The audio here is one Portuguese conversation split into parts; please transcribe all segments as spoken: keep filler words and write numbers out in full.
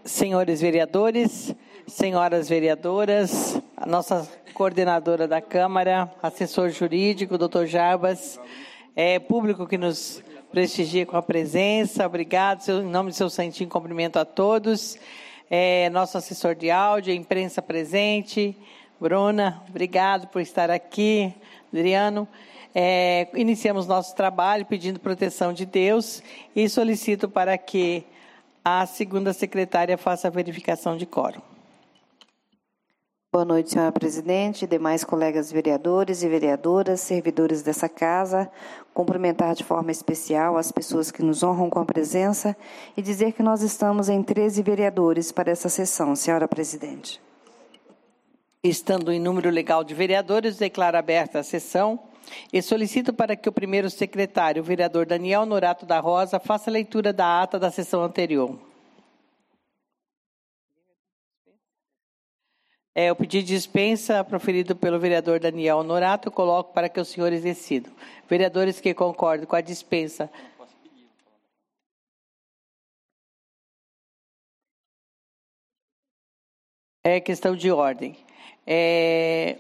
senhores vereadores, senhoras vereadoras, a nossa coordenadora da Câmara, assessor jurídico, doutor Jarbas, é, público que nos prestigia com a presença, obrigado, seu, em nome do seu santinho, cumprimento a todos, é, nosso assessor de áudio, imprensa presente, Bruna, obrigado por estar aqui, Adriano. É, iniciamos nosso trabalho pedindo proteção de Deus e solicito para que a segunda secretária faça a verificação de quórum. Boa noite, senhora presidente, demais colegas vereadores e vereadoras, servidores dessa casa, cumprimentar de forma especial as pessoas que nos honram com a presença e dizer que nós estamos em treze vereadores para essa sessão, senhora presidente. Estando em número legal de vereadores, declaro aberta a sessão e solicito para que o primeiro secretário, o vereador Daniel Norato da Rosa, faça a leitura da ata da sessão anterior. É, o pedido de dispensa proferido pelo vereador Daniel Norato, eu coloco para que os senhores decidam. Vereadores que concordam com a dispensa. É questão de ordem. É...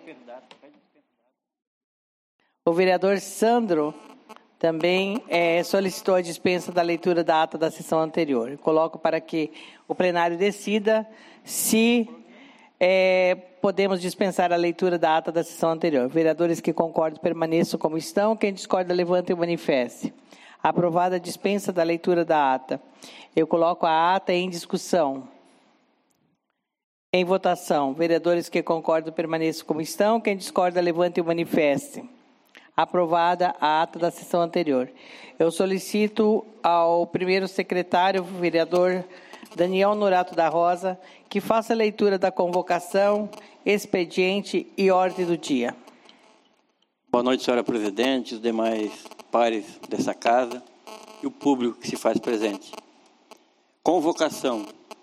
O vereador Sandro também é, solicitou a dispensa da leitura da ata da sessão anterior. Eu coloco para que o plenário decida se é, podemos dispensar a leitura da ata da sessão anterior. Vereadores que concordam permaneçam como estão. Quem discorda, levante e manifeste. Aprovada a dispensa da leitura da ata. Eu coloco a ata em discussão. Em votação. Vereadores que concordam permaneçam como estão. Quem discorda, levante e manifeste. Aprovada a ata da sessão anterior. Eu solicito ao primeiro secretário, o vereador Daniel Norato da Rosa, que faça a leitura da convocação, expediente e ordem do dia. Boa noite, senhora presidente, os demais pares dessa casa e o público que se faz presente. Convocação.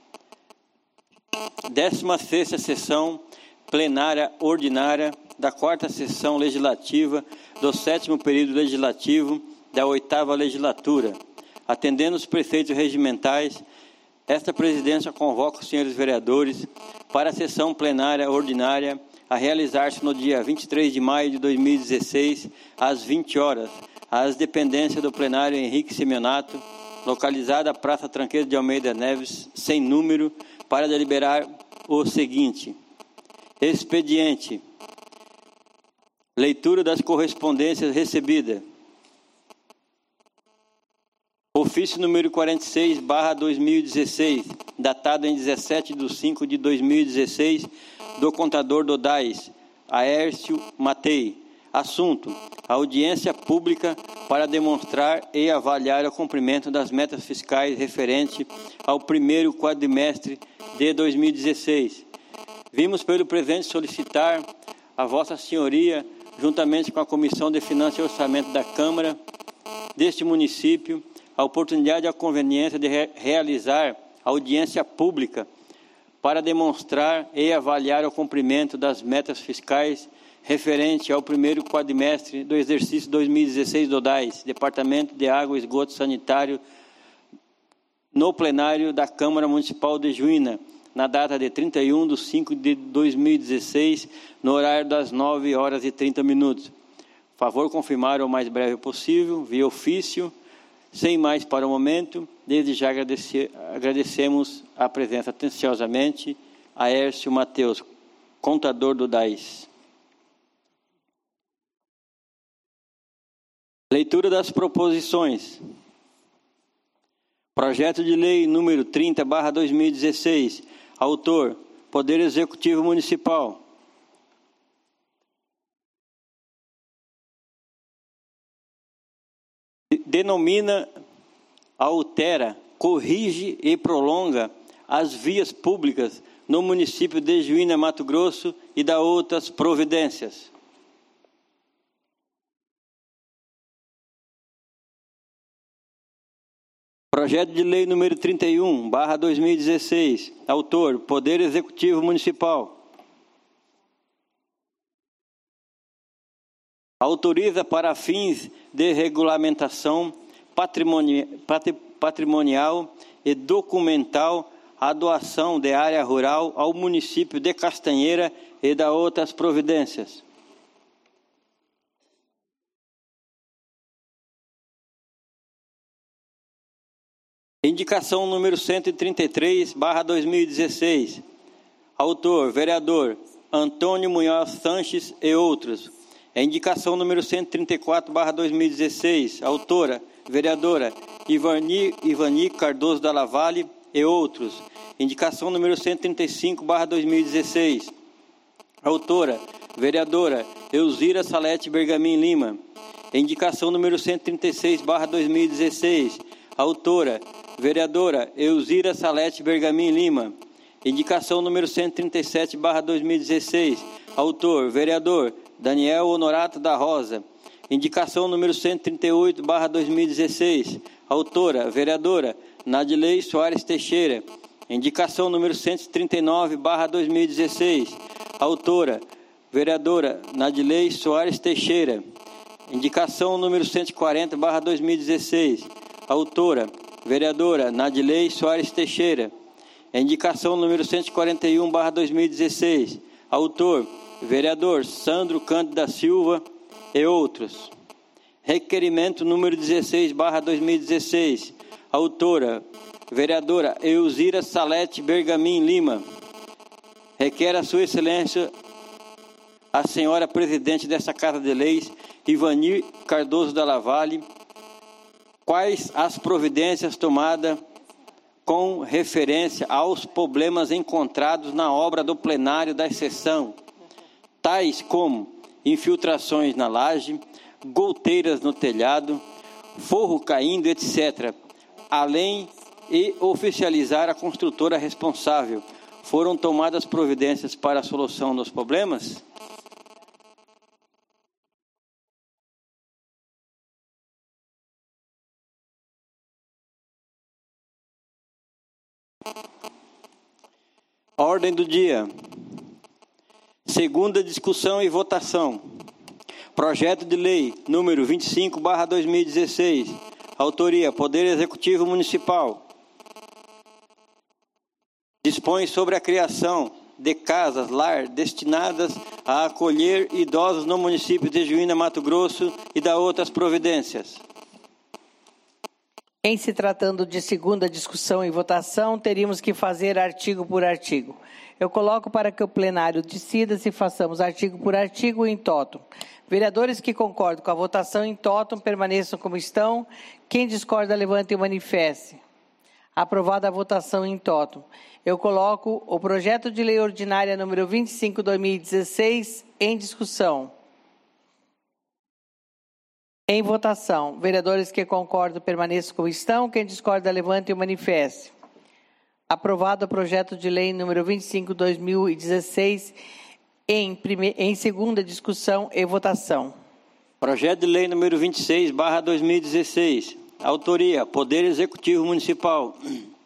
décima sexta sessão plenária ordinária da quarta sessão legislativa do sétimo período legislativo da oitava legislatura. Atendendo os preceitos regimentais, esta presidência convoca os senhores vereadores para a sessão plenária ordinária a realizar-se no dia vinte e três de maio de dois mil e dezesseis, às vinte horas, às dependências do plenário Henrique Simeonato, localizada a Praça Tranqueiro de Almeida Neves, sem número, para deliberar o seguinte. Expediente. Leitura das correspondências recebidas. Ofício número quarenta e seis, barra dois mil e dezesseis, datado em dezessete de cinco de dois mil e dezesseis, do contador do D A I S, Aércio Matei. Assunto: audiência pública para demonstrar e avaliar o cumprimento das metas fiscais referente ao primeiro quadrimestre de dois mil e dezesseis. Vimos pelo presente solicitar a Vossa Senhoria, juntamente com a Comissão de Finanças e Orçamento da Câmara deste município, a oportunidade e a conveniência de re realizar audiência pública para demonstrar e avaliar o cumprimento das metas fiscais referente ao primeiro quadrimestre do exercício dois mil e dezesseis do D A I S, Departamento de Água e Esgoto Sanitário, no plenário da Câmara Municipal de Juína, na data de trinta e um de cinco de dois mil e dezesseis, no horário das nove horas e trinta minutos. Favor confirmar o mais breve possível, via ofício. Sem mais para o momento, desde já agradecer, agradecemos a presença atenciosamente a Aércio Mateus, contador do D A I S. Leitura das proposições. Projeto de lei número trinta, barra dois mil e dezesseis. Autor, Poder Executivo Municipal. Denomina, altera, corrige e prolonga as vias públicas no município de Juína, Mato Grosso, e dá outras providências. Projeto de lei número trinta e um, barra dois mil e dezesseis. Autor, Poder Executivo Municipal. Autoriza para fins de regulamentação patrimonial e documental a doação de área rural ao município de Castanheira e da outras providências. Indicação número cento e trinta e três, barra dois mil e dezesseis. Autor, vereador Antônio Munhoz Sanches e outros. É indicação número cento e trinta e quatro, barra dois mil e dezesseis. Autora, vereadora Ivani, Ivani Cardoso da Lavalle e outros. Indicação número cento e trinta e cinco, barra dois mil e dezesseis. Autora, vereadora Elzira Salete Bergamin Lima. Indicação número cento e trinta e seis, barra dois mil e dezesseis. Autora, vereadora Elzira Salete Bergamin Lima. Indicação número cento e trinta e sete, barra dois mil e dezesseis. Autor, vereador Daniel Honorato da Rosa. Indicação número cento e trinta e oito, barra dois mil e dezesseis. Autora, vereadora Nadilei Soares Teixeira. Indicação número cento e trinta e nove, barra dois mil e dezesseis. Autora, vereadora Nadilei Soares Teixeira. Indicação número cento e quarenta, barra dois mil e dezesseis. Autora, vereadora Nadilei Soares Teixeira. Indicação número cento e quarenta e um, barra dois mil e dezesseis. Autor, vereador Sandro Cândido da Silva e outros. Requerimento número dezesseis, barra dois mil e dezesseis. Autora, vereadora Elzira Salete Bergamin Lima. Requer a sua excelência, a senhora presidente dessa Casa de Leis, Ivani Cardoso da Lavalle, quais as providências tomadas com referência aos problemas encontrados na obra do plenário da sessão, tais como infiltrações na laje, gouteiras no telhado, forro caindo, etcétera, além e oficializar a construtora responsável. Foram tomadas providências para a solução dos problemas? Ordem do dia. Segunda discussão e votação. Projeto de lei número vinte e cinco, barra dois mil e dezesseis. Autoria, Poder Executivo Municipal. Dispõe sobre a criação de casas-lar destinadas a acolher idosos no município de Juína, Mato Grosso e da outras providências. Em se tratando de segunda discussão e votação, teríamos que fazer artigo por artigo. Eu coloco para que o plenário decida se façamos artigo por artigo em tótum. Vereadores que concordam com a votação em tótum permaneçam como estão. Quem discorda, levante e manifeste. Aprovada a votação em tótum. Eu coloco o projeto de lei ordinária número vinte e cinco, dois mil e dezesseis em discussão. Em votação. Vereadores que concordam permaneçam como estão. Quem discorda, levante e manifeste. Aprovado o projeto de lei número vinte e cinco, dois mil e dezesseis em, prime... em segunda discussão e votação. Projeto de lei número vinte e seis, barra dois mil e dezesseis. Autoria, Poder Executivo Municipal.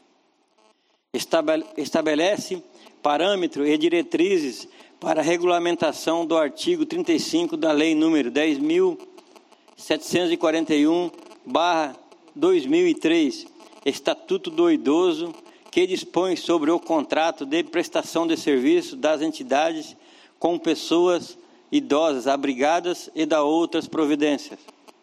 Estabelece parâmetros e diretrizes para a regulamentação do artigo trinta e cinco da Lei número dez mil setecentos e quarenta e um, barra dois mil e três, Estatuto do Idoso, que dispõe sobre o contrato de prestação de serviço das entidades com pessoas idosas abrigadas e da outras providências.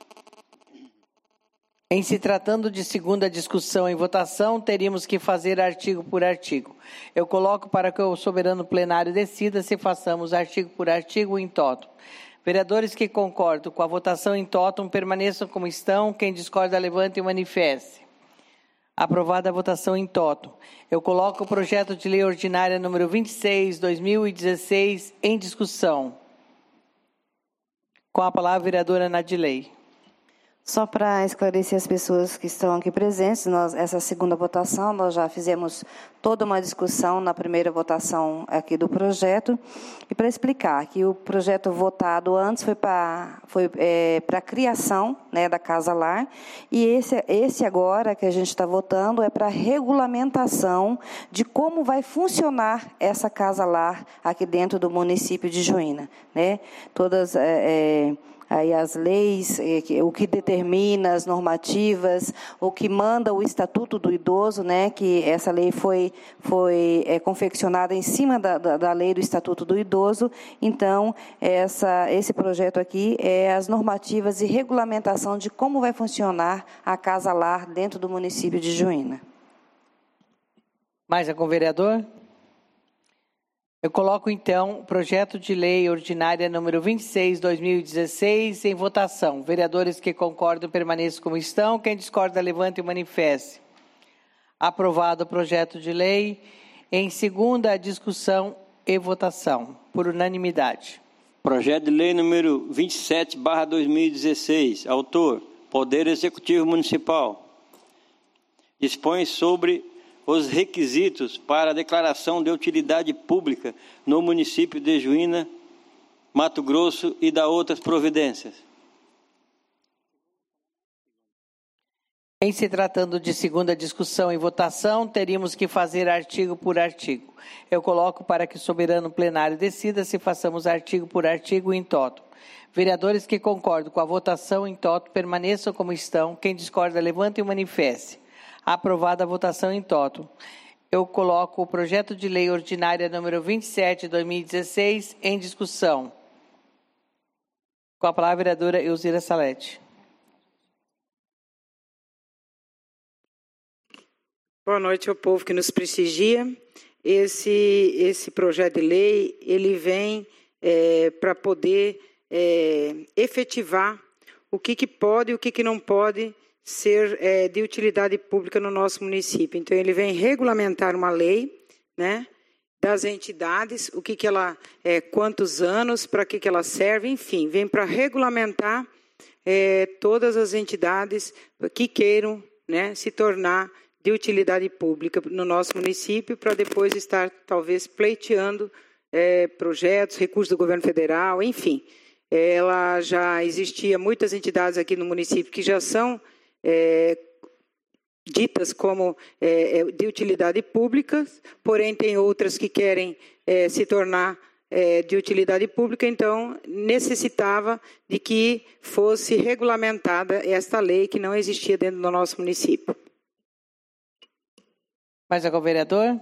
Em se tratando de segunda discussão e votação, teríamos que fazer artigo por artigo. Eu coloco para que o soberano plenário decida se façamos artigo por artigo em tótum. Vereadores que concordam com a votação em tótum permaneçam como estão. Quem discorda, levante e manifeste. Aprovada a votação em tótum. Eu coloco o projeto de lei ordinária número vinte e seis, dois mil e dezesseis em discussão. Com a palavra, a vereadora Nadilei. Só para esclarecer as pessoas que estão aqui presentes, nós, essa segunda votação, nós já fizemos toda uma discussão na primeira votação aqui do projeto. E para explicar que o projeto votado antes foi para foi, é, para a criação, né, da Casa Lar, e esse, esse agora que a gente está votando é para a regulamentação de como vai funcionar essa Casa Lar aqui dentro do município de Juína, né? Todas... É, é, aí as leis, o que determina as normativas, o que manda o Estatuto do Idoso, né, que essa lei foi, foi é, confeccionada em cima da, da, da lei do Estatuto do Idoso. Então, essa, esse projeto aqui é as normativas e regulamentação de como vai funcionar a casa-lar dentro do município de Juína. Mais algum vereador? Eu coloco, então, o projeto de lei ordinária número vinte e seis, dois mil e dezesseis, em votação. Vereadores que concordam, permaneçam como estão. Quem discorda, levante e manifeste. Aprovado o projeto de lei. Em segunda discussão e votação, por unanimidade. Projeto de lei número vinte e sete, barra dois mil e dezesseis. Autor, Poder Executivo Municipal. Dispõe sobre os requisitos para a declaração de utilidade pública no município de Juína, Mato Grosso e da outras providências. Em se tratando de segunda discussão e votação, teríamos que fazer artigo por artigo. Eu coloco para que o soberano plenário decida se façamos artigo por artigo em toto. Vereadores que concordam com a votação em toto, permaneçam como estão. Quem discorda, levante e manifeste. Aprovada a votação em toto. Eu coloco o projeto de lei ordinária número vinte e sete, dois mil e dezesseis, em discussão. Com a palavra a vereadora Elzira Salete. Boa noite ao povo que nos prestigia. Esse, esse projeto de lei, ele vem é, para poder é, efetivar o que, que pode e o que, que não pode ser é, de utilidade pública no nosso município. Então, ele vem regulamentar uma lei, né, das entidades, o que, que ela, é, quantos anos, para que, que ela serve, enfim, vem para regulamentar é, todas as entidades que queiram, né, se tornar de utilidade pública no nosso município, para depois estar, talvez, pleiteando é, projetos, recursos do governo federal, enfim. Ela já existia muitas entidades aqui no município que já são É, ditas como é, de utilidade pública, porém tem outras que querem é, se tornar é, de utilidade pública, então necessitava de que fosse regulamentada esta lei que não existia dentro do nosso município. Mais algum vereador?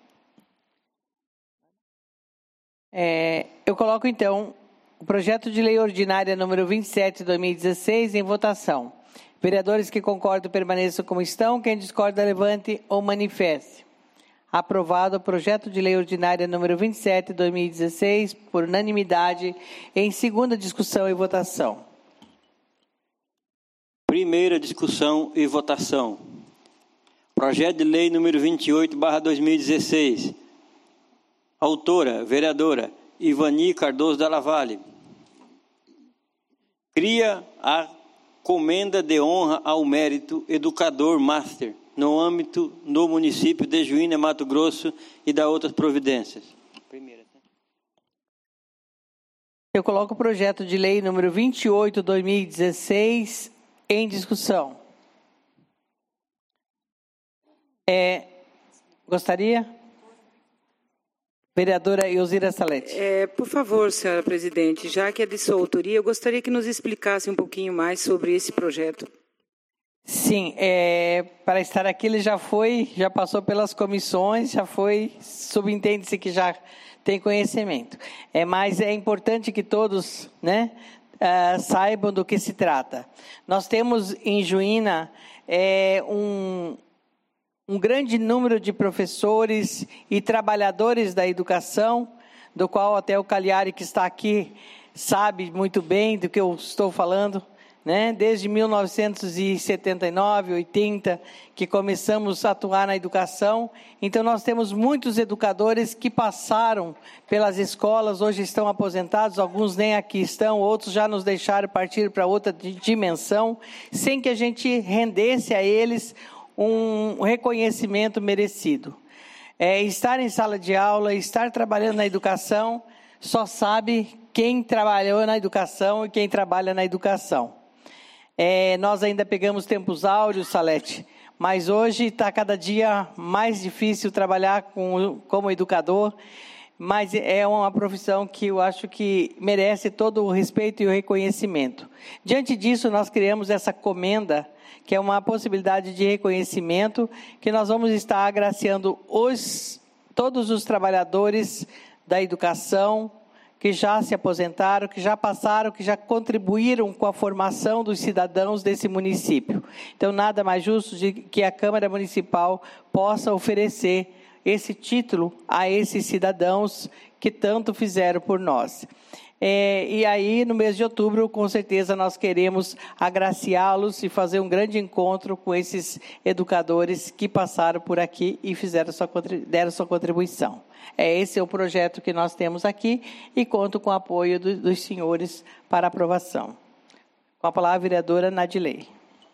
É, eu coloco, então, o projeto de lei ordinária número vinte e sete, dois mil e dezesseis, em votação. Vereadores que concordam, permaneçam como estão. Quem discorda, levante ou manifeste. Aprovado o projeto de lei ordinária número vinte e sete, dois mil e dezesseis, por unanimidade, em segunda discussão e votação. Primeira discussão e votação. Projeto de lei número vinte e oito, barra dois mil e dezesseis. Autora, vereadora Ivani Cardoso Dalla Valle. Cria a Comenda de honra ao mérito educador master no âmbito do município de Juína, Mato Grosso e da outras providências. Primeira. Eu coloco o projeto de lei número vinte e oito, dois mil e dezesseis, em discussão. É, gostaria? Vereadora Elzira Salete. É, por favor, senhora presidente, já que é de sua autoria, eu gostaria que nos explicasse um pouquinho mais sobre esse projeto. Sim, é, para estar aqui ele já foi, já passou pelas comissões, já foi, subentende-se que já tem conhecimento. É, mas é importante que todos, né, uh, saibam do que se trata. Nós temos em Juína é, um... um grande número de professores e trabalhadores da educação, do qual até o Cagliari, que está aqui, sabe muito bem do que eu estou falando, né? Desde mil novecentos e setenta e nove, oitenta, que começamos a atuar na educação. Então, nós temos muitos educadores que passaram pelas escolas, hoje estão aposentados, alguns nem aqui estão, outros já nos deixaram partir para outra dimensão, sem que a gente rendesse a eles um reconhecimento merecido. É, estar em sala de aula, estar trabalhando na educação, só sabe quem trabalhou na educação e quem trabalha na educação. É, nós ainda pegamos tempos áureos, Salete, mas hoje está cada dia mais difícil trabalhar com, como educador. mas é uma profissão que eu acho que merece todo o respeito e o reconhecimento. Diante disso, nós criamos essa comenda, que é uma possibilidade de reconhecimento, que nós vamos estar agraciando os, todos os trabalhadores da educação, que já se aposentaram, que já passaram, que já contribuíram com a formação dos cidadãos desse município. Então, nada mais justo de que a Câmara Municipal possa oferecer esse título a esses cidadãos que tanto fizeram por nós. É, e aí, no mês de outubro, com certeza, nós queremos agraciá-los e fazer um grande encontro com esses educadores que passaram por aqui e fizeram sua, deram sua contribuição. É, esse é o projeto que nós temos aqui e conto com o apoio do, dos senhores para aprovação. Com a palavra, a vereadora Nadilei.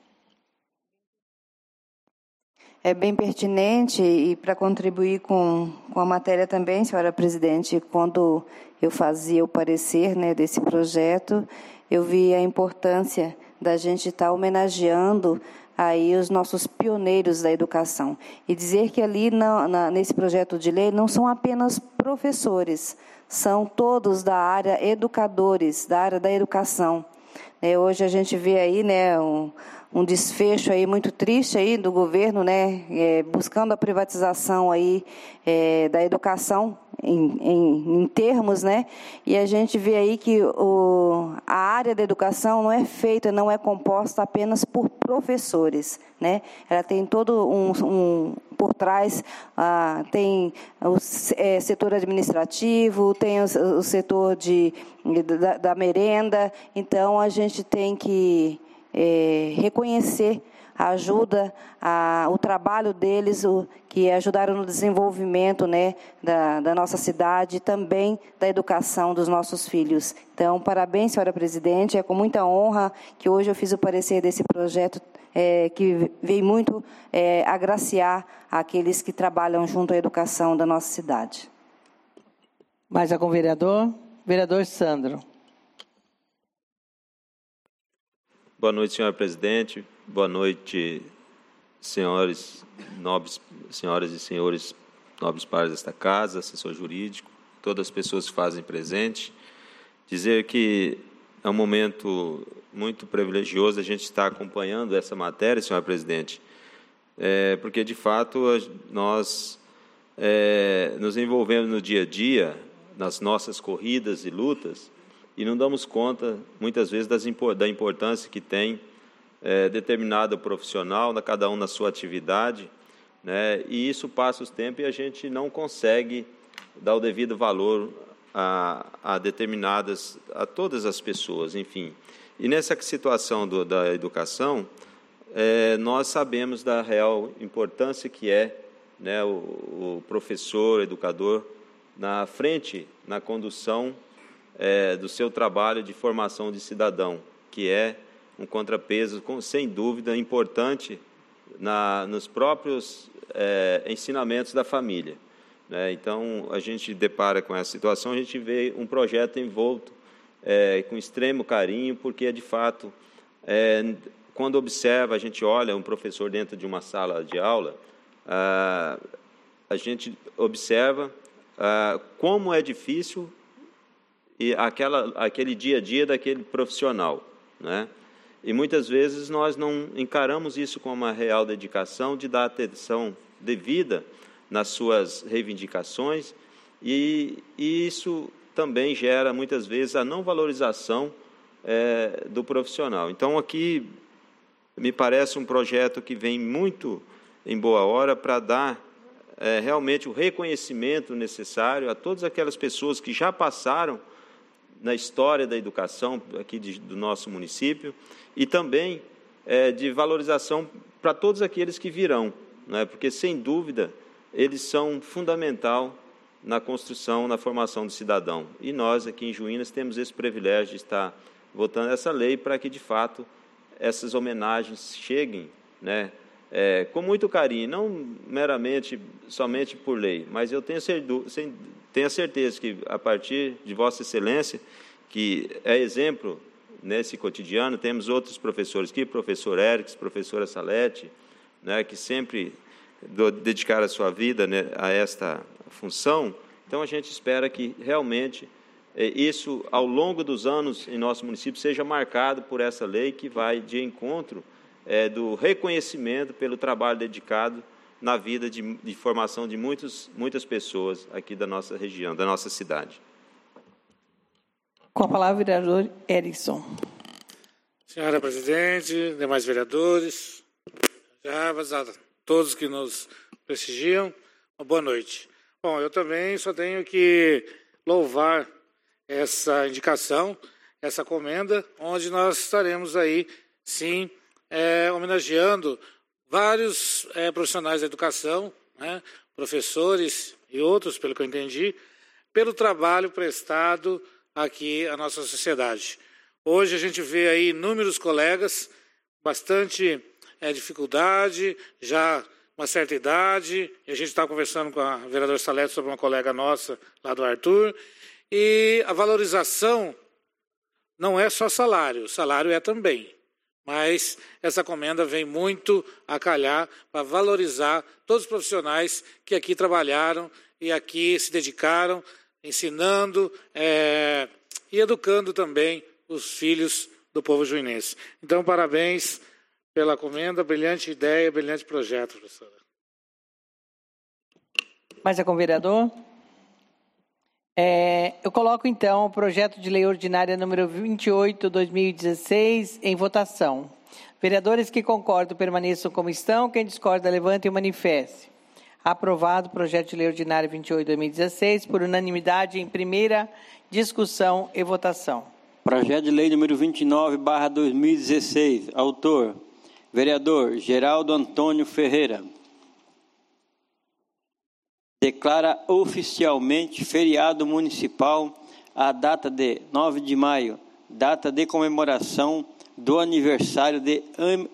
É bem pertinente e para contribuir com, com a matéria também, senhora presidente, quando eu fazia o parecer, né, desse projeto, eu vi a importância da gente estar homenageando aí os nossos pioneiros da educação. E dizer que ali, na, na, nesse projeto de lei, não são apenas professores, são todos da área educadores, da área da educação. É, hoje a gente vê aí, né, um, um desfecho aí muito triste aí do governo, né, é, buscando a privatização aí é, da educação em, em, em termos, né, e a gente vê aí que o, a área da educação não é feita, não é composta apenas por professores, né, ela tem todo um, um por trás, ah, tem o é, setor administrativo, tem o, o setor de, da, da merenda, então a gente tem que É, reconhecer a ajuda, a, o trabalho deles, o, que ajudaram no desenvolvimento, né, da, da nossa cidade e também da educação dos nossos filhos. Então, parabéns, senhora presidente, é com muita honra que hoje eu fiz o parecer desse projeto, é, que veio muito é, agraciar aqueles que trabalham junto à educação da nossa cidade. Mais algum vereador? Vereador Sandro. Boa noite, senhora presidente. Boa noite, senhores nobres, senhoras e senhores nobres pares desta casa, assessor jurídico, todas as pessoas que fazem presente. Dizer que é um momento muito privilegioso a gente estar acompanhando essa matéria, senhora presidente, é, porque, de fato, nós é, nos envolvemos no dia a dia, nas nossas corridas e lutas, e não damos conta, muitas vezes, das, da importância que tem é, determinado profissional, cada um na sua atividade, né? E isso passa o tempo e a gente não consegue dar o devido valor a, a determinadas, a todas as pessoas, enfim. E nessa situação do, da educação, é, nós sabemos da real importância que é, né, o, o professor, o educador, na frente, na condução É, do seu trabalho de formação de cidadão, que é um contrapeso, com, sem dúvida, importante na, nos próprios é, ensinamentos da família, né? Então, a gente depara com essa situação, a gente vê um projeto envolto é, com extremo carinho, porque, de fato, é, quando observa, a gente olha um professor dentro de uma sala de aula, ah, a gente observa ah, como é difícil e aquela, aquele dia a dia daquele profissional, né? E muitas vezes nós não encaramos isso com uma real dedicação de dar atenção devida nas suas reivindicações, e, e isso também gera, muitas vezes, a não valorização é, do profissional. Então, aqui, me parece um projeto que vem muito em boa hora para dar é, realmente o reconhecimento necessário a todas aquelas pessoas que já passaram na história da educação aqui de, do nosso município, e também é, de valorização para todos aqueles que virão, né? Porque, sem dúvida, eles são fundamental na construção, na formação do cidadão. E nós, aqui em Juínas, temos esse privilégio de estar votando essa lei para que, de fato, essas homenagens cheguem, né, é, com muito carinho, não meramente, somente por lei, mas eu tenho, tenho a certeza que, a partir de Vossa Excelência, que é exemplo nesse cotidiano, temos outros professores aqui, professor Erics, professora Salete, né, que sempre dedicaram a sua vida, né, a esta função, Então, a gente espera que realmente isso, ao longo dos anos em nosso município, seja marcado por essa lei que vai de encontro é, do reconhecimento pelo trabalho dedicado na vida de, de formação de muitos, muitas pessoas aqui da nossa região, da nossa cidade. Com a palavra, o vereador Erickson. Senhora presidente, demais vereadores, Javas, a todos que nos prestigiam, uma boa noite. Bom, eu também só tenho que louvar essa indicação, essa comenda, onde nós estaremos aí, sim, é, homenageando vários é, profissionais da educação, né, professores e outros, pelo que eu entendi, pelo trabalho prestado aqui à nossa sociedade. Hoje a gente vê aí inúmeros colegas, bastante é, dificuldade, já uma certa idade, e a gente estava conversando com a vereadora Salete sobre uma colega nossa, lá do Arthur, e a valorização não é só salário, salário é também, mas essa comenda vem muito a calhar para valorizar todos os profissionais que aqui trabalharam e aqui se dedicaram, ensinando é, e educando também os filhos do povo juinense. Então, parabéns pela comenda, brilhante ideia, brilhante projeto, professora. Mais algum vereador? É, eu coloco, então, o projeto de lei ordinária número vinte e oito, dois mil e dezesseis, em votação. Vereadores que concordam permaneçam como estão, quem discorda levante e manifeste. Aprovado o projeto de lei ordinária vinte e oito, dois mil e dezesseis, por unanimidade em primeira discussão e votação. Projeto de lei número vinte e nove, barra dois mil e dezesseis, autor, vereador Geraldo Antônio Ferreira. Declara oficialmente feriado municipal a data de nove de maio, data de comemoração do aniversário de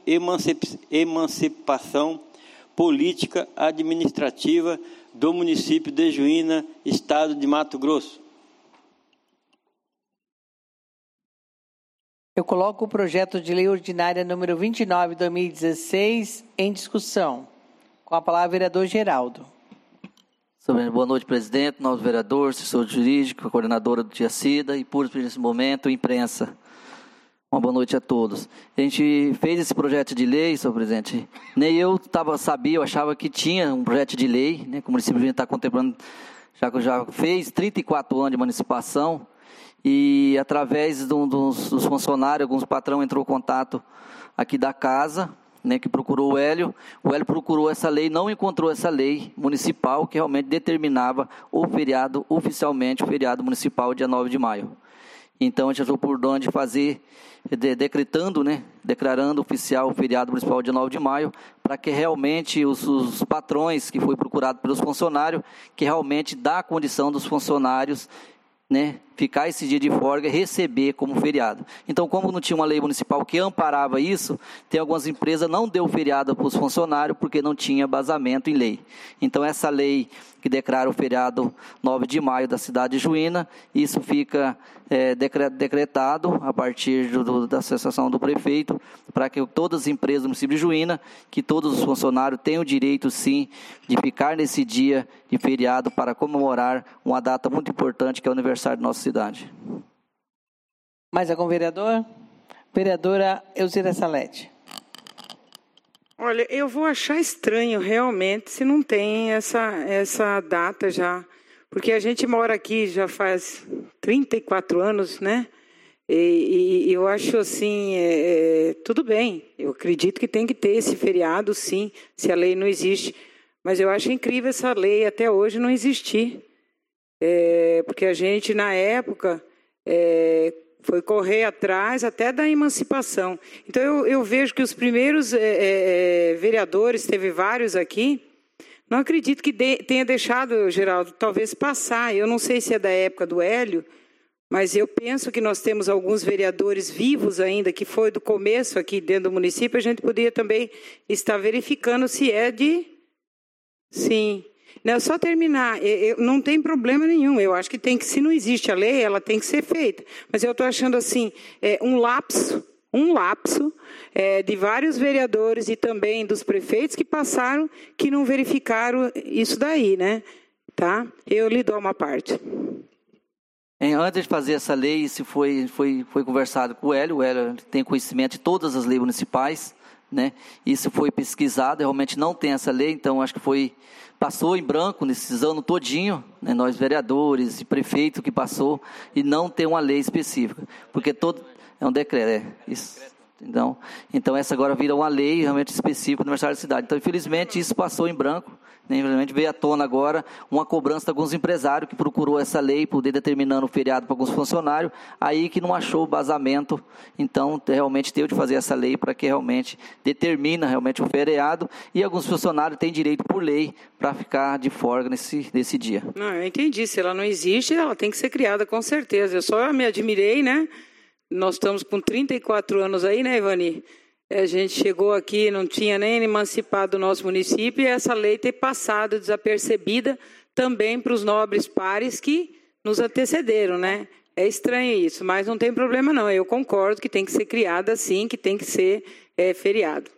emancipação política administrativa do município de Juína, estado de Mato Grosso. Eu coloco o projeto de lei ordinária número vinte e nove, dois mil e dezesseis, em discussão. Com a palavra, vereador Geraldo. Boa noite, presidente, novo vereador, assessor jurídico, coordenadora do Tiacida e, por nesse momento, imprensa. Uma boa noite a todos. A gente fez esse projeto de lei, senhor presidente. Nem eu tava, sabia, eu achava que tinha um projeto de lei, né, que o município está contemplando, já que já fez trinta e quatro anos de emancipação, e através do, dos, dos funcionários, alguns patrão entrou em contato aqui da casa, né, que procurou o Hélio. O Hélio procurou essa lei, não encontrou essa lei municipal que realmente determinava o feriado, oficialmente, o feriado municipal, dia nove de maio. Então, a gente achou por onde fazer, de, decretando, né, declarando oficial o feriado municipal dia nove de maio, para que realmente os, os patrões que foi procurado pelos funcionários, que realmente dá a condição dos funcionários, né, ficar esse dia de folga e receber como feriado. Então, como não tinha uma lei municipal que amparava isso, tem algumas empresas não deu feriado para os funcionários porque não tinha basamento em lei. Então, essa lei que declara o feriado nove de maio da cidade de Juína, isso fica é, decretado a partir do, da associação do prefeito, para que todas as empresas do município de Juína, que todos os funcionários tenham o direito, sim, de ficar nesse dia de feriado para comemorar uma data muito importante, que é o aniversário da nossa cidade. Mais algum vereador? Vereadora Elzira Salete. Olha, eu vou achar estranho realmente se não tem essa, essa data já, porque a gente mora aqui já faz trinta e quatro anos, né? E, e eu acho assim, é, tudo bem, eu acredito que tem que ter esse feriado, sim, se a lei não existe, mas eu acho incrível essa lei até hoje não existir, é, porque a gente, na época, é, foi correr atrás até da emancipação. Então, eu, eu vejo que os primeiros é, é, vereadores, teve vários aqui, não acredito que de, tenha deixado, Geraldo, talvez passar. Eu não sei se é da época do Hélio, mas eu penso que nós temos alguns vereadores vivos ainda, que foi do começo aqui dentro do município, a gente poderia também estar verificando se é de... Sim. Não, só terminar, eu, não tem problema nenhum, eu acho que tem que, se não existe a lei, ela tem que ser feita. Mas eu estou achando assim, é, um lapso, um lapso é, de vários vereadores e também dos prefeitos que passaram, que não verificaram isso daí, né? tá? Eu lhe dou uma parte. Antes de fazer essa lei, isso foi, foi, foi conversado com o Hélio. O Hélio tem conhecimento de todas as leis municipais, né? Isso foi pesquisado, realmente não tem essa lei, então acho que foi, passou em branco nesses anos todinho, né? Nós vereadores e prefeito que passou, e não tem uma lei específica, porque todo, é um decreto, é isso. Então, então essa agora vira uma lei realmente específica do aniversário da cidade. Então, infelizmente, isso passou em branco. Né? Infelizmente, veio à tona agora uma cobrança de alguns empresários que procurou essa lei, poder determinando o feriado para alguns funcionários, aí que não achou basamento. Então, realmente, teve de fazer essa lei para que realmente determina realmente o feriado, e alguns funcionários têm direito por lei para ficar de folga nesse, nesse dia. Não, eu entendi. Se ela não existe, ela tem que ser criada, com certeza. Eu só me admirei, né? Nós estamos com trinta e quatro anos aí, né, Ivani? A gente chegou aqui, não tinha nem emancipado o nosso município, e essa lei ter passado desapercebida também para os nobres pares que nos antecederam, né? É estranho isso, mas não tem problema não. Eu concordo que tem que ser criada sim, que tem que ser é, feriado.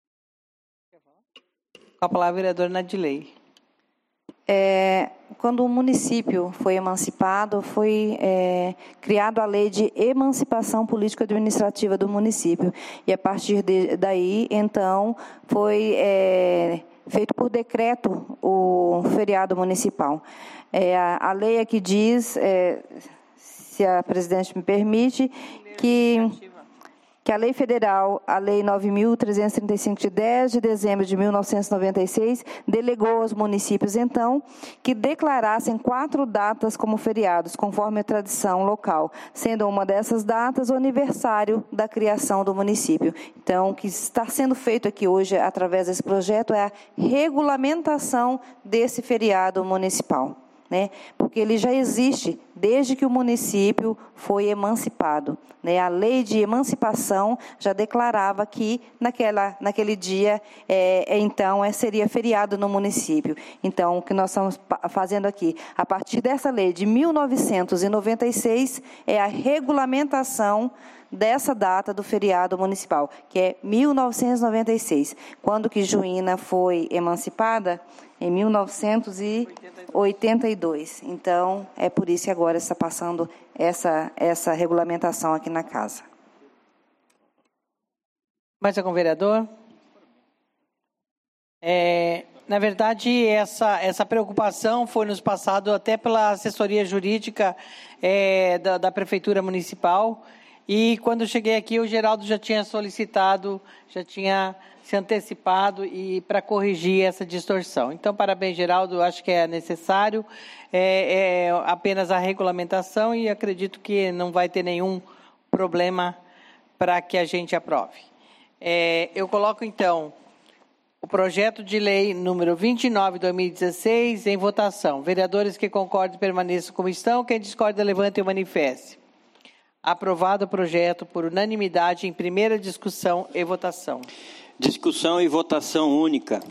Com a palavra, vereadora Nadilei. É, quando o município foi emancipado, foi é, criada a lei de emancipação político-administrativa do município. E a partir de, daí, então, foi é, feito por decreto o feriado municipal. É, a, a lei aqui diz, é, se a presidente me permite, que... que a Lei Federal, a Lei nove mil trezentos e trinta e cinco, de dez de dezembro de mil novecentos e noventa e seis, delegou aos municípios, então, que declarassem quatro datas como feriados, conforme a tradição local, sendo uma dessas datas o aniversário da criação do município. Então, o que está sendo feito aqui hoje, através desse projeto, é a regulamentação desse feriado municipal. Né? Porque ele já existe desde que o município foi emancipado. Né? A lei de emancipação já declarava que naquela, naquele dia, é, então, é, seria feriado no município. Então, o que nós estamos fazendo aqui, a partir dessa lei de mil novecentos e noventa e seis, é a regulamentação dessa data do feriado municipal, que é mil novecentos e noventa e seis. Quando que Juína foi emancipada? Em mil novecentos e oitenta e dois. Então, é por isso que agora está passando essa, essa regulamentação aqui na casa. Mais algum vereador? É, na verdade, essa, essa preocupação foi nos passado até pela assessoria jurídica é, da, da Prefeitura Municipal. E quando cheguei aqui, o Geraldo já tinha solicitado, já tinha se antecipado e para corrigir essa distorção. Então, parabéns, Geraldo, acho que é necessário é, é apenas a regulamentação e acredito que não vai ter nenhum problema para que a gente aprove. É, eu coloco, então, o projeto de lei número vinte e nove, dois mil e dezesseis, em votação. Vereadores que concordam permaneçam como estão, quem discorda levante e manifeste. Aprovado o projeto por unanimidade em primeira discussão e votação. Discussão e votação única.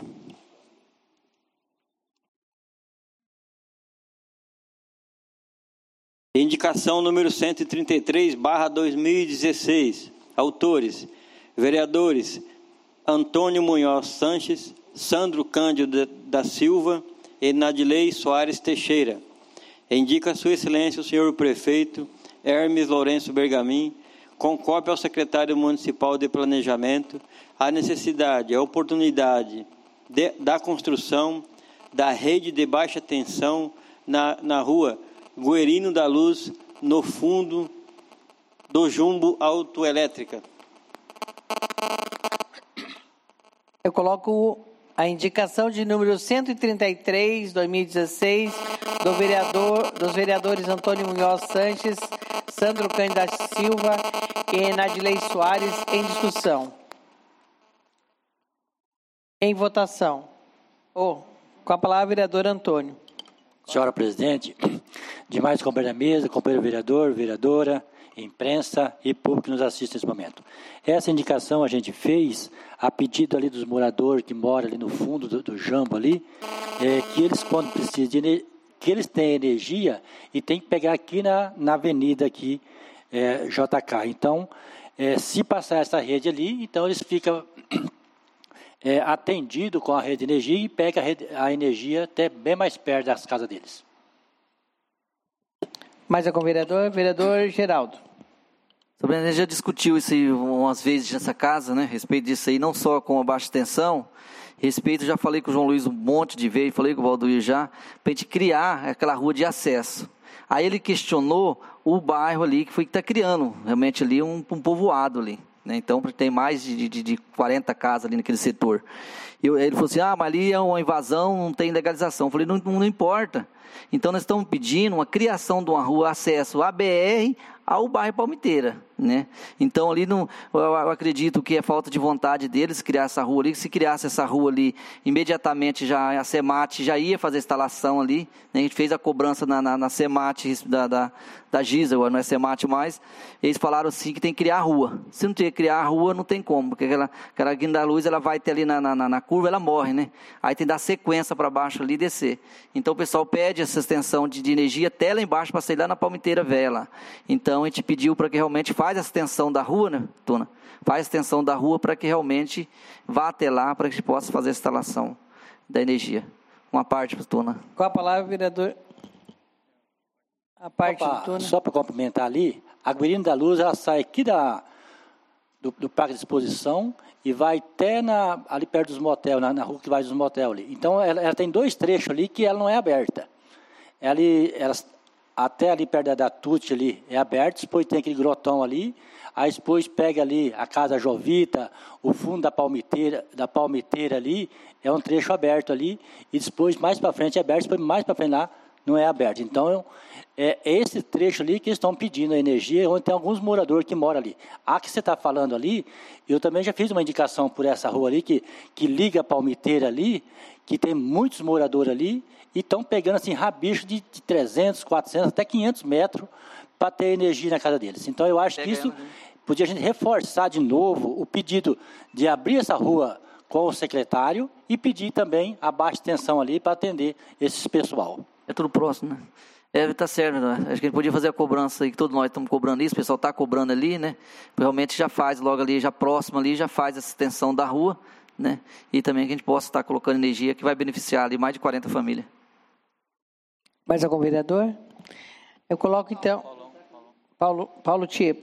Indicação número cento e trinta e três, barra dois mil e dezesseis. Autores: vereadores Antônio Munhoz Sanches, Sandro Cândido da Silva e Nadilei Soares Teixeira. Indica a sua excelência o senhor prefeito Hermes Lourenço Bergamin, com cópia ao secretário municipal de planejamento, a necessidade, a oportunidade de, da construção da rede de baixa tensão na, na rua Guerino da Luz, no fundo do Jumbo Autoelétrica. Eu coloco a indicação de número cento e trinta e três, dois mil e dezesseis, do vereador, dos vereadores Antônio Munhoz Sanches, Sandro Cândido da Silva e Nadilei Soares em discussão. Em votação. Oh, com a palavra, vereador Antônio. Senhora presidente, demais companheiros da mesa, companheiro vereador, vereadora, imprensa e público que nos assiste nesse momento. Essa indicação a gente fez a pedido ali dos moradores que moram ali no fundo do, do Jambo ali, é, que eles, quando precisam de que eles têm energia e tem que pegar aqui na, na avenida aqui, é, J K. Então, é, se passar essa rede ali, então eles ficam é, atendido com a rede de energia e pega a, rede, a energia até bem mais perto das casas deles. Mais algum vereador? Vereador Geraldo. Sobre a gente já discutiu isso aí umas vezes nessa casa, né? A respeito disso aí, não só com a baixa tensão, respeito, já falei com o João Luiz um monte de vezes, falei com o Valdoir já, para a gente criar aquela rua de acesso. Aí ele questionou o bairro ali, que foi que está criando, realmente ali um, um povoado ali. Né? Então tem mais de, de, de quarenta casas ali naquele setor. Eu, ele falou assim, ah, mas ali é uma invasão, não tem legalização. Eu falei, não, não importa. Então nós estamos pedindo uma criação de uma rua, acesso à B R, ao bairro Palmiteira, né? Então ali não, eu acredito que é falta de vontade deles criar essa rua ali, que se criasse essa rua ali, imediatamente já a SEMAT já ia fazer a instalação ali, né? A gente fez a cobrança na, na, na SEMAT da, da, da Giza, não é SEMAT mais, eles falaram assim que tem que criar a rua, se não tem que criar a rua não tem como, porque aquela, aquela guinda da luz ela vai ter ali na, na, na curva, ela morre, né? Aí tem que dar sequência para baixo ali e descer, então o pessoal pede essa extensão de, de energia até lá embaixo para sair lá na Palmiteira Velha lá. Então a gente pediu para que realmente faz a extensão da rua, né, Tuna? Faz a extensão da rua para que realmente vá até lá, para que a gente possa fazer a instalação da energia. Uma parte, Tuna. Qual a palavra, vereador? A parte Opa, do Tuna. Só para complementar ali, a Guerina da Luz, ela sai aqui da, do, do Parque de Exposição e vai até na, ali perto dos motéis, na, na rua que vai dos motéis ali. Então, ela, ela tem dois trechos ali que ela não é aberta. Ela, ela, até ali perto da, da Tuti ali é aberto, depois tem aquele grotão ali, aí depois pega ali a Casa Jovita, o fundo da Palmiteira, da Palmiteira ali, é um trecho aberto ali, e depois mais para frente é aberto, depois mais para frente lá não é aberto. Então, é esse trecho ali que eles estão pedindo a energia, onde tem alguns moradores que moram ali. A que você está falando ali, eu também já fiz uma indicação por essa rua ali, que, que liga a Palmiteira ali, que tem muitos moradores ali, e estão pegando assim rabicho de, de trezentos, quatrocentos, até quinhentos metros para ter energia na casa deles. Então, eu acho que isso podia a gente reforçar de novo o pedido de abrir essa rua com o secretário e pedir também a baixa tensão ali para atender esse pessoal. É tudo próximo, né? É, tá certo, né? Acho que a gente podia fazer a cobrança aí, que todos nós estamos cobrando isso, o pessoal está cobrando ali, né? Realmente já faz logo ali, já próximo ali, já faz essa extensão da rua, né? E também que a gente possa estar colocando energia que vai beneficiar ali mais de quarenta famílias. Mais algum vereador? Eu coloco então Paulo, Paulo Tiepo.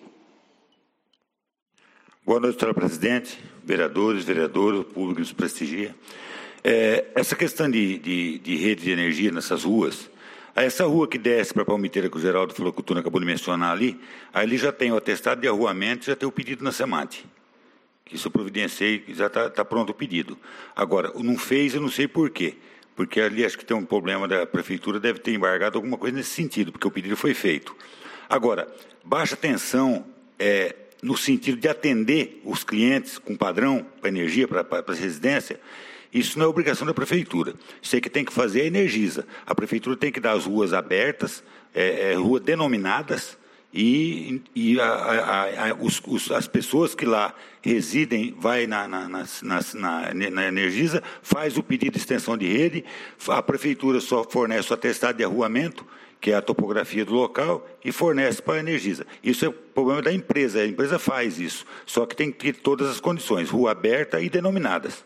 Boa noite, senhora presidente, vereadores, vereadoras, o público que nos prestigia. É, essa questão de, de, de rede de energia nessas ruas, essa rua que desce para a Palmiteira, que o Geraldo falou que o Tuna acabou de mencionar ali, ali já tem o atestado de arruamento, já tem o pedido na SEMAT, que isso eu providenciei, já está tá pronto o pedido. Agora, não fez, eu não sei por quê. Porque ali acho que tem um problema da prefeitura, deve ter embargado alguma coisa nesse sentido, porque o pedido foi feito. Agora, baixa tensão é, no sentido de atender os clientes com padrão para energia, para a residência, isso não é obrigação da prefeitura. Isso é que tem que fazer a Energisa. A prefeitura tem que dar as ruas abertas, é, é, ruas denominadas, e, e a, a, a, os, os, as pessoas que lá residem, vai na, na, na, na, na Energisa, faz o pedido de extensão de rede, a prefeitura só fornece o atestado de arruamento, que é a topografia do local, e fornece para a Energisa. Isso é o problema da empresa, a empresa faz isso, só que tem que ter todas as condições, rua aberta e denominadas.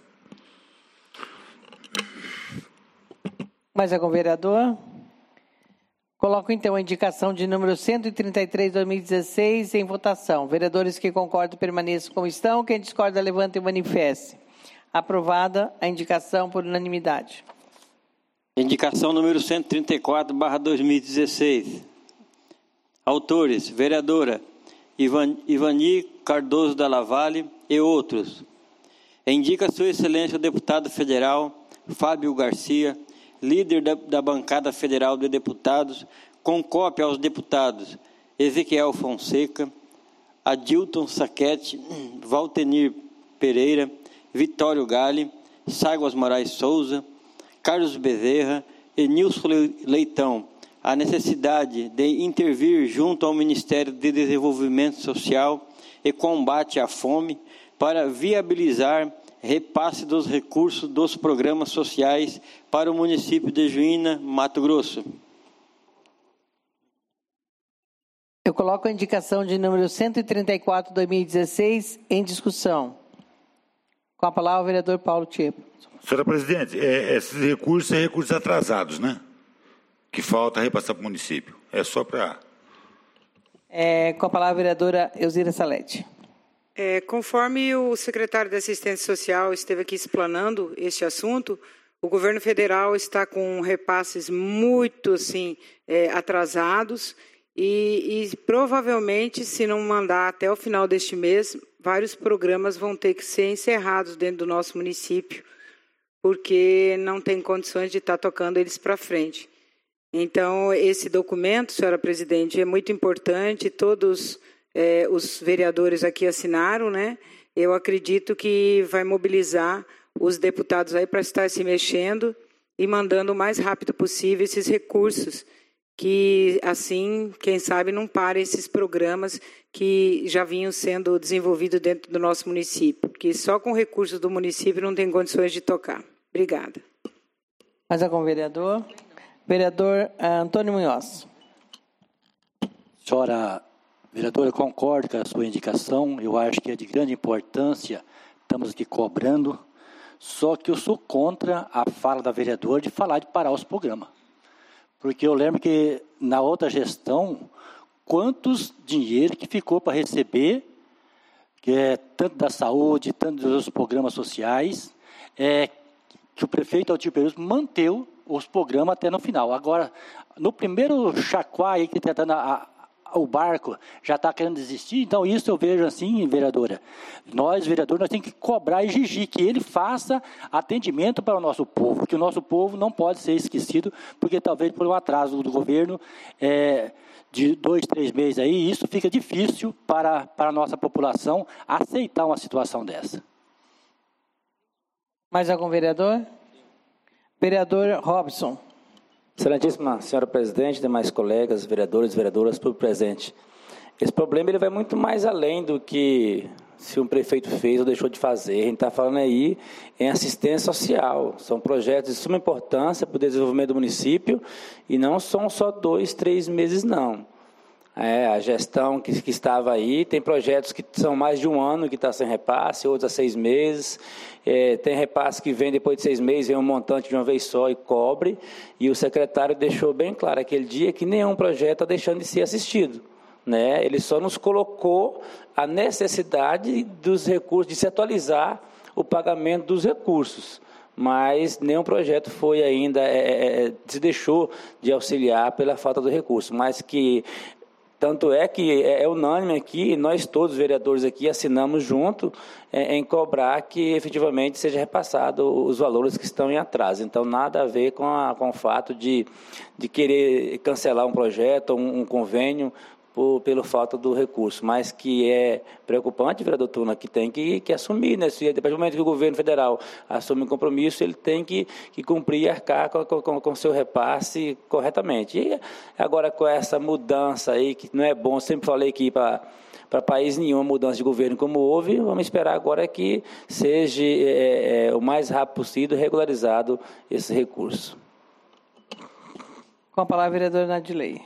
Mais algum vereador? Coloco, então, a indicação de número cento e trinta e três, dois mil e dezesseis, em votação. Vereadores que concordam, permaneçam como estão. Quem discorda, levante e manifeste. Aprovada a indicação por unanimidade. Indicação número cento e trinta e quatro, barra dois mil e dezesseis. Autores, vereadora Ivan, Ivani Cardoso da Lavalle e outros. Indica Sua Excelência o deputado federal Fábio Garcia, líder da, da bancada federal de deputados, com cópia aos deputados Ezequiel Fonseca, Adilton Saquete, Valtenir Pereira, Vitório Gale, Ságuas Moraes Souza, Carlos Bezerra e Nilson Leitão, a necessidade de intervir junto ao Ministério de Desenvolvimento Social e Combate à Fome para viabilizar repasse dos recursos dos programas sociais para o município de Juína, Mato Grosso. Eu coloco a indicação de número cento e trinta e quatro, dois mil e dezesseis, em discussão. Com a palavra, o vereador Paulo Tchepo. Senhora presidente, é, esses recursos são recursos atrasados, né? Que falta repassar para o município. É só para... É, com a palavra, a vereadora Elzira Salete. É, conforme o secretário da Assistência Social esteve aqui explanando este assunto, o governo federal está com repasses muito assim, é, atrasados e, e provavelmente, se não mandar até o final deste mês, vários programas vão ter que ser encerrados dentro do nosso município, porque não tem condições de estar tocando eles para frente. Então, esse documento, senhora presidente, é muito importante, todos é, os vereadores aqui assinaram, né? Eu acredito que vai mobilizar os deputados aí para estar se mexendo e mandando o mais rápido possível esses recursos, que assim, quem sabe, não parem esses programas que já vinham sendo desenvolvidos dentro do nosso município, porque só com recursos do município não tem condições de tocar. Obrigada. Mais algum vereador? Vereador Antônio Munhoz. Senhora vereadora, concordo com a sua indicação, eu acho que é de grande importância, estamos aqui cobrando, só que eu sou contra a fala da vereadora de falar de parar os programas. Porque eu lembro que na outra gestão, quantos dinheiro que ficou para receber, que é tanto da saúde, tanto dos programas sociais, é, que o prefeito Altir Peruso manteve os programas até no final. Agora, no primeiro chacoalho que está dando a, a, o barco, já está querendo desistir, então isso eu vejo assim, vereadora. Nós, vereadores, nós temos que cobrar e exigir que ele faça atendimento para o nosso povo, que o nosso povo não pode ser esquecido, porque talvez por um atraso do governo é, de dois, três meses aí, isso fica difícil para, para a nossa população aceitar uma situação dessa. Mais algum vereador? Vereador Robson. Excelentíssima senhora presidente, demais colegas, vereadores e vereadoras, por presente. Esse problema ele vai muito mais além do que se um prefeito fez ou deixou de fazer. A gente está falando aí em assistência social. São projetos de suma importância para o desenvolvimento do município e não são só dois, três meses, não. É, a gestão que, que estava aí, tem projetos que são mais de um ano que está sem repasse, outros há seis meses, é, tem repasse que vem depois de seis meses, vem um montante de uma vez só e cobre, e o secretário deixou bem claro aquele dia que nenhum projeto está deixando de ser assistido, né? Ele só nos colocou a necessidade dos recursos, de se atualizar o pagamento dos recursos, mas nenhum projeto foi ainda, é, é, se deixou de auxiliar pela falta do recurso, mas que... Tanto é que é unânime aqui, nós todos, vereadores aqui, assinamos junto é, em cobrar que efetivamente seja repassado os valores que estão em atraso. Então, nada a ver com, a, com o fato de, de querer cancelar um projeto, um, um convênio, por, pelo falta do recurso, mas que é preocupante, vereador Tuna, que tem que, que assumir, né? Se, a partir do momento que o governo federal assume um compromisso, ele tem que, que cumprir e arcar com o com, com seu repasse corretamente. E agora, com essa mudança aí, que não é bom, sempre falei que para para país nenhum, mudança de governo como houve, vamos esperar agora que seja é, é, o mais rápido possível regularizado esse recurso. Com a palavra, vereadora Nadilei.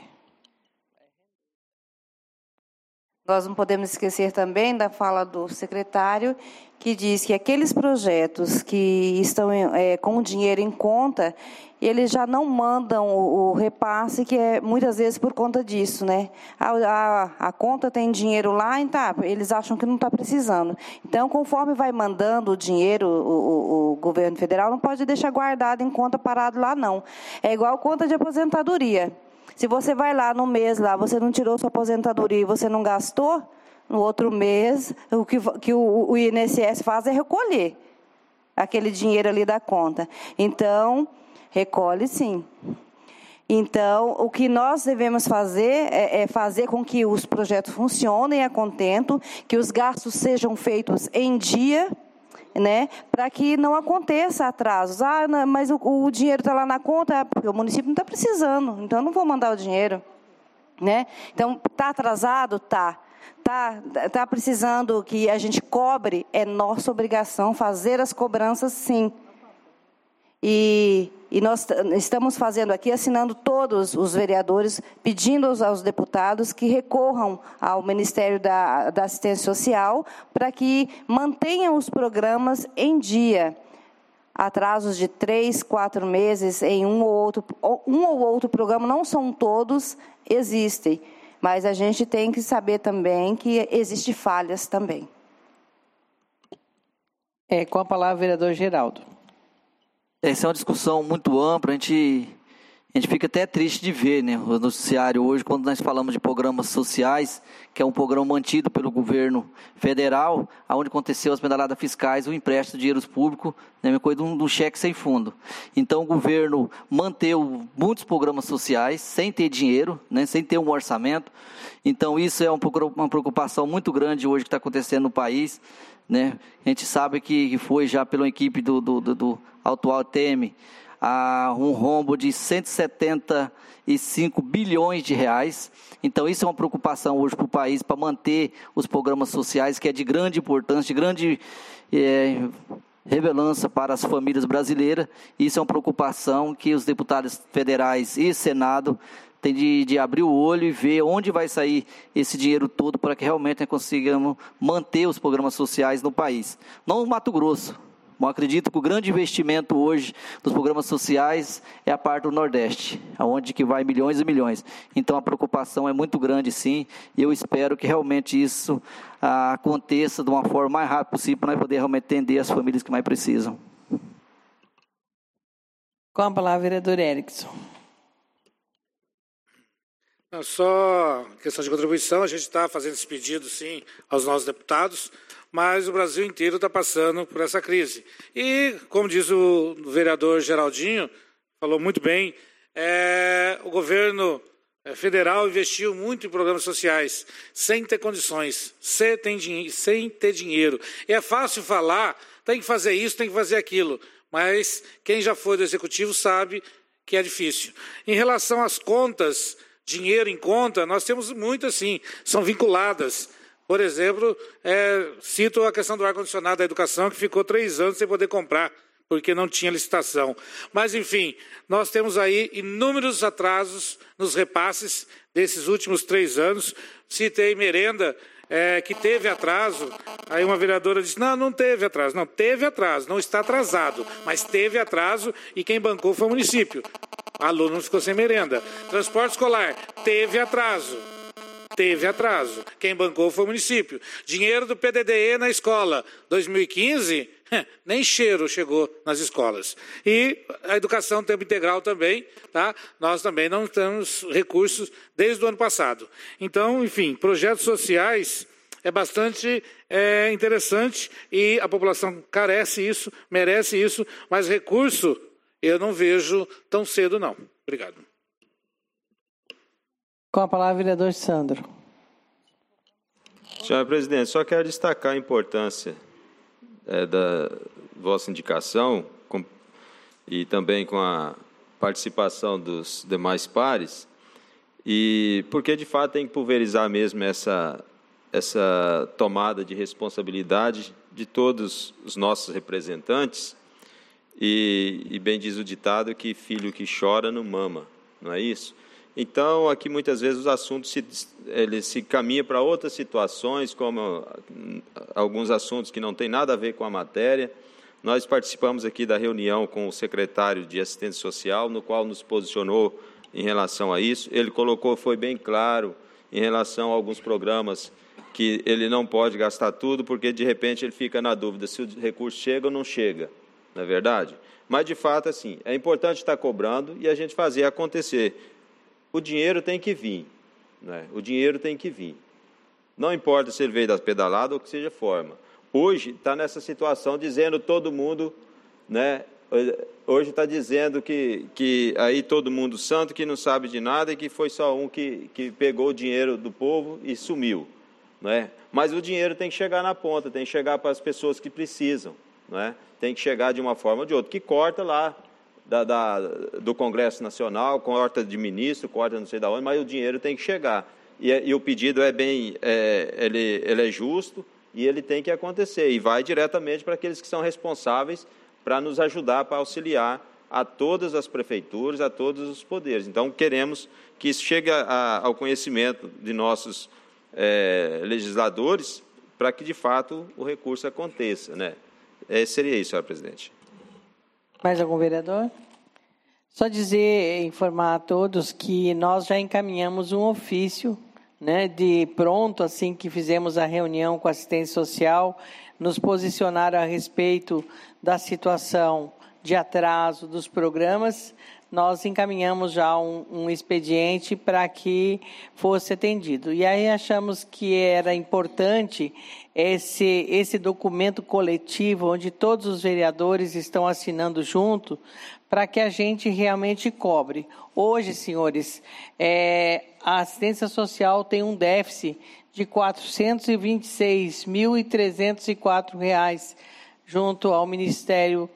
Nós não podemos esquecer também da fala do secretário, que diz que aqueles projetos que estão é, com o dinheiro em conta, eles já não mandam o, o repasse, que é muitas vezes por conta disso, né? A, a, a conta tem dinheiro lá, então eles acham que não está precisando. Então, conforme vai mandando o dinheiro, o, o, o governo federal não pode deixar guardado em conta parado lá, não. É igual conta de aposentadoria. Se você vai lá no mês, lá, você não tirou sua aposentadoria e você não gastou, no outro mês, o que, que o, o I N S S faz é recolher aquele dinheiro ali da conta. Então, recolhe sim. Então, o que nós devemos fazer é, é fazer com que os projetos funcionem a contento, que os gastos sejam feitos em dia, né, para que não aconteça atrasos. Ah, não, mas o, o dinheiro está lá na conta, porque o município não está precisando, então eu não vou mandar o dinheiro. Né? Então, está atrasado? Está. Está tá precisando que a gente cobre, é nossa obrigação fazer as cobranças, sim. E, e nós estamos fazendo aqui, assinando todos os vereadores, pedindo aos, aos deputados que recorram ao Ministério da, da Assistência Social para que mantenham os programas em dia. Atrasos de três, quatro meses em um ou outro, um ou outro programa, não são todos, existem. Mas a gente tem que saber também que existem falhas também. É, com a palavra, o vereador Geraldo. Essa é uma discussão muito ampla, a gente, a gente fica até triste de ver, né, o noticiário hoje, quando nós falamos de programas sociais, que é um programa mantido pelo governo federal, onde aconteceu as pedaladas fiscais, o empréstimo de dinheiros públicos, né, uma coisa de um, de um cheque sem fundo. Então, o governo manteve muitos programas sociais, sem ter dinheiro, né, sem ter um orçamento. Então, isso é uma preocupação muito grande hoje que está acontecendo no país. Né? A gente sabe que foi já pela equipe do, do, do, do atual Temer a um rombo de cento e setenta e cinco bilhões de reais. Então, isso é uma preocupação hoje para o país, para manter os programas sociais, que é de grande importância, de grande é, relevância para as famílias brasileiras. Isso é uma preocupação que os deputados federais e Senado tem de, de abrir o olho e ver onde vai sair esse dinheiro todo para que realmente nós consigamos manter os programas sociais no país. Não no Mato Grosso. Eu acredito que o grande investimento hoje dos programas sociais é a parte do Nordeste, onde que vai milhões e milhões. Então a preocupação é muito grande, sim, e eu espero que realmente isso ah, aconteça de uma forma mais rápida possível para nós poder realmente atender as famílias que mais precisam. Com a palavra, vereador Erickson. Não, só questão de contribuição, a gente está fazendo esse pedido, sim, aos nossos deputados, mas o Brasil inteiro está passando por essa crise. E, como diz o vereador Geraldinho, falou muito bem, é, o governo federal investiu muito em programas sociais, sem ter condições, sem ter, sem ter dinheiro. E é fácil falar, tem que fazer isso, tem que fazer aquilo, mas quem já foi do executivo sabe que é difícil. Em relação às contas, dinheiro em conta, nós temos muitas, sim, são vinculadas. Por exemplo, é, cito a questão do ar-condicionado da educação, que ficou três anos sem poder comprar, porque não tinha licitação. Mas, enfim, nós temos aí inúmeros atrasos nos repasses desses últimos três anos. Citei merenda, é, que teve atraso. Aí uma vereadora disse, não, não teve atraso. Não, teve atraso, não está atrasado, mas teve atraso e quem bancou foi o município. Aluno ficou sem merenda. Transporte escolar, teve atraso. Teve atraso. Quem bancou foi o município. Dinheiro do P D D E na escola. dois mil e quinze, nem cheiro chegou nas escolas. E a educação tempo integral também, tá? Nós também não temos recursos desde o ano passado. Então, enfim, projetos sociais é bastante é, interessante e a população carece isso, merece isso, mas recurso eu não vejo tão cedo, não. Obrigado. Com a palavra, vereador Sandro. Senhora presidente, só quero destacar a importância é, da vossa indicação com, e também com a participação dos demais pares, e porque, de fato, tem que pulverizar mesmo essa, essa tomada de responsabilidade de todos os nossos representantes. E, e bem diz o ditado que filho que chora não mama, não é isso? Então, aqui muitas vezes os assuntos se, ele se caminha para outras situações, como alguns assuntos que não têm nada a ver com a matéria. Nós participamos aqui da reunião com o secretário de Assistência Social, no qual nos posicionou em relação a isso. Ele colocou, foi bem claro, em relação a alguns programas, que ele não pode gastar tudo, porque de repente ele fica na dúvida se o recurso chega ou não chega. Não é verdade? Mas, de fato, assim, é importante estar cobrando e a gente fazer acontecer. O dinheiro tem que vir, né? O dinheiro tem que vir. Não importa se ele veio da pedalada ou que seja forma. Hoje está nessa situação dizendo todo mundo, né? Hoje está dizendo que, que aí todo mundo santo, que não sabe de nada e que foi só um que, que pegou o dinheiro do povo e sumiu, né? Mas o dinheiro tem que chegar na ponta, tem que chegar para as pessoas que precisam. Não é? Tem que chegar de uma forma ou de outra, que corta lá da, da, do Congresso Nacional, corta de ministro, corta não sei de onde, mas o dinheiro tem que chegar. E, e o pedido é bem, é, ele, ele é justo e ele tem que acontecer. E vai diretamente para aqueles que são responsáveis para nos ajudar, para auxiliar a todas as prefeituras, a todos os poderes. Então, queremos que isso chegue a, ao conhecimento de nossos é, legisladores para que, de fato, o recurso aconteça, né? É, seria isso, senhora presidente. Mais algum vereador? Só dizer, informar a todos que nós já encaminhamos um ofício, né, de pronto, assim que fizemos a reunião com a assistência social, nos posicionaram a respeito da situação de atraso dos programas, nós encaminhamos já um, um expediente para que fosse atendido. E aí achamos que era importante esse, esse documento coletivo, onde todos os vereadores estão assinando junto, para que a gente realmente cobre. Hoje, senhores, é, a assistência social tem um déficit de quatrocentos e vinte e seis mil trezentos e quatro reais junto ao Ministério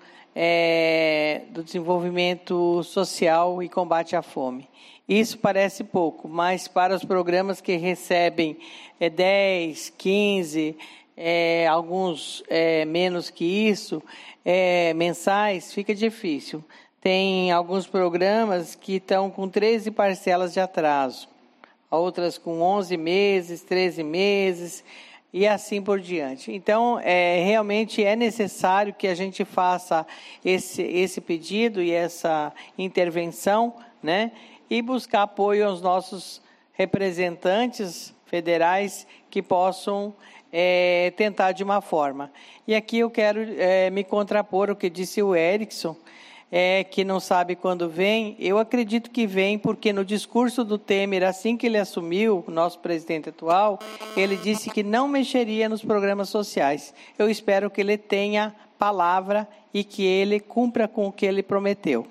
é, do Desenvolvimento Social e Combate à Fome. Isso parece pouco, mas para os programas que recebem é, dez, quinze, é, alguns é, menos que isso, é, mensais, fica difícil. Tem alguns programas que estão com treze parcelas de atraso, outras com onze meses, treze meses e assim por diante. Então, é, realmente é necessário que a gente faça esse, esse pedido e essa intervenção, né, e buscar apoio aos nossos representantes federais que possam é, tentar de uma forma. E aqui eu quero é, me contrapor ao que disse o Erickson, é, que não sabe quando vem. Eu acredito que vem porque no discurso do Temer, assim que ele assumiu, o nosso presidente atual, ele disse que não mexeria nos programas sociais. Eu espero que ele tenha palavra e que ele cumpra com o que ele prometeu.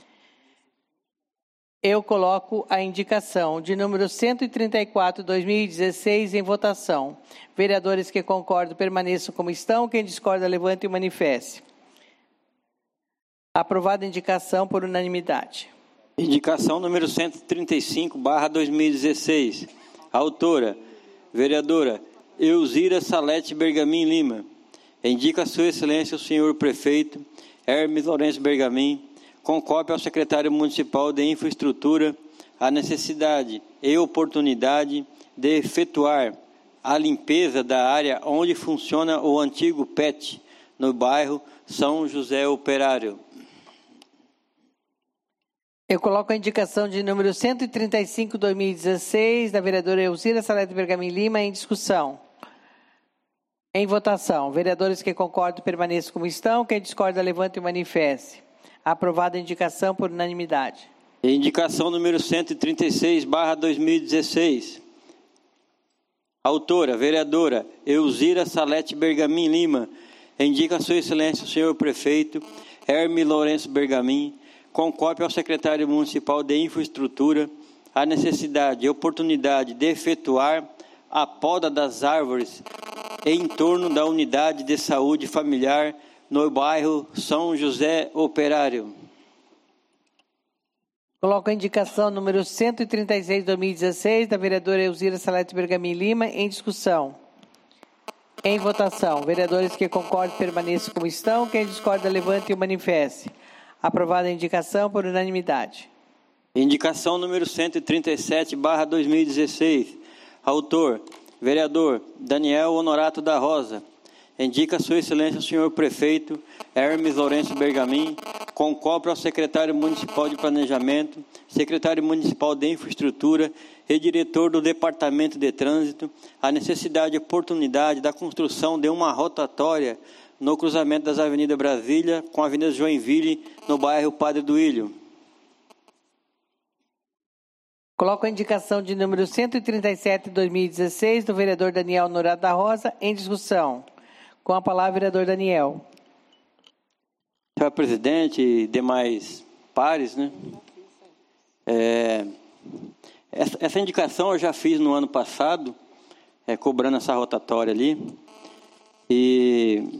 Eu coloco a indicação de número cento e trinta e quatro, dois mil e dezesseis, em votação. Vereadores que concordam, permaneçam como estão. Quem discorda, levante e manifeste. Aprovada a indicação por unanimidade. Indicação número cento e trinta e cinco, barra dois mil e dezesseis. Autora, vereadora Elzira Salete Bergamin Lima. Indica a sua excelência o senhor prefeito Hermes Lourenço Bergamin, com cópia ao secretário municipal de infraestrutura, a necessidade e oportunidade de efetuar a limpeza da área onde funciona o antigo P E T, no bairro São José Operário. Eu coloco a indicação de número cento e trinta e cinco, dois mil e dezesseis, da vereadora Elzira Salete Bergamin Lima, em discussão. Em votação. Vereadores que concordam, permaneçam como estão. Quem discorda, levante e manifeste. Aprovada a indicação por unanimidade. Indicação número cento e trinta e seis, barra dois mil e dezesseis. Autora, vereadora Elzira Salete Bergamin Lima. Indica a sua excelência o senhor prefeito Hermes Lourenço Bergamin, com cópia ao secretário municipal de infraestrutura, a necessidade e oportunidade de efetuar a poda das árvores em torno da unidade de saúde familiar no bairro São José Operário. Coloco a indicação número cento e trinta e seis, dois mil e dezesseis, da vereadora Elzira Salete Bergamin Lima, em discussão. Em votação. Vereadores que concordam, permaneçam como estão. Quem discorda, levante e manifeste. Aprovada a indicação por unanimidade. Indicação número cento e trinta e sete, barra dois mil e dezesseis. Autor, vereador Daniel Honorato da Rosa. Indica a sua excelência o senhor prefeito Hermes Lourenço Bergamin, com cópia ao secretário municipal de planejamento, secretário municipal de infraestrutura e diretor do departamento de trânsito, a necessidade e oportunidade da construção de uma rotatória no cruzamento das Avenidas Brasília com a Avenida Joinville, no bairro Padre Duílio. Coloco a indicação de número cento e trinta e sete, dois mil e dezesseis, do vereador Daniel Honorato da Rosa, em discussão. Com a palavra, vereador Daniel. Senhor presidente e demais pares, né? É, essa, essa indicação eu já fiz no ano passado, é, cobrando essa rotatória ali. E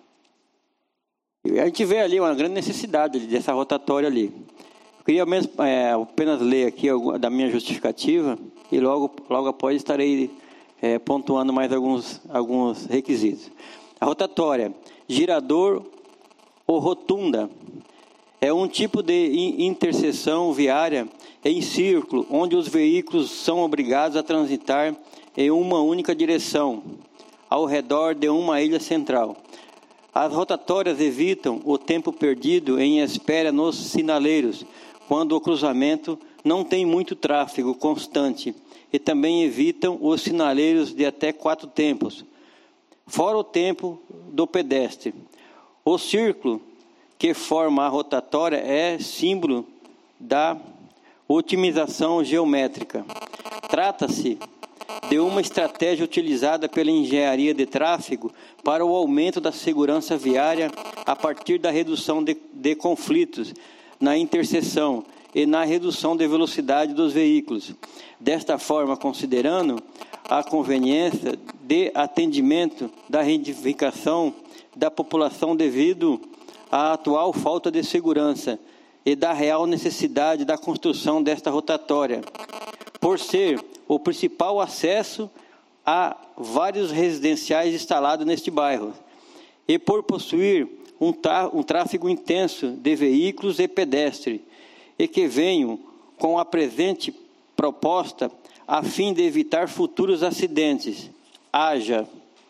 a gente vê ali uma grande necessidade dessa rotatória ali. Eu queria mesmo, é, apenas ler aqui da minha justificativa e logo, logo após estarei é, pontuando mais alguns, alguns requisitos. A rotatória, girador ou rotunda, É um tipo de interseção viária em círculo, onde os veículos são obrigados a transitar em uma única direção, ao redor de uma ilha central. As rotatórias evitam o tempo perdido em espera nos sinaleiros, quando o cruzamento não tem muito tráfego constante, e também evitam os sinaleiros de até quatro tempos, fora o tempo do pedestre. O círculo que forma a rotatória é símbolo da otimização geométrica. Trata-se de uma estratégia utilizada pela engenharia de tráfego para o aumento da segurança viária a partir da redução de, de conflitos na interseção e na redução de velocidade dos veículos. Desta forma, considerando a conveniência de atendimento da reivindicação da população devido à atual falta de segurança e da real necessidade da construção desta rotatória, por ser o principal acesso a vários residenciais instalados neste bairro e por possuir um, um tráfego intenso de veículos e pedestres, e que venham com a presente proposta a fim de evitar futuros acidentes. Haja,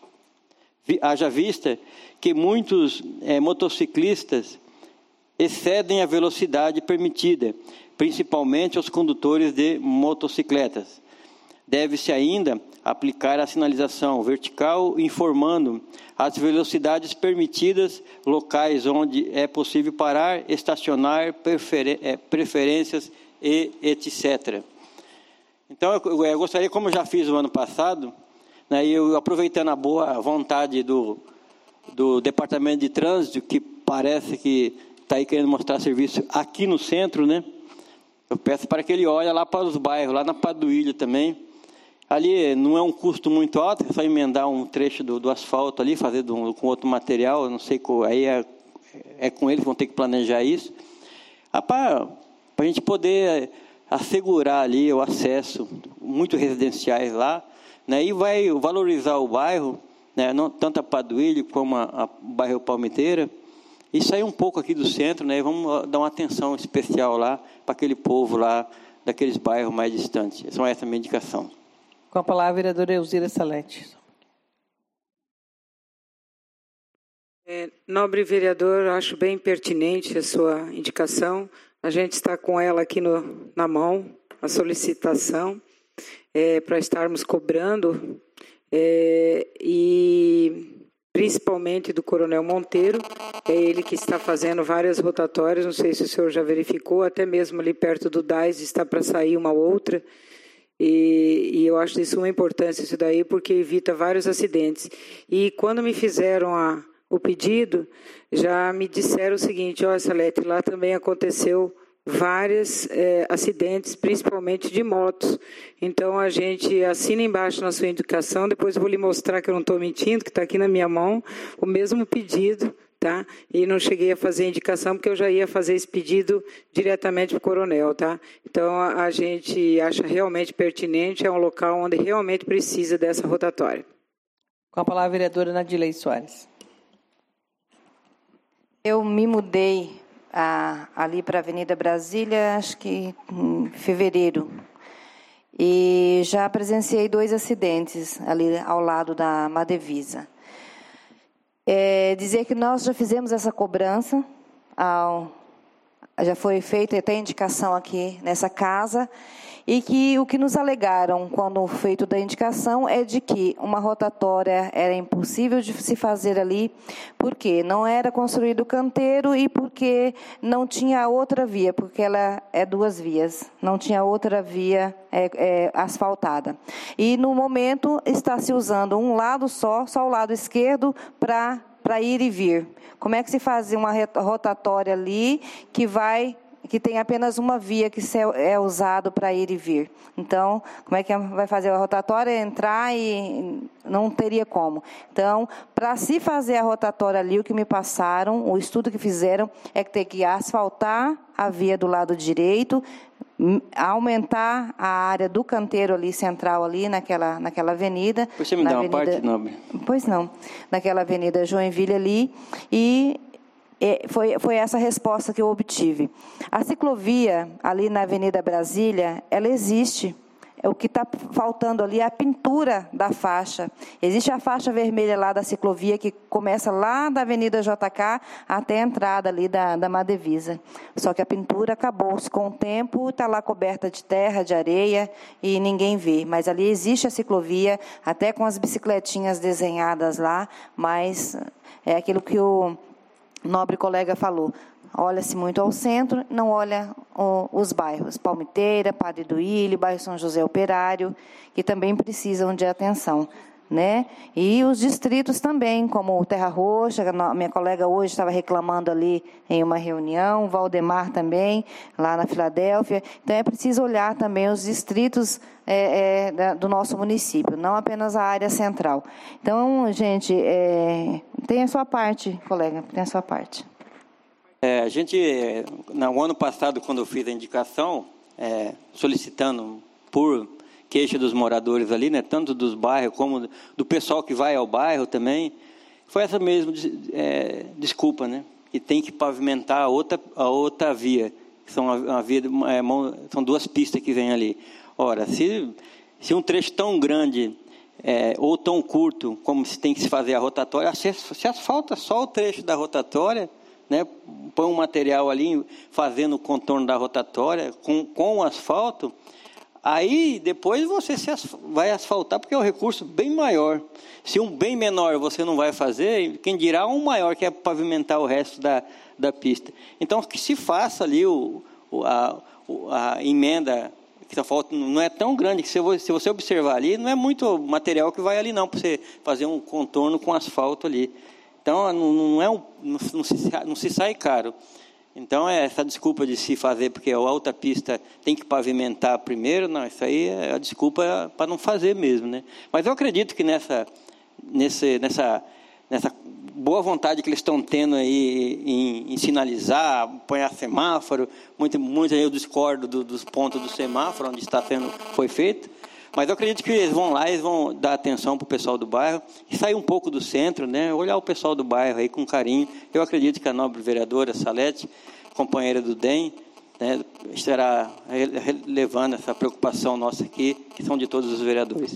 haja vista que muitos é, motociclistas excedem a velocidade permitida, principalmente os condutores de motocicletas. Deve-se ainda aplicar a sinalização vertical, informando as velocidades permitidas, locais onde é possível parar, estacionar, preferências e etcétera. Então, eu, eu gostaria, como eu já fiz o ano passado, né, eu aproveitando a boa vontade do, do Departamento de Trânsito, que parece que está aí querendo mostrar serviço aqui no centro, né? Eu peço para que ele olhe lá para os bairros, lá na Paduília também. Ali não é um custo muito alto, é só emendar um trecho do, do asfalto ali, fazer do, com outro material, eu não sei qual, aí é, é com eles que vão ter que planejar isso. Para a gente poder assegurar ali o acesso, muito residenciais lá, né, e vai valorizar o bairro, né, não, tanto a Paduília como a, a bairro Palmiteira, e sair um pouco aqui do centro, né, e vamos dar uma atenção especial lá para aquele povo lá, daqueles bairros mais distantes. Essa é essa a minha indicação. Com a palavra, a vereadora Elzira Salete. É, nobre vereador, acho bem pertinente a sua indicação. A gente está com ela aqui no, na mão, a solicitação, é, para estarmos cobrando, é, e principalmente do Coronel Monteiro, é ele que está fazendo várias rotatórias, não sei se o senhor já verificou, até mesmo ali perto do D A I S está para sair uma outra, e, e eu acho de suma importância isso daí, porque evita vários acidentes. E quando me fizeram a, o pedido, já me disseram o seguinte: ó, Salete, lá também aconteceu vários é, acidentes, principalmente de motos. Então, a gente assina embaixo na sua indicação, depois eu vou lhe mostrar que eu não estou mentindo, que está aqui na minha mão, o mesmo pedido, tá? E não cheguei a fazer a indicação, porque eu já ia fazer esse pedido diretamente para o coronel, tá? Então, a, a gente acha realmente pertinente, é um local onde realmente precisa dessa rotatória. Com a palavra, a vereadora Nadilei Soares. Eu me mudei a, ali para a Avenida Brasília, acho que em fevereiro. E já presenciei dois acidentes ali ao lado da Madevisa. É, dizer que nós já fizemos essa cobrança, ao, já foi feita até indicação aqui nessa casa, e que o que nos alegaram quando feito da indicação é de que uma rotatória era impossível de se fazer ali, porque não era construído canteiro e porque não tinha outra via, porque ela é duas vias, não tinha outra via é, é, asfaltada. E no momento está se usando um lado só, só o lado esquerdo, para para ir e vir. Como é que se faz uma rotatória ali que vai... que tem apenas uma via que é usado para ir e vir. Então, como é que vai fazer a rotatória? Entrar e não teria como. Então, para se fazer a rotatória ali, o que me passaram, o estudo que fizeram, é que tem que asfaltar a via do lado direito, aumentar a área do canteiro ali, central ali, naquela, naquela avenida. Você me dá uma parte, nobre? Pois não. Naquela avenida Joinville ali, e É, foi, foi essa resposta que eu obtive. A ciclovia, ali na Avenida Brasília, ela existe. O que está faltando ali é a pintura da faixa. Existe a faixa vermelha lá da ciclovia, que começa lá da Avenida J K até a entrada ali da, da Madevisa. Só que a pintura acabou-se com o tempo, está lá coberta de terra, de areia, e ninguém vê. Mas ali existe a ciclovia, até com as bicicletinhas desenhadas lá, mas é aquilo que o nobre colega falou. Olha-se muito ao centro, não olha o, os bairros, Palmiteira, Padre Duílio, bairro São José Operário, que também precisam de atenção, né? E os distritos também, como o Terra Roxa, a minha colega hoje estava reclamando ali em uma reunião, Valdemar também, lá na Filadélfia. Então, é preciso olhar também os distritos é, é, da, do nosso município, não apenas a área central. Então, gente, é, tem a sua parte, colega, tem a sua parte. É, a gente, no ano passado, quando eu fiz a indicação, é, solicitando por queixa dos moradores ali, né, tanto dos bairros como do pessoal que vai ao bairro também, foi essa mesma é, desculpa, né, que tem que pavimentar a outra, a outra via, que são, a, a via, é, são duas pistas que vêm ali. Ora, se, se um trecho tão grande é, ou tão curto como se tem que se fazer a rotatória, se, se asfalta só o trecho da rotatória, né, põe um material ali fazendo o contorno da rotatória com, com o asfalto, aí depois você se asf- vai asfaltar, porque é um recurso bem maior. Se um bem menor você não vai fazer, quem dirá um maior, que é pavimentar o resto da, da pista. Então, que se faça ali o, o, a, a emenda, que a falta não é tão grande, que se você, se você observar ali, não é muito material que vai ali não, para você fazer um contorno com asfalto ali. Então, não, não, é um, não, não, se, não se sai caro. Então, é essa desculpa de se fazer, porque a alta pista tem que pavimentar primeiro, não, isso aí é a desculpa para não fazer mesmo, né? Mas eu acredito que nessa, nesse, nessa, nessa boa vontade que eles estão tendo aí em, em sinalizar, apanhar semáforo, muito, muito aí eu discordo do, dos pontos do semáforo, onde está sendo, foi feito. Mas eu acredito que eles vão lá, eles vão dar atenção para o pessoal do bairro e sair um pouco do centro, né? Olhar o pessoal do bairro aí com carinho. Eu acredito que a nobre vereadora Salete, companheira do D E M, né, estará levando essa preocupação nossa aqui, que são de todos os vereadores.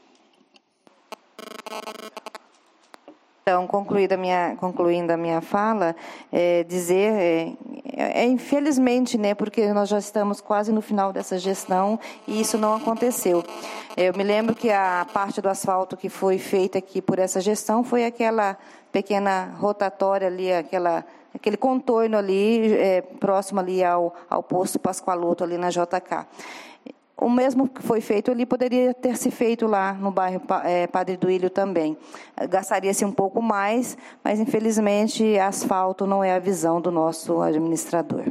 Então, concluída a minha, concluindo a minha fala, é, dizer, é, é, infelizmente, né, porque nós já estamos quase no final dessa gestão e isso não aconteceu. Eu me lembro que a parte do asfalto que foi feita aqui por essa gestão foi aquela pequena rotatória ali, aquela, aquele contorno ali, é, próximo ali ao, ao posto Pascoaloto, ali na J K. O mesmo que foi feito ali poderia ter se feito lá no bairro é, Padre Duílio também. Gastaria-se um pouco mais, mas infelizmente asfalto não é a visão do nosso administrador.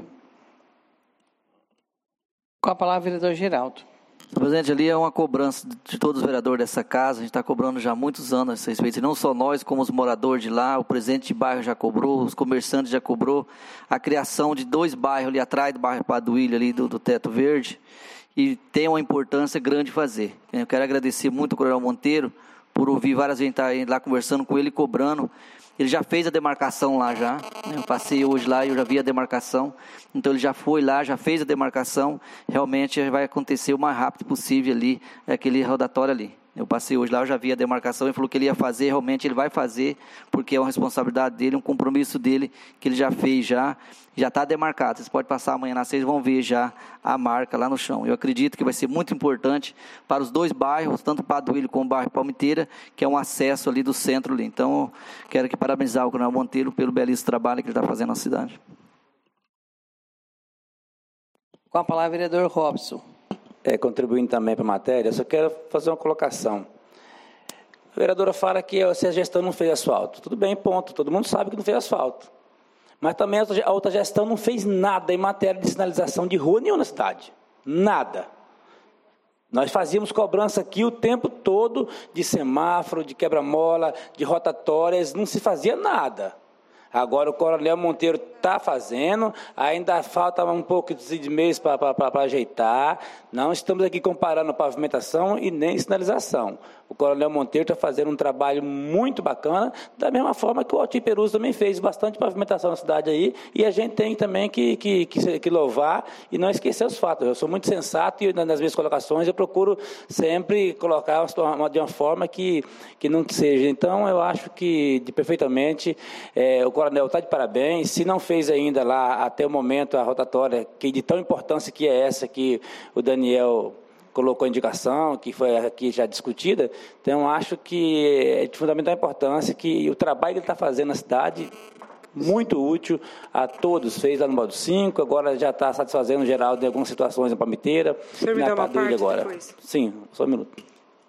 Com a palavra, vereador Geraldo. Presidente, ali é uma cobrança de todos os vereadores dessa casa. A gente está cobrando já há muitos anos esse respeito. E não só nós, como os moradores de lá, o presidente de bairro já cobrou, os comerciantes já cobrou. A criação de dois bairros ali atrás do bairro Padre Duílio, ali do, do Teto Verde. E tem uma importância grande fazer. Eu quero agradecer muito ao Coronel Monteiro por ouvir várias vezes estar lá conversando com ele, cobrando. Ele já fez a demarcação lá já, né? Eu passei hoje lá e eu já vi a demarcação. Então ele já foi lá, já fez a demarcação. Realmente vai acontecer o mais rápido possível ali, aquele rodatório ali. Eu passei hoje lá, eu já vi a demarcação, ele falou que ele ia fazer, realmente ele vai fazer, porque é uma responsabilidade dele, um compromisso dele, que ele já fez já, já está demarcado. Vocês podem passar amanhã na seis, vão ver já a marca lá no chão. Eu acredito que vai ser muito importante para os dois bairros, tanto o Padre Duílio como o bairro Palmiteira, que é um acesso ali do centro ali. Então, quero aqui parabenizar o Coronel Monteiro pelo belíssimo trabalho que ele está fazendo na cidade. Com a palavra, vereador Robson. É, contribuindo também para a matéria, eu só quero fazer uma colocação. A vereadora fala que se a gestão não fez asfalto. Tudo bem, ponto. Todo mundo sabe que não fez asfalto. Mas também a outra gestão não fez nada em matéria de sinalização de rua nenhuma na cidade. Nada. Nós fazíamos cobrança aqui o tempo todo de semáforo, de quebra-mola, de rotatórias, não se fazia nada. Agora o Coronel Monteiro está fazendo, ainda falta um pouco de mês para ajeitar. Não estamos aqui comparando pavimentação e nem sinalização. O Coronel Monteiro está fazendo um trabalho muito bacana, da mesma forma que o Altir Peruso também fez bastante pavimentação na cidade aí, e a gente tem também que, que, que, que louvar e não esquecer os fatos. Eu sou muito sensato e nas minhas colocações eu procuro sempre colocar de uma forma que, que não seja. Então, eu acho que, de, perfeitamente, é, o Coronel está de parabéns. Se não fez ainda lá, até o momento, a rotatória, que de tão importância que é essa que o Daniel colocou a indicação, que foi aqui já discutida, então acho que é de fundamental importância que o trabalho que ele está fazendo na cidade, muito útil a todos, fez lá no modo cinco, agora já está satisfazendo geral de algumas situações na Palmiteira, Você me dá uma parte agora. Depois? Sim, só um minuto.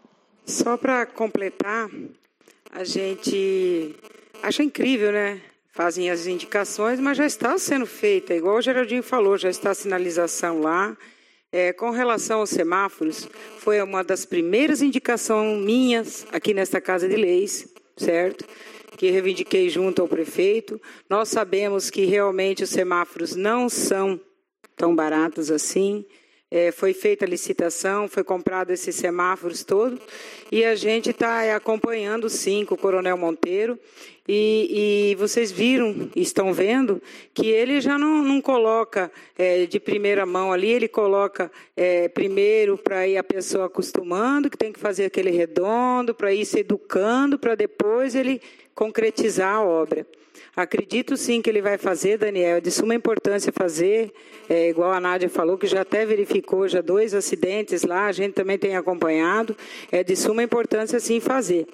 Só para completar, a gente acha incrível, né? Fazem as indicações, mas já está sendo feita, igual o Geraldinho falou, já está a sinalização lá. É, com relação aos semáforos, foi uma das primeiras indicações minhas aqui nesta Casa de Leis, certo? Que reivindiquei junto ao prefeito. Nós sabemos que realmente os semáforos não são tão baratos assim. É, foi feita a licitação, foi comprado esses semáforos todos, e a gente está acompanhando, sim, com o Coronel Monteiro, e, e vocês viram, estão vendo, que ele já não, não coloca é, de primeira mão ali, ele coloca é, primeiro para ir a pessoa acostumando, que tem que fazer aquele redondo, para ir se educando, para depois ele concretizar a obra. Acredito sim que ele vai fazer, Daniel, é de suma importância fazer, é, igual a Nádia falou, que já até verificou já dois acidentes lá, a gente também tem acompanhado, é de suma importância sim fazer.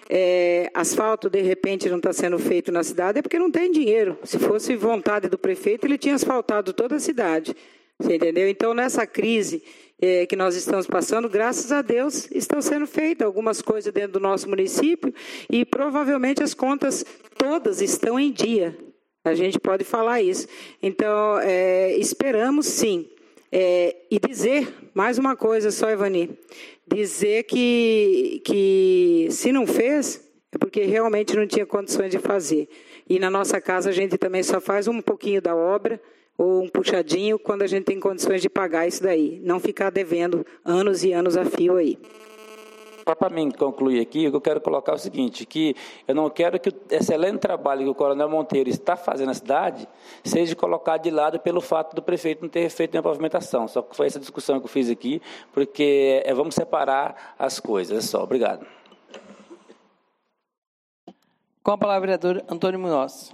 É, asfalto, de repente, não está sendo feito na cidade, é porque não tem dinheiro. Se fosse vontade do prefeito, ele tinha asfaltado toda a cidade, você entendeu? Então, nessa crise é, que nós estamos passando, graças a Deus, estão sendo feitas algumas coisas dentro do nosso município e provavelmente as contas todas estão em dia. A gente pode falar isso. Então, é, esperamos sim. É, e dizer, mais uma coisa só, Ivani, dizer que, que se não fez, é porque realmente não tinha condições de fazer. E na nossa casa a gente também só faz um pouquinho da obra, ou um puxadinho, quando a gente tem condições de pagar isso daí. Não ficar devendo anos e anos a fio aí. Só para mim concluir aqui, eu quero colocar o seguinte, que eu não quero que o excelente trabalho que o Coronel Monteiro está fazendo na cidade seja colocado de lado pelo fato do prefeito não ter feito nenhuma pavimentação. Só que foi essa discussão que eu fiz aqui, porque é, vamos separar as coisas. É só. Obrigado. Com a palavra, vereador Antônio Munhoz.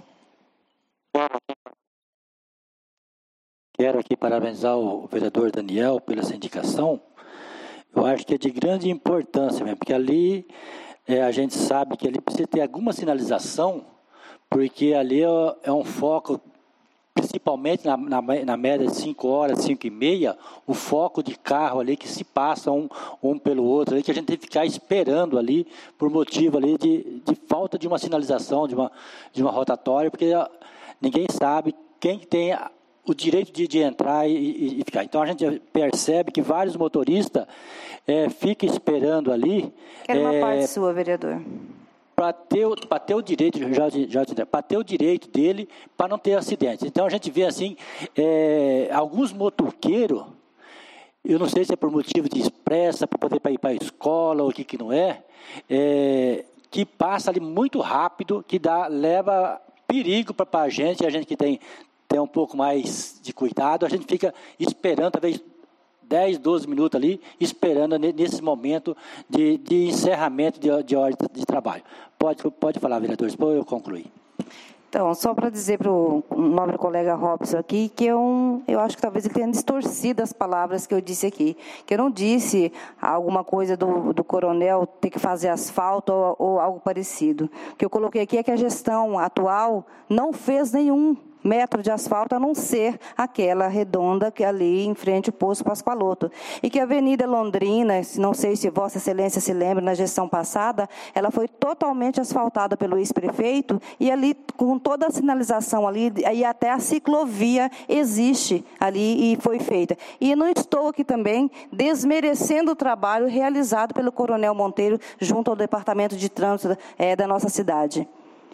Quero aqui parabenizar o vereador Daniel pela essa indicação. Eu acho que é de grande importância mesmo, porque ali é, a gente sabe que ali precisa ter alguma sinalização, porque ali é, é um foco, principalmente na, na, na média de cinco horas, cinco e meia, o foco de carro ali que se passa um, um pelo outro, ali, que a gente tem que ficar esperando ali, por motivo ali de, de falta de uma sinalização, de uma, de uma rotatória, porque ninguém sabe quem tem a, o direito de, de entrar e, e, e ficar. Então, a gente percebe que vários motoristas é, ficam esperando ali... Quero uma é, parte sua, vereador. Para ter, ter o direito, já, já, para ter o direito dele, para não ter acidentes. Então, a gente vê, assim, é, alguns motoqueiros, eu não sei se é por motivo de expressa, para poder ir para a escola, ou o que, que não é, é, que passa ali muito rápido, que dá, leva perigo para a gente, a gente que tem... tem um pouco mais de cuidado, a gente fica esperando, talvez dez, doze minutos ali, esperando nesse momento de, de encerramento de, de hora de trabalho. Pode, pode falar, vereador, depois eu concluir. Então, só para dizer para o nobre colega Robson aqui, que eu, eu acho que talvez ele tenha distorcido as palavras que eu disse aqui, que eu não disse alguma coisa do, do coronel ter que fazer asfalto ou, ou algo parecido. O que eu coloquei aqui é que a gestão atual não fez nenhum metro de asfalto, a não ser aquela redonda que é ali em frente ao posto Pascoaloto. E que a Avenida Londrina, não sei se Vossa Excelência se lembra, na gestão passada, ela foi totalmente asfaltada pelo ex-prefeito, e ali, com toda a sinalização ali, e até a ciclovia existe ali e foi feita. E não estou aqui também desmerecendo o trabalho realizado pelo Coronel Monteiro junto ao Departamento de Trânsito é, da nossa cidade.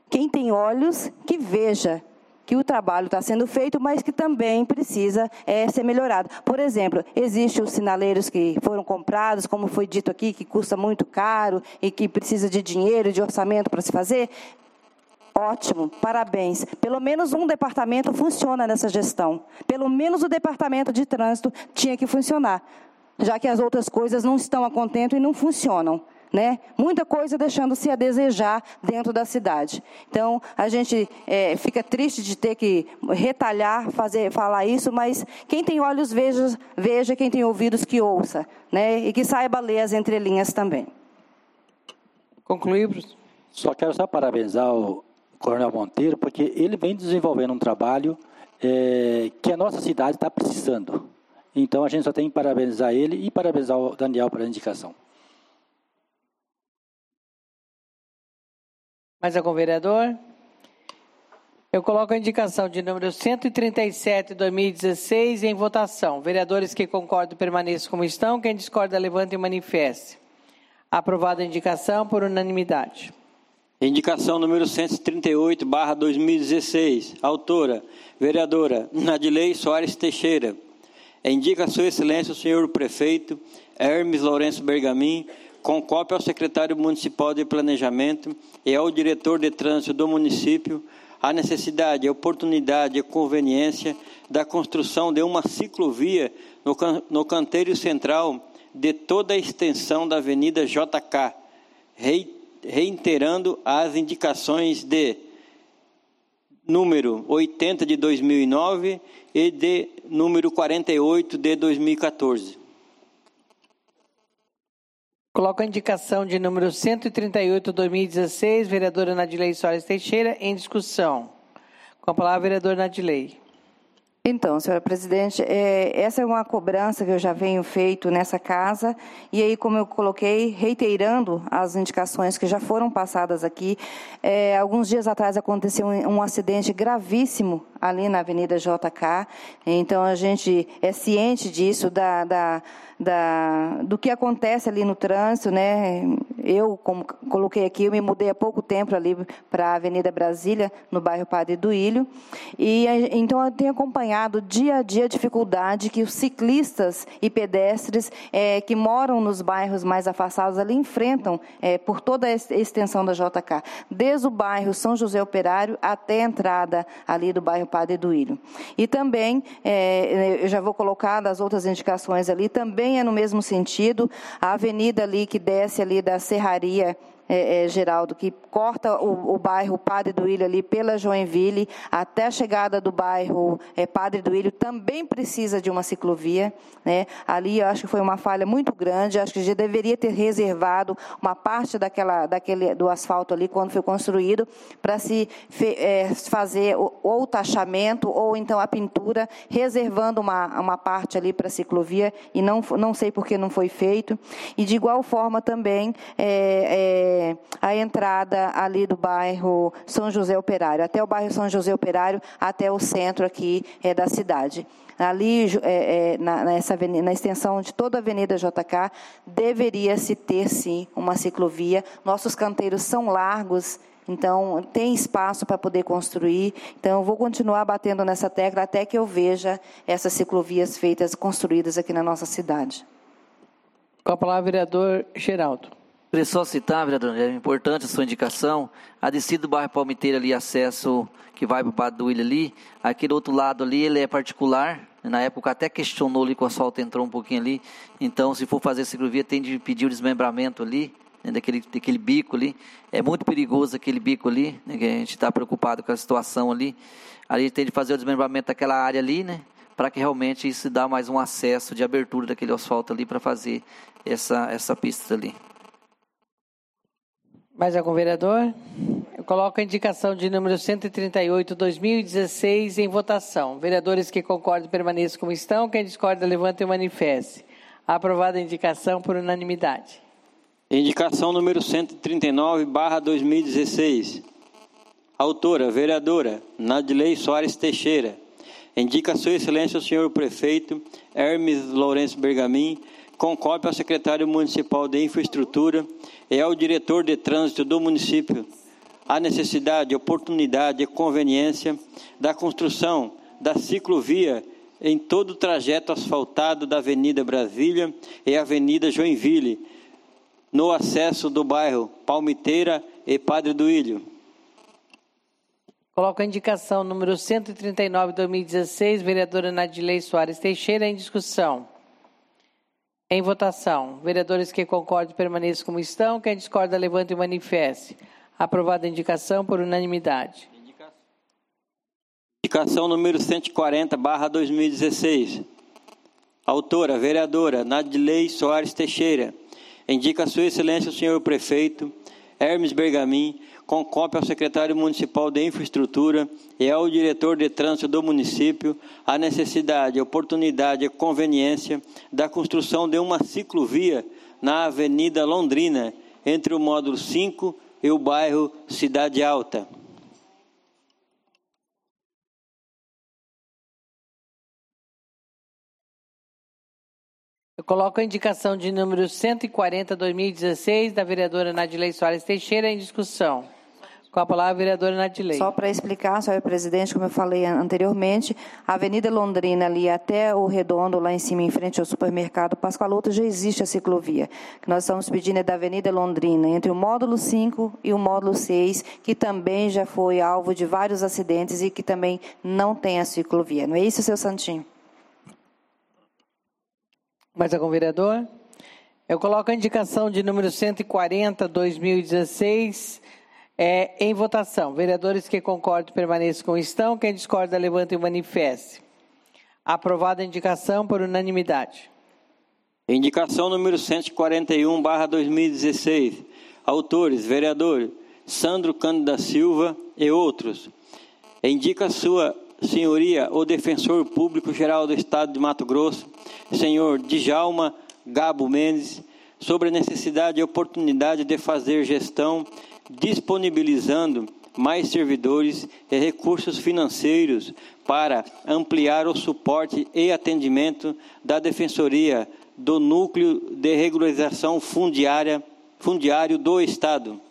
quem tem olhos, que veja que o trabalho está sendo feito, mas que também precisa é, ser melhorado. Por exemplo, existem os sinaleiros que foram comprados, como foi dito aqui, que custa muito caro e que precisa de dinheiro, de orçamento para se fazer. Ótimo, parabéns. Pelo menos um departamento funciona nessa gestão. Pelo menos o departamento de trânsito tinha que funcionar, já que as outras coisas não estão a contento e não funcionam. Né? Muita coisa deixando-se a desejar dentro da cidade. Então, a gente é, fica triste de ter que retalhar, fazer, falar isso, mas quem tem olhos veja, veja, quem tem ouvidos que ouça, né? E que saiba ler as entrelinhas também. Concluímos. Só quero só parabenizar o Coronel Monteiro, porque ele vem desenvolvendo um trabalho é, que a nossa cidade está precisando. Então, a gente só tem que parabenizar ele e parabenizar o Daniel pela indicação. Mais algum vereador? Eu coloco a indicação de número cento e trinta e sete, dois mil e dezesseis, em votação. Vereadores que concordam permaneçam como estão. Quem discorda, levante e manifeste. Aprovada a indicação por unanimidade. Indicação número cento e trinta e oito, barra dois mil e dezesseis. Autora, vereadora Nadilei Soares Teixeira. Indica a sua excelência o senhor prefeito Hermes Lourenço Bergamin, com cópia ao secretário municipal de planejamento e ao diretor de trânsito do município, a necessidade, a oportunidade e a conveniência da construção de uma ciclovia no, can, no canteiro central de toda a extensão da Avenida J K, rei, reiterando as indicações de número oitenta de dois mil e nove e de número quarenta e oito de dois mil e quatorze. Coloco a indicação de número cento e trinta e oito, dois mil e dezesseis, vereadora Nadilei Soares Teixeira, em discussão. Com a palavra, vereador Nadilei. Então, senhora presidente, é, essa é uma cobrança que eu já venho feito nessa casa, e aí, como eu coloquei, reiterando as indicações que já foram passadas aqui, é, alguns dias atrás aconteceu um, um acidente gravíssimo ali na Avenida J K, então a gente é ciente disso, da, da, da, do que acontece ali no trânsito, né? Eu, como coloquei aqui, eu me mudei há pouco tempo ali para a Avenida Brasília, no bairro Padre Duílio, e então eu tenho acompanhado dia a dia a dificuldade que os ciclistas e pedestres é, que moram nos bairros mais afastados ali enfrentam é, por toda a extensão da J K, desde o bairro São José Operário até a entrada ali do bairro Padre Duílio. E também, é, eu já vou colocar das outras indicações ali, também é no mesmo sentido, a avenida ali que desce ali da Serraria, É, é, Geraldo, que corta o, o bairro Padre Duílio ali pela Joinville, até a chegada do bairro é, Padre Duílio, também precisa de uma ciclovia, né? Ali eu acho que foi uma falha muito grande, acho que já deveria ter reservado uma parte daquela, daquele, do asfalto ali, quando foi construído, para se fe, é, fazer ou, ou o taxamento, ou então a pintura, reservando uma, uma parte ali para a ciclovia, e não, não sei por que não foi feito. E de igual forma também, é, é, a entrada ali do bairro São José Operário, até o bairro São José Operário, até o centro aqui é, da cidade. Ali, é, é, na, nessa avenida, na extensão de toda a Avenida J K, deveria-se ter, sim, uma ciclovia. Nossos canteiros são largos, então tem espaço para poder construir. Então, eu vou continuar batendo nessa tecla até que eu veja essas ciclovias feitas, construídas aqui na nossa cidade. Com a palavra, vereador Geraldo. Queria só citar, vereador, é importante a sua indicação, a descida do bairro Palmiteira ali, acesso que vai para o Padre Duílio ali, aquele outro lado ali, ele é particular, na época até questionou ali que o asfalto entrou um pouquinho ali, então se for fazer ciclovia tem de pedir o desmembramento ali, né, daquele, daquele bico ali, é muito perigoso aquele bico ali, né, que a gente está preocupado com a situação ali, ali tem de fazer o desmembramento daquela área ali, né, para que realmente isso dá mais um acesso de abertura daquele asfalto ali para fazer essa, essa pista ali. Mais algum vereador? Eu coloco a indicação de número cento e trinta e oito, dois mil e dezesseis em votação. Vereadores que concordam permaneçam como estão. Quem discorda, levante e manifeste. Aprovada a indicação por unanimidade. Indicação número cento e trinta e nove, barra dois mil e dezesseis. Autora, vereadora Nadilei Soares Teixeira. Indica a sua excelência o senhor prefeito Hermes Lourenço Bergamin, com cópia ao secretário municipal de infraestrutura e ao diretor de trânsito do município, a necessidade, oportunidade e conveniência da construção da ciclovia em todo o trajeto asfaltado da Avenida Brasília e Avenida Joinville, no acesso do bairro Palmiteira e Padre Duílio. Coloco a indicação número cento e trinta e nove, dois mil e dezesseis, vereadora Nadilei Soares Teixeira, em discussão. Em votação. Vereadores que concordam permaneçam como estão. Quem discorda, levante e manifeste. Aprovada a indicação por unanimidade. Indicação número cento e quarenta, barra dois mil e dezesseis. Autora, vereadora Nadilei Soares Teixeira. Indica a sua excelência o senhor prefeito Hermes Bergamin, com cópia ao secretário municipal de infraestrutura e ao diretor de trânsito do município, a necessidade, oportunidade e conveniência da construção de uma ciclovia na Avenida Londrina, entre o módulo cinco e o bairro Cidade Alta. Eu coloco a indicação de número cento e quarenta, dois mil e dezesseis, da vereadora Nadilei Soares Teixeira, em discussão. Com a palavra, a vereadora Nadilei. Só para explicar, senhor presidente, como eu falei anteriormente, a Avenida Londrina ali até o Redondo, lá em cima, em frente ao supermercado Pascoaloto, já existe a ciclovia. O que nós estamos pedindo é da Avenida Londrina, entre o módulo cinco e o módulo seis, que também já foi alvo de vários acidentes e que também não tem a ciclovia. Não é isso, seu Santinho? Mais algum vereador? Eu coloco a indicação de número cento e quarenta, dois mil e dezesseis, é, em votação. Vereadores que concordam permaneçam como estão. Quem discorda, levanta e manifeste. Aprovada a indicação por unanimidade. Indicação número cento e quarenta e um, barra dois mil e dezesseis. Autores, vereador Sandro Cândido da Silva e outros. Indica a sua senhoria o defensor público-geral do Estado de Mato Grosso, senhor Djalma Gabo Mendes, sobre a necessidade e oportunidade de fazer gestão, disponibilizando mais servidores e recursos financeiros para ampliar o suporte e atendimento da Defensoria do Núcleo de Regularização Fundiária, Fundiário do Estado.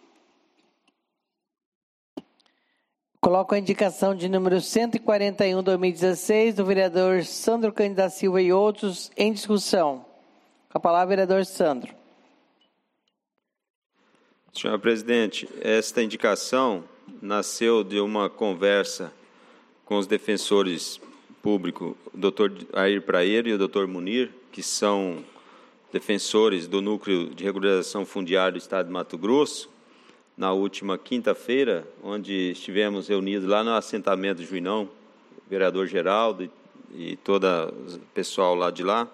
Coloco a indicação de número cento e quarenta e um, dois mil e dezesseis, do vereador Sandro Cândido da Silva e outros, em discussão. Com a palavra, vereador Sandro. Senhor presidente, esta indicação nasceu de uma conversa com os defensores públicos, o doutor Air Praeiro e o doutor Munir, que são defensores do Núcleo de Regularização Fundiária do Estado de Mato Grosso, na última quinta-feira, onde estivemos reunidos lá no assentamento Juinão, o vereador Geraldo e, e todo o pessoal lá de lá,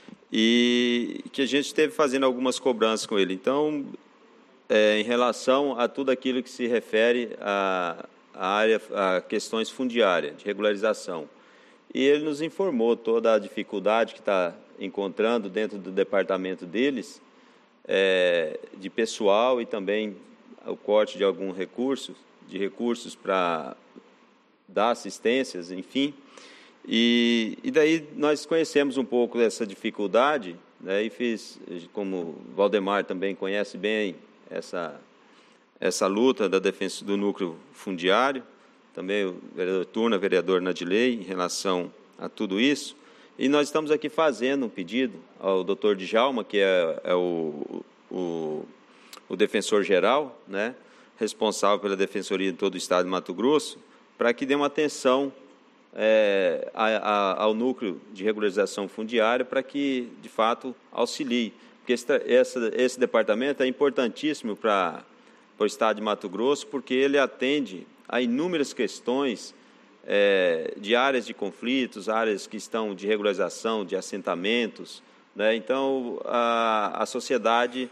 e que a gente esteve fazendo algumas cobranças com ele. Então, é, em relação a tudo aquilo que se refere à, à área, a questões fundiárias, de regularização. E ele nos informou toda a dificuldade que está encontrando dentro do departamento deles, é, de pessoal e também o corte de algum recurso, de recursos para dar assistências, enfim. E, e daí nós conhecemos um pouco dessa dificuldade, né, e fiz, como o Valdemar também conhece bem essa, essa luta da defesa do núcleo fundiário, também o vereador Turna, vereador Nadilei, em relação a tudo isso. E nós estamos aqui fazendo um pedido ao doutor Djalma, que é, é o, o, o defensor-geral, né, responsável pela defensoria de todo o Estado de Mato Grosso, para que dê uma atenção é, a, a, ao núcleo de regularização fundiária, para que, de fato, auxilie. Porque esse, essa, esse departamento é importantíssimo para, para o Estado de Mato Grosso, porque ele atende a inúmeras questões é, de áreas de conflitos, áreas que estão de regularização, de assentamentos, né? Então, a, a sociedade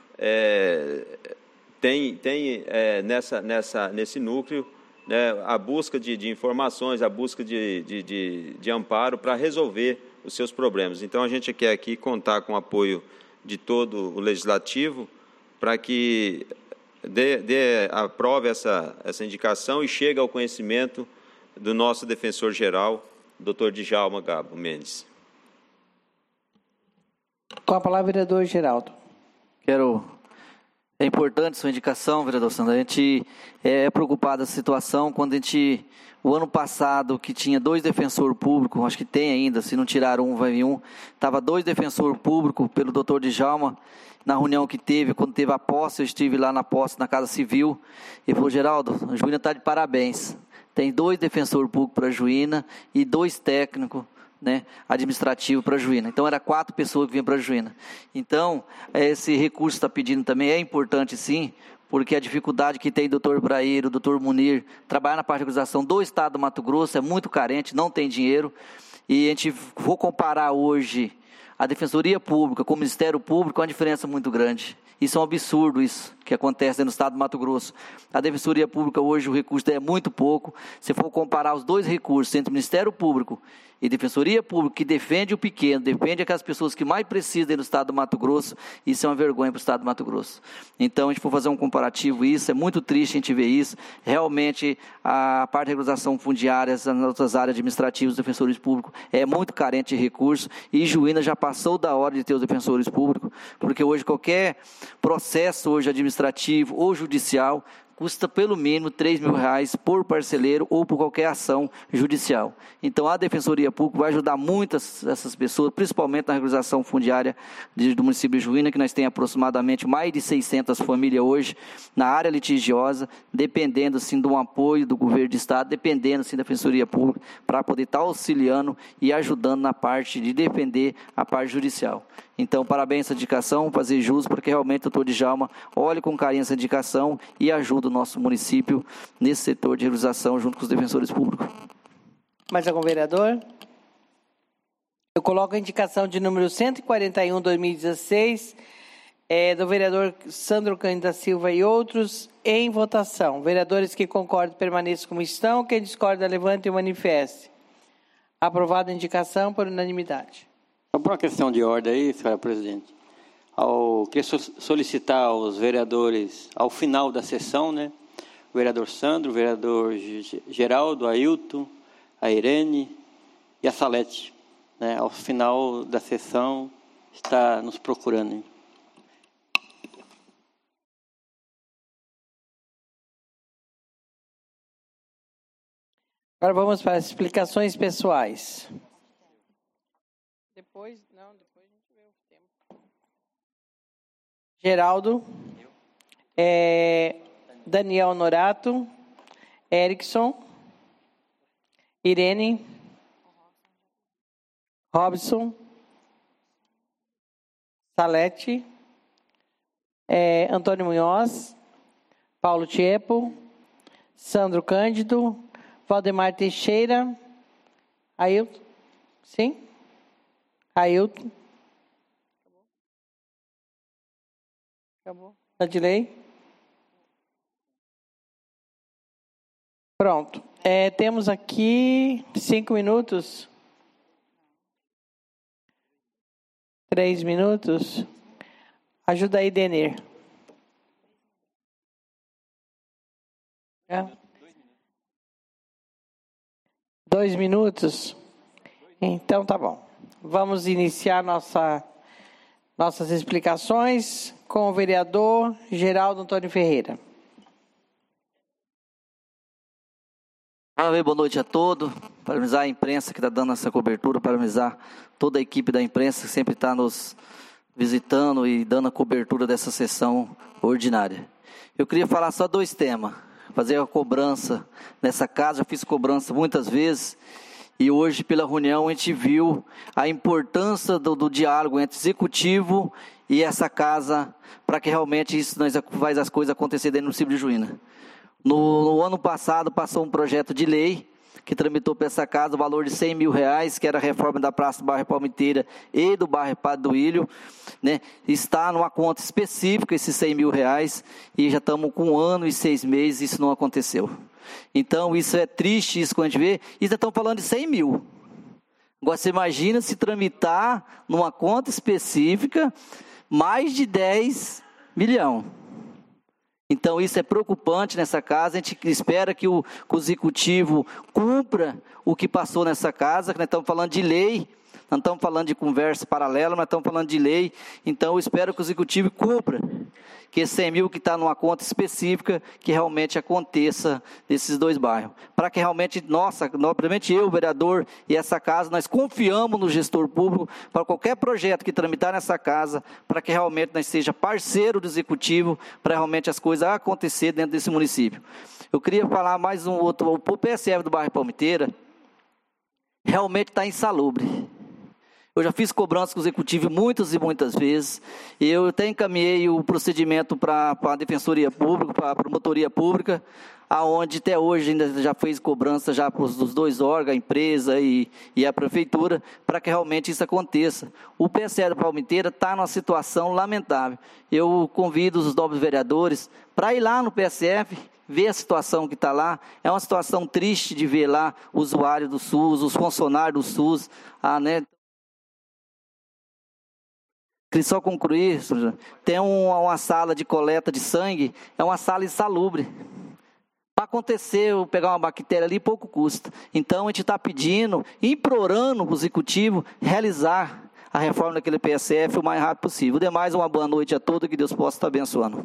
é, tem, tem é, nessa, nessa, nesse núcleo, né, a busca de, de informações, a busca de, de, de, de amparo para resolver os seus problemas. Então, a gente quer aqui contar com o apoio de todo o Legislativo para que dê, dê, aprove essa, essa indicação e chegue ao conhecimento do nosso defensor-geral, doutor Djalma Gabo Mendes. Com a palavra, vereador Geraldo. Quero É importante sua indicação, vereador Sandro. A gente é preocupado com a situação quando a gente, o ano passado, que tinha dois defensores públicos, acho que tem ainda, se não tiraram um, vai vir um, estava dois defensores públicos pelo doutor Djalma, na reunião que teve, quando teve a posse, eu estive lá na posse, na Casa Civil, e falou, Geraldo, a Juína está de parabéns. Tem dois defensores públicos para a Juína e dois técnicos, né, administrativo para a Juína. Então, era quatro pessoas que vinham para a Juína. Então, esse recurso está pedindo também é importante, sim, porque a dificuldade que tem o doutor Braíro, o doutor Munir, trabalhar na parte de organização do Estado do Mato Grosso é muito carente, não tem dinheiro. E a gente for comparar hoje a Defensoria Pública com o Ministério Público, é uma diferença muito grande. Isso é um absurdo, isso que acontece no Estado do Mato Grosso. A Defensoria Pública hoje, o recurso é muito pouco. Se for comparar os dois recursos entre o Ministério Público e Defensoria Pública, que defende o pequeno, defende aquelas pessoas que mais precisam no Estado do Mato Grosso, isso é uma vergonha para o Estado do Mato Grosso. Então, a gente for fazer um comparativo, isso é muito triste a gente ver isso. Realmente, a parte de regularização fundiária, as outras áreas administrativas, dos defensores públicos, é muito carente de recursos, e Juína já passou da hora de ter os defensores públicos, porque hoje qualquer processo hoje administrativo ou judicial custa pelo mínimo três mil reais por parceleiro ou por qualquer ação judicial. Então, a Defensoria Pública vai ajudar muitas essas pessoas, principalmente na regularização fundiária do município de Juína, que nós temos aproximadamente mais de seiscentas famílias hoje na área litigiosa, dependendo, sim, de um apoio do governo do Estado, dependendo, sim, da Defensoria Pública, para poder estar auxiliando e ajudando na parte de defender a parte judicial. Então, parabéns essa indicação, fazer jus, porque realmente o doutor Djalma olhe com carinho essa indicação e ajuda o nosso município nesse setor de regularização junto com os defensores públicos. Mais algum vereador? Eu coloco a indicação de número cento e quarenta e um, dois mil e dezesseis, é, do vereador Sandro Cândido da Silva e outros, em votação. Vereadores que concordam permaneçam como estão, quem discorda levante e manifeste. Aprovada a indicação por unanimidade. Só por uma questão de ordem aí, senhora presidente. Ao, queria solicitar aos vereadores, ao final da sessão, né, o vereador Sandro, o vereador Geraldo, Ailton, a Irene e a Salete, né, ao final da sessão, está nos procurando. Hein? Agora vamos para as explicações pessoais. Depois, não, depois a gente vê o tempo. Geraldo, é, Daniel Norato, Erickson, Irene, Robson, Salete, é, Antônio Munhoz, Paulo Tiepo, Sandro Cândido, Valdemar Teixeira, Ailton, sim? Ailton. Acabou. Adilei. Pronto. É, temos aqui cinco minutos. Três minutos. Ajuda aí, Denir. É. Dois minutos? Então, tá bom. Vamos iniciar nossa, nossas explicações com o vereador Geraldo Antônio Ferreira. Boa noite a todos. Parabenizar a imprensa que está dando essa cobertura, parabenizar toda a equipe da imprensa que sempre está nos visitando e dando a cobertura dessa sessão ordinária. Eu queria falar só dois temas. Fazer a cobrança nessa casa, já fiz cobrança muitas vezes, e hoje pela reunião a gente viu a importância do, do diálogo entre o executivo e essa casa, para que realmente isso nós faz as coisas acontecerem dentro do município de Juína. No, no ano passado passou um projeto de lei que tramitou para essa casa o valor de cem mil reais, que era a reforma da Praça do Bairro Palmiteira e do bairro Padre do Ilho, né? Está numa conta específica esses cem mil reais, e já estamos com um ano e seis meses e isso não aconteceu. Então isso é triste, isso quando a gente vê, e já estamos falando de cem mil. Agora você imagina se tramitar numa conta específica mais de dez milhões. Então, isso é preocupante nessa casa. A gente espera que o, que o executivo cumpra o que passou nessa casa, que nós estamos falando de lei. Nós não estamos falando de conversa paralela, mas estamos falando de lei. Então, eu espero que o Executivo cumpra, que esse cem mil que está numa conta específica, que realmente aconteça nesses dois bairros. Para que realmente, nossa, obviamente eu, vereador, e essa casa, nós confiamos no gestor público para qualquer projeto que tramitar nessa casa, para que realmente nós seja parceiro do Executivo, para realmente as coisas acontecer dentro desse município. Eu queria falar mais um outro, o P S F do bairro Palmiteira realmente está insalubre. Eu já fiz cobrança com o Executivo muitas e muitas vezes, e eu até encaminhei o procedimento para a Defensoria Pública, para a Promotoria Pública, aonde até hoje ainda já fez cobrança já para os dois órgãos, a empresa e, e a Prefeitura, para que realmente isso aconteça. O P S L da Palmiteira está numa situação lamentável. Eu convido os nobres vereadores para ir lá no P S F, ver a situação que está lá. É uma situação triste de ver lá o usuário do SUS, os funcionários do SUS, a, né? Queria só concluir, tem uma, uma sala de coleta de sangue, é uma sala insalubre. Para acontecer, eu pegar uma bactéria ali, pouco custa. Então, a gente está pedindo, implorando o Executivo realizar a reforma daquele P S F o mais rápido possível. Demais, uma boa noite a todos, que Deus possa estar abençoando.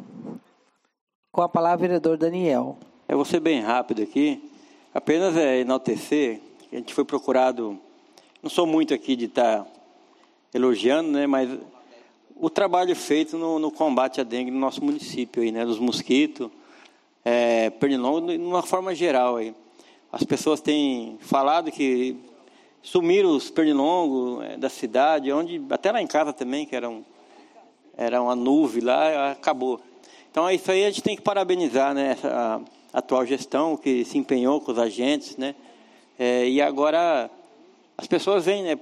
Com a palavra, vereador Daniel. Eu vou ser bem rápido aqui, apenas é enaltecer, a gente foi procurado, não sou muito aqui de estar elogiando, né, mas o trabalho feito no, no combate à dengue no nosso município, aí, né, dos mosquitos, é, pernilongo, de uma forma geral. Aí. As pessoas têm falado que sumiram os pernilongos é, da cidade, onde, até lá em casa também, que era, um, era uma nuvem lá, acabou. Então, isso aí a gente tem que parabenizar, né, a atual gestão que se empenhou com os agentes, né, é, e agora as pessoas vêm, né,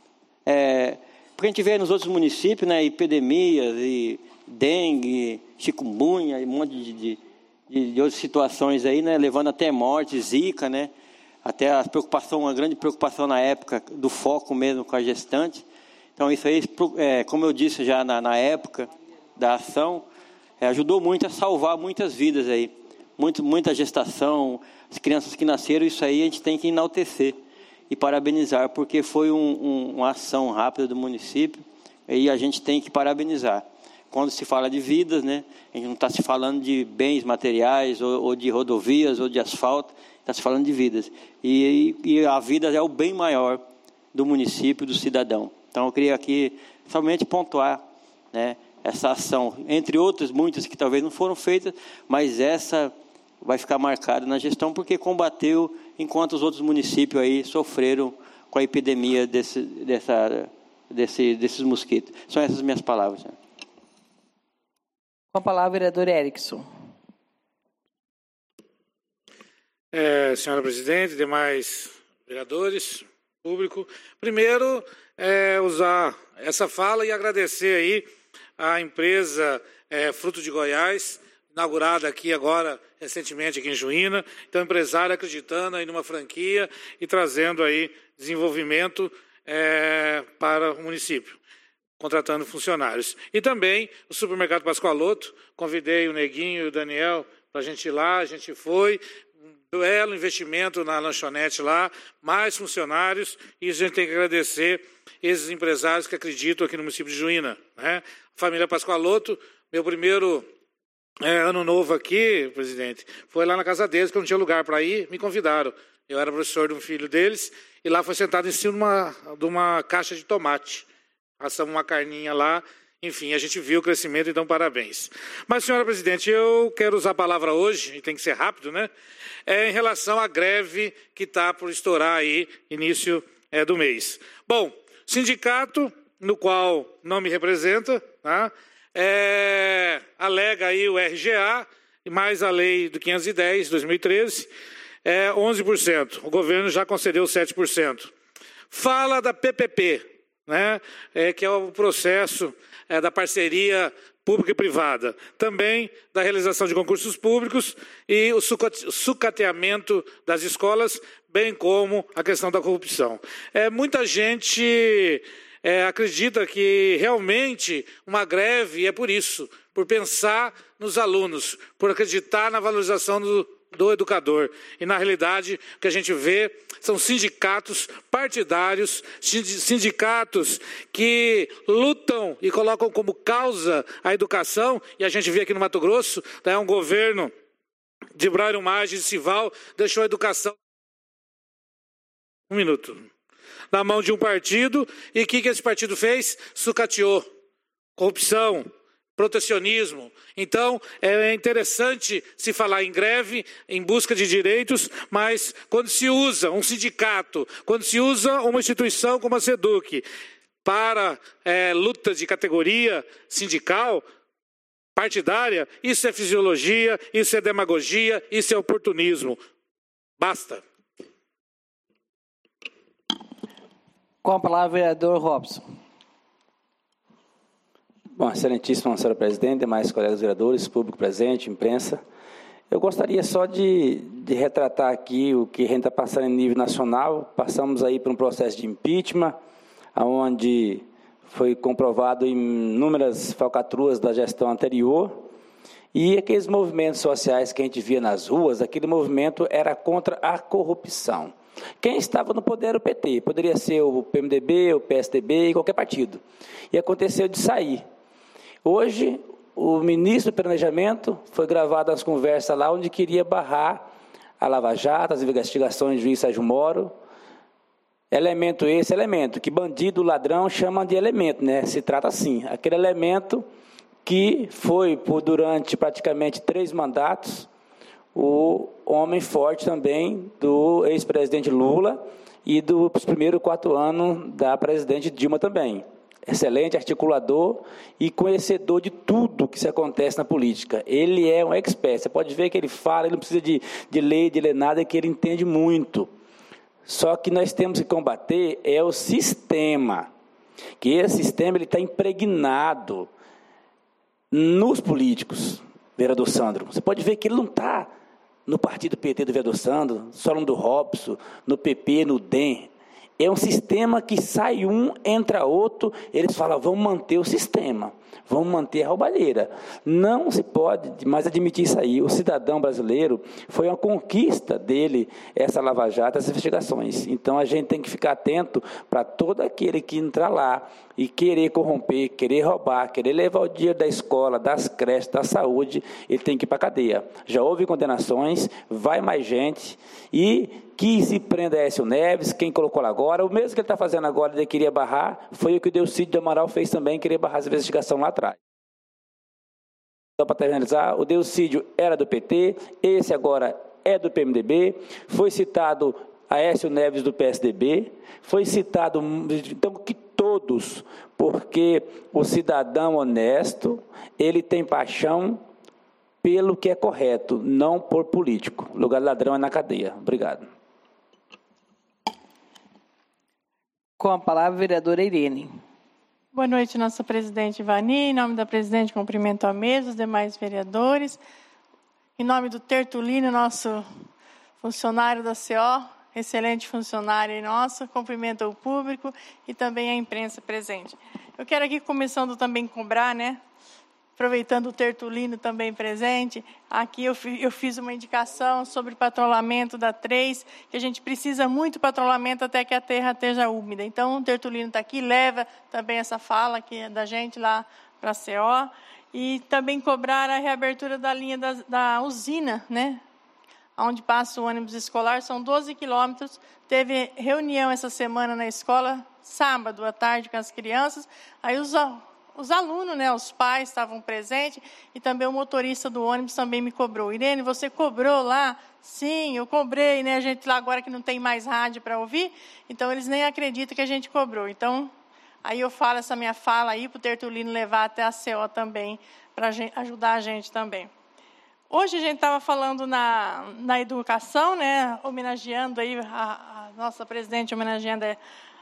é, porque a gente vê nos outros municípios, né, epidemias, e dengue, chikungunya, e um monte de, de, de, de outras situações aí, né, levando até morte, zika, né, até a preocupação, uma grande preocupação na época do foco mesmo com a gestante. Então, isso aí, é, como eu disse já na, na época da ação, é, ajudou muito a salvar muitas vidas aí, muito, muita gestação, as crianças que nasceram, isso aí a gente tem que enaltecer e parabenizar, porque foi um, um, uma ação rápida do município, e a gente tem que parabenizar. Quando se fala de vidas, né, a gente não está se falando de bens materiais, ou, ou de rodovias, ou de asfalto, está se falando de vidas. E, e a vida é o bem maior do município, do cidadão. Então, eu queria aqui somente pontuar, né, essa ação, entre outras muitas que talvez não foram feitas, mas essa vai ficar marcada na gestão, porque combateu, enquanto os outros municípios aí sofreram com a epidemia desse, dessa, desse, desses mosquitos. São essas minhas palavras. Né? Com a palavra, vereador Erickson. É, senhora presidente, demais vereadores, público. Primeiro, é, usar essa fala e agradecer aí a empresa é, Fruto de Goiás, inaugurada aqui agora, recentemente aqui em Juína. Então, empresário acreditando aí numa franquia e trazendo aí desenvolvimento é, para o município, contratando funcionários. E também o supermercado Pascoaloto, convidei o Neguinho e o Daniel para a gente ir lá, a gente foi, um belo investimento na lanchonete lá, mais funcionários, e a gente tem que agradecer esses empresários que acreditam aqui no município de Juína. Né? A família Pascoaloto, meu primeiro é, ano novo aqui, presidente, foi lá na casa deles, que eu não tinha lugar para ir, me convidaram. Eu era professor de um filho deles, e lá foi sentado em cima de uma, de uma caixa de tomate. Passamos uma carninha lá, enfim, a gente viu o crescimento, então parabéns. Mas, senhora presidente, eu quero usar a palavra hoje, e tem que ser rápido, né? É em relação à greve que está por estourar aí, início é, do mês. Bom, sindicato, no qual não me representa, tá? É, alega aí o R G A, mais a lei do quinhentos e dez, de dois mil e treze, é onze por cento. O governo já concedeu sete por cento. Fala da P P P, né, é, que é o processo é, da parceria pública e privada, também da realização de concursos públicos e o sucateamento das escolas, bem como a questão da corrupção. É, muita gente é, acredita que realmente uma greve é por isso, por pensar nos alunos, por acreditar na valorização do, do educador. E, na realidade, o que a gente vê são sindicatos partidários, sindicatos que lutam e colocam como causa a educação, e a gente vê aqui no Mato Grosso, é um governo de Braulio Maggi e Sival, deixou a educação... Um minuto. Na mão de um partido, e o que, que esse partido fez? Sucateou. Corrupção, protecionismo. Então, é interessante se falar em greve, em busca de direitos, mas quando se usa um sindicato, quando se usa uma instituição como a SEDUC para é, luta de categoria sindical, partidária, isso é fisiologia, isso é demagogia, isso é oportunismo. Basta. Com a palavra, o vereador Robson. Bom, excelentíssima senhora presidente, demais colegas vereadores, público presente, imprensa. Eu gostaria só de, de retratar aqui o que a gente está passando em nível nacional. Passamos aí por um processo de impeachment, onde foi comprovado inúmeras falcatruas da gestão anterior, e aqueles movimentos sociais que a gente via nas ruas, aquele movimento era contra a corrupção. Quem estava no poder era o P T, poderia ser o P M D B, o P S D B, qualquer partido. E aconteceu de sair. Hoje, o ministro do Planejamento foi gravado as conversas lá onde queria barrar a Lava Jato, as investigações do juiz Sérgio Moro. Elemento esse, elemento, que bandido, ladrão, chamam de elemento, né? Se trata assim, aquele elemento que foi, por durante praticamente três mandatos, o homem forte também do ex-presidente Lula e dos primeiros quatro anos da presidente Dilma também. Excelente articulador e conhecedor de tudo que se acontece na política. Ele é um expert. Você pode ver que ele fala, ele não precisa de, de ler, de ler nada, que ele entende muito. Só que nós temos que combater é o sistema. Que esse sistema ele está impregnado nos políticos, vereador Sandro. Você pode ver que ele não está no partido P T do vereador Sandro, só no do Robson, no P P, no D E M. É um sistema que sai um, entra outro, eles falam, vamos manter o sistema, vamos manter a roubalheira. Não se pode mais admitir isso aí. O cidadão brasileiro, foi uma conquista dele, essa Lava Jato, essas investigações. Então, a gente tem que ficar atento para todo aquele que entrar lá e querer corromper, querer roubar, querer levar o dinheiro da escola, das creches, da saúde, ele tem que ir para a cadeia. Já houve condenações, vai mais gente, e que se prenda Aécio Neves, quem colocou lá agora, o mesmo que ele está fazendo agora, ele queria barrar, foi o que o Delcídio de Amaral fez também, querer barrar essa investigação lá atrás. Só para terminar, o Delcídio era do P T, esse agora é do P M D B, foi citado Aécio Neves do P S D B, foi citado, então, que todos, porque o cidadão honesto, ele tem paixão pelo que é correto, não por político. O lugar do ladrão é na cadeia. Obrigado. Com a palavra, a vereadora Irene. Boa noite, nossa presidente Vani. Em nome da presidente, cumprimento a mesa, os demais vereadores. Em nome do Tertulino, nosso funcionário da C O, excelente funcionário nosso, cumprimento ao público e também à imprensa presente. Eu quero aqui, começando também a cobrar, né? Aproveitando o Tertulino também presente, aqui eu, eu fiz uma indicação sobre patrulhamento da três, que a gente precisa muito patrulhamento até que a terra esteja úmida. Então, o Tertulino está aqui, leva também essa fala aqui da gente lá para a C O, e também cobrar a reabertura da linha da, da usina, né? Onde passa o ônibus escolar, são doze quilômetros. Teve reunião essa semana na escola, sábado à tarde, com as crianças, aí os Os alunos, né, os pais estavam presentes e também o motorista do ônibus também me cobrou. Irene, você cobrou lá? Sim, eu cobrei, né? A gente lá agora que não tem mais rádio para ouvir, então eles nem acreditam que a gente cobrou. Então, aí eu falo essa minha fala aí para o Tertulino levar até a C O também, para ajudar a gente também. Hoje a gente estava falando na, na educação, né, homenageando aí a, a nossa presidente, homenageando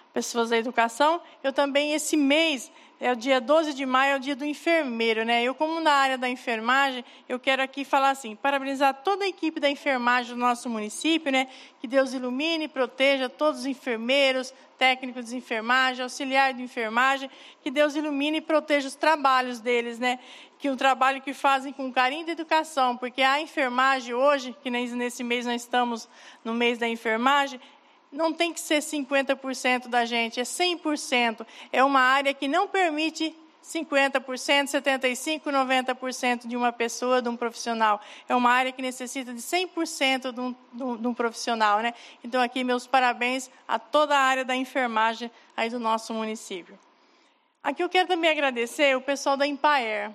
pessoas da educação. Eu também, esse mês, é o dia doze de maio, é o dia do enfermeiro, né? Eu, como na área da enfermagem, eu quero aqui falar assim, parabenizar toda a equipe da enfermagem do nosso município, né? Que Deus ilumine e proteja todos os enfermeiros, técnicos de enfermagem, auxiliar de enfermagem, que Deus ilumine e proteja os trabalhos deles, né? Que um trabalho que fazem com carinho de educação, porque a enfermagem hoje, que nesse mês nós estamos no mês da enfermagem, não tem que ser cinquenta por cento da gente, é cem por cento. É uma área que não permite cinquenta por cento, setenta e cinco por cento, noventa por cento de uma pessoa, de um profissional. É uma área que necessita de cem por cento de um, de um profissional, né? Então, aqui, meus parabéns a toda a área da enfermagem aí do nosso município. Aqui eu quero também agradecer o pessoal da Empaer.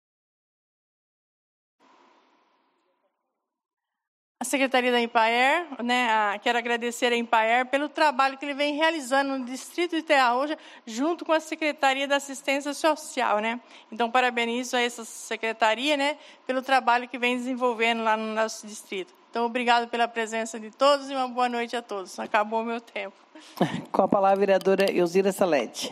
A Secretaria da Empaer, né, a, quero agradecer a Empaer pelo trabalho que ele vem realizando no Distrito de Terra-Roxa, junto com a Secretaria da Assistência Social, né? Então, parabenizo a essa secretaria, né, pelo trabalho que vem desenvolvendo lá no nosso distrito. Então, obrigado pela presença de todos e uma boa noite a todos. Acabou o meu tempo. Com a palavra, a vereadora Elzira Salete.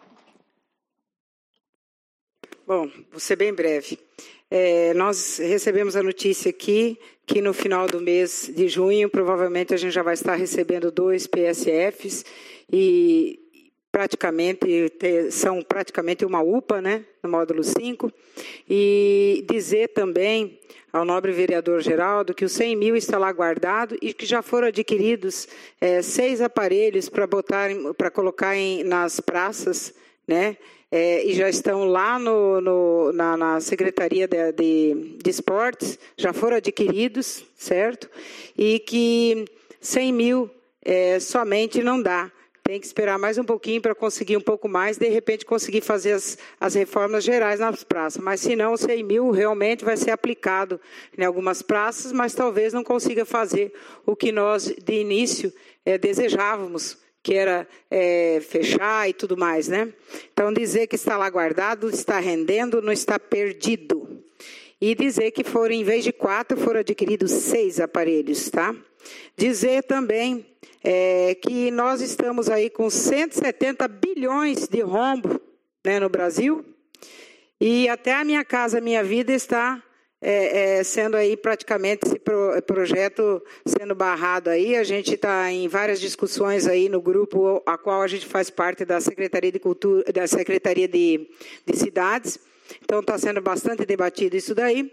Bom, vou ser bem breve. É, nós recebemos a notícia aqui que no final do mês de junho, provavelmente a gente já vai estar recebendo dois P S Fs e praticamente são praticamente uma U P A, né, no módulo cinco. E dizer também ao nobre vereador Geraldo que os cem mil está lá guardado e que já foram adquiridos é, seis aparelhos para botar, para colocar em, nas praças, né? É, e já estão lá no, no, na, na Secretaria de, de, de Esportes, já foram adquiridos, certo? E que cem mil é, somente não dá. Tem que esperar mais um pouquinho para conseguir um pouco mais, de repente conseguir fazer as, as reformas gerais nas praças. Mas se não, cem mil realmente vai ser aplicado em algumas praças, mas talvez não consiga fazer o que nós, de início, é, desejávamos, que era é, fechar e tudo mais, né? Então, dizer que está lá guardado, está rendendo, não está perdido. E dizer que foram, em vez de quatro, foram adquiridos seis aparelhos, tá? Dizer também é, que nós estamos aí com cento e setenta bilhões de rombo, né, no Brasil, e até a Minha Casa Minha Vida está É, é, sendo aí praticamente esse pro, projeto sendo barrado aí. A gente está em várias discussões aí no grupo a qual a gente faz parte da Secretaria de Cultura, da Secretaria de, de Cidades. Então está sendo bastante debatido isso daí.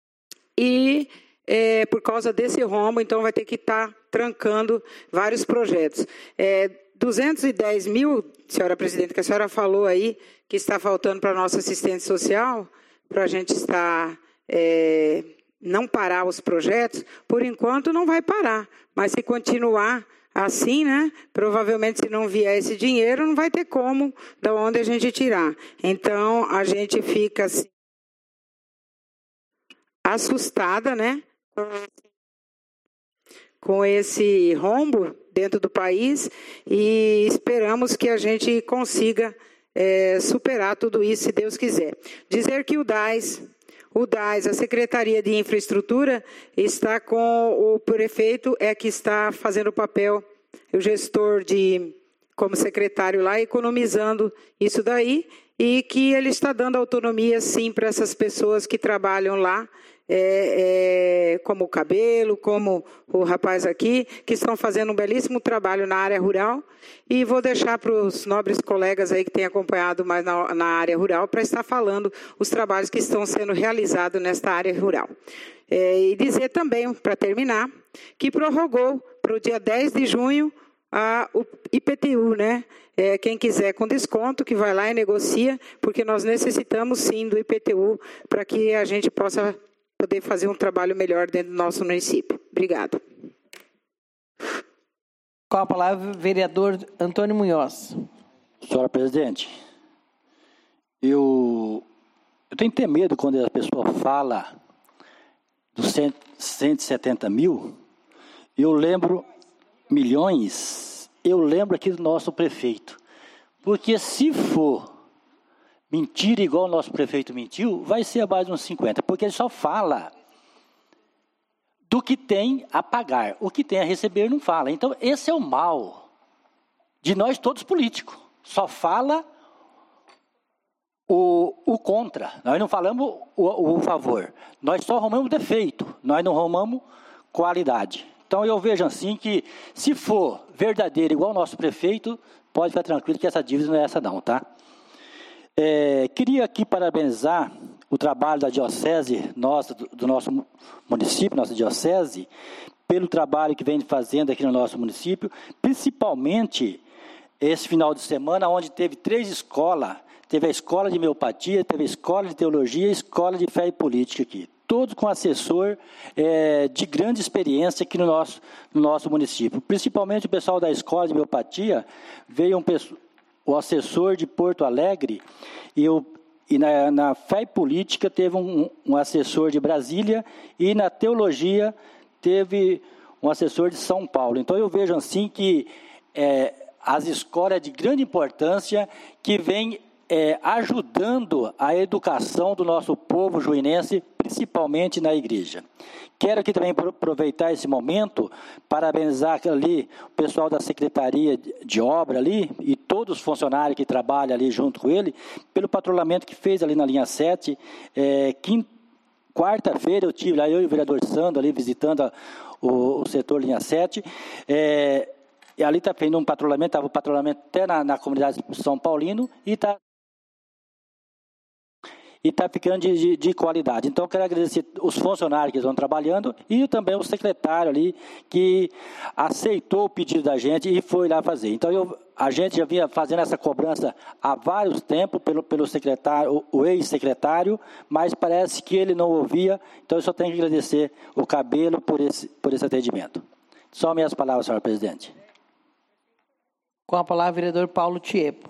E é, por causa desse rombo, então vai ter que estar tá trancando vários projetos. É, duzentos e dez mil, senhora presidente, que a senhora falou aí, que está faltando para a nossa assistente social, para a gente estar... É, não parar os projetos, por enquanto não vai parar, mas se continuar assim, né, provavelmente se não vier esse dinheiro, não vai ter como, da onde a gente tirar. Então, a gente fica assim, assustada, né, com esse rombo dentro do país e esperamos que a gente consiga é, superar tudo isso, se Deus quiser. Dizer que o D A S... O D A S, a Secretaria de Infraestrutura, está com o prefeito, é que está fazendo o papel, o gestor de, como secretário lá, economizando isso daí, e que ele está dando autonomia, sim, para essas pessoas que trabalham lá, é, é, como o Cabelo, como o rapaz aqui, que estão fazendo um belíssimo trabalho na área rural, e vou deixar para os nobres colegas aí que têm acompanhado mais na, na área rural, para estar falando os trabalhos que estão sendo realizados nesta área rural. É, e dizer também, para terminar, que prorrogou para o dia dez de junho a, o I P T U, né? É, quem quiser com desconto, que vai lá e negocia, porque nós necessitamos sim do I P T U para que a gente possa poder fazer um trabalho melhor dentro do nosso município. Obrigado. Com a palavra, vereador Antônio Munhoz. Senhora presidente, eu, eu tenho que ter medo quando a pessoa fala dos cento e setenta mil, eu lembro milhões, eu lembro aqui do nosso prefeito. Porque se for mentira igual o nosso prefeito mentiu, vai ser abaixo de uns cinquenta, porque ele só fala do que tem a pagar. O que tem a receber não fala. Então, esse é o mal. de nós todos políticos. Só fala o, o contra. Nós não falamos o, o favor. Nós só arrumamos defeito. Nós não arrumamos qualidade. Então, eu vejo assim que, se for verdadeiro igual o nosso prefeito, pode ficar tranquilo que essa dívida não é essa não, tá? É, queria aqui parabenizar o trabalho da diocese nossa, do, do nosso município, nossa diocese, pelo trabalho que vem fazendo aqui no nosso município, principalmente esse final de semana, onde teve três escolas, teve a escola de homeopatia, teve a escola de teologia e a escola de fé e política aqui. Todos com assessor é, de grande experiência aqui no nosso, no nosso município. Principalmente o pessoal da escola de homeopatia, veio um, o assessor de Porto Alegre, e, o, e na, na fé e política teve um, um assessor de Brasília, e na teologia teve um assessor de São Paulo. Então eu vejo assim que é, as escolas de grande importância que vêm É, ajudando a educação do nosso povo juinense, principalmente na igreja. Quero aqui também aproveitar esse momento, parabenizar ali o pessoal da Secretaria de Obra ali, e todos os funcionários que trabalham ali junto com ele, pelo patrulhamento que fez ali na linha sete. É, quinta, quarta-feira eu tive lá, eu e o vereador Sandro ali visitando a, o, o setor linha sete, é, e ali está fazendo um patrulhamento, estava o patrulhamento até na, na comunidade de São Paulino, e está e está ficando de, de, de qualidade. Então, eu quero agradecer os funcionários que estão trabalhando e também o secretário ali que aceitou o pedido da gente e foi lá fazer. Então, eu, a gente já vinha fazendo essa cobrança há vários tempos pelo, pelo secretário, o, o ex-secretário, mas parece que ele não ouvia, então eu só tenho que agradecer o Cabelo por esse, por esse atendimento. Só minhas palavras, senhora presidente. Com a palavra, o vereador Paulo Tiepo.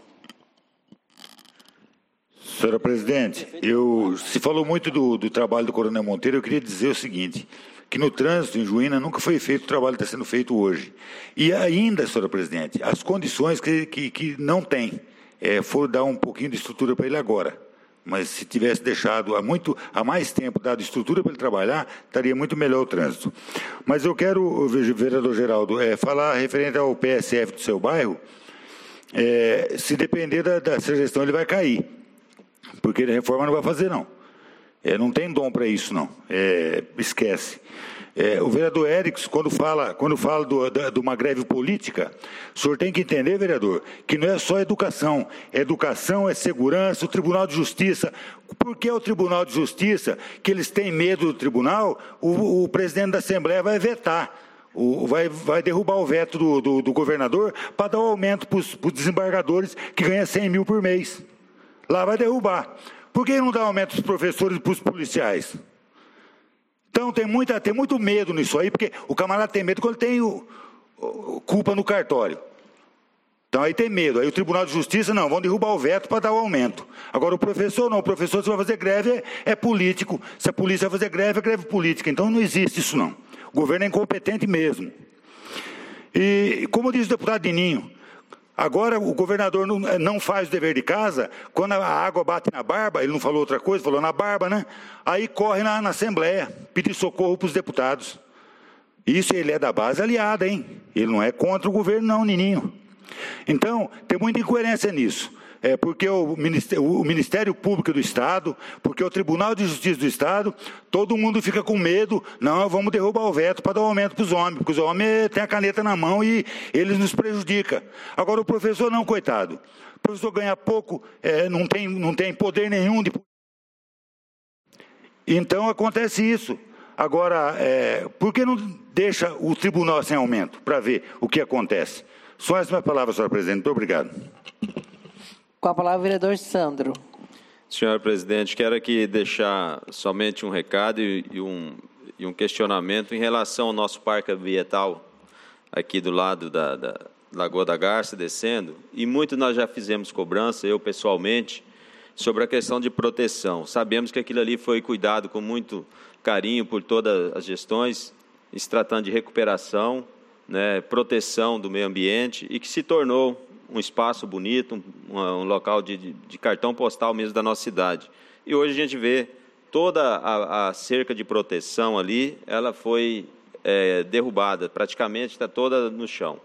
Senhora presidente, eu, se falou muito do, do trabalho do Coronel Monteiro, eu queria dizer o seguinte, que no trânsito em Juína nunca foi feito o trabalho que está sendo feito hoje. E ainda, senhora presidente, as condições que, que, que não tem, é, for dar um pouquinho de estrutura para ele agora. Mas se tivesse deixado há, muito, há mais tempo dado estrutura para ele trabalhar, estaria muito melhor o trânsito. Mas eu quero, vereador Geraldo, é, falar referente ao P S F do seu bairro, é, se depender da, da gestão ele vai cair. Porque a reforma não vai fazer, não. É, não tem dom para isso, não. É, esquece. É, o vereador Erickson, quando fala, quando fala do, da, de uma greve política, o senhor tem que entender, vereador, que não é só educação. É educação, é segurança, o Tribunal de Justiça. Por que o Tribunal de Justiça, que eles têm medo do tribunal, o, o presidente da Assembleia vai vetar. O, vai, vai derrubar o veto do, do, do governador para dar um aumento para os desembargadores que ganham cem mil por mês. Lá vai derrubar. Por que não dá aumento para os professores e para os policiais? Então tem, muita, tem muito medo nisso aí, porque o camarada tem medo quando tem o, o, culpa no cartório. Então aí tem medo. Aí o Tribunal de Justiça, não, vão derrubar o veto para dar o aumento. Agora o professor não, o professor se vai fazer greve é, é político. Se a polícia vai fazer greve, é greve política. Então não existe isso não. O governo é incompetente mesmo. E como diz o deputado Dininho, agora o governador não, não faz o dever de casa, quando a água bate na barba, ele não falou outra coisa, falou na barba, né? Aí corre na, na Assembleia, pedir socorro para os deputados. Isso ele é da base aliada, hein? Ele não é contra o governo não, Nininho. Então, tem muita incoerência nisso. É porque o Ministério, o Ministério Público do Estado, porque o Tribunal de Justiça do Estado, todo mundo fica com medo, não, vamos derrubar o veto para dar um aumento para os homens, porque os homens têm a caneta na mão e eles nos prejudicam. Agora o professor não, coitado. O professor ganha pouco, é, não, tem, não tem poder nenhum. De... Então acontece isso. Agora, é, por que não deixa o tribunal sem aumento, para ver o que acontece? Só essa minha palavra, senhora presidente. Muito obrigado. Com a palavra, o vereador Sandro. Senhora presidente, quero aqui deixar somente um recado e, e, um, e um questionamento em relação ao nosso parque ambiental, aqui do lado da, da Lagoa da Garça, descendo, e muito nós já fizemos cobrança, eu pessoalmente, sobre a questão de proteção. Sabemos que aquilo ali foi cuidado com muito carinho por todas as gestões, se tratando de recuperação, né, proteção do meio ambiente, e que se tornou um espaço bonito, um, um local de, de, de cartão postal mesmo da nossa cidade. E hoje a gente vê toda a, a cerca de proteção ali, ela foi é, derrubada, praticamente está toda no chão.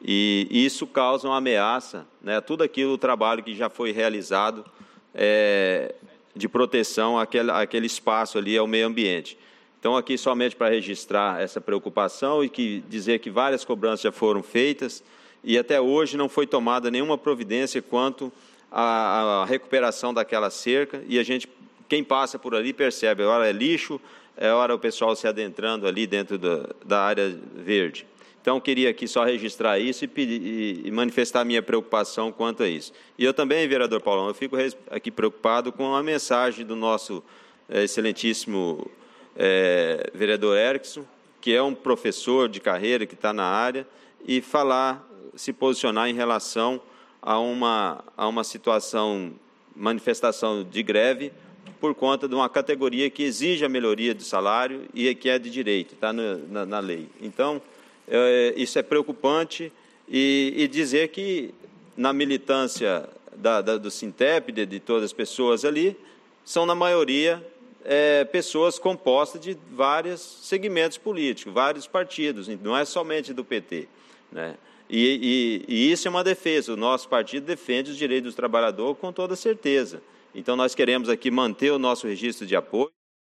E isso causa uma ameaça, né, a tudo aquilo, o trabalho que já foi realizado é, de proteção àquele, àquele espaço ali, ao meio ambiente. Então, aqui somente para registrar essa preocupação e que, dizer que várias cobranças já foram feitas e até hoje não foi tomada nenhuma providência quanto à, à recuperação daquela cerca, e a gente, quem passa por ali percebe, hora é lixo, é hora o pessoal se adentrando ali dentro da, da área verde. Então, queria aqui só registrar isso e, pedir, e manifestar a minha preocupação quanto a isso. E eu também, vereador Paulão, eu fico aqui preocupado com a mensagem do nosso é, excelentíssimo é, vereador Erickson, que é um professor de carreira que está na área, e falar, se posicionar em relação a uma, a uma situação, manifestação de greve, por conta de uma categoria que exige a melhoria do salário e que é de direito, está na, na, na lei. Então, é, isso é preocupante, e, e dizer que na militância da, da, do Sintep, de, de todas as pessoas ali, são na maioria é, pessoas compostas de vários segmentos políticos, vários partidos, não é somente do P T, né? E, e, e isso é uma defesa, o nosso partido defende os direitos dos trabalhadores com toda certeza. Então, nós queremos aqui manter o nosso registro de apoio.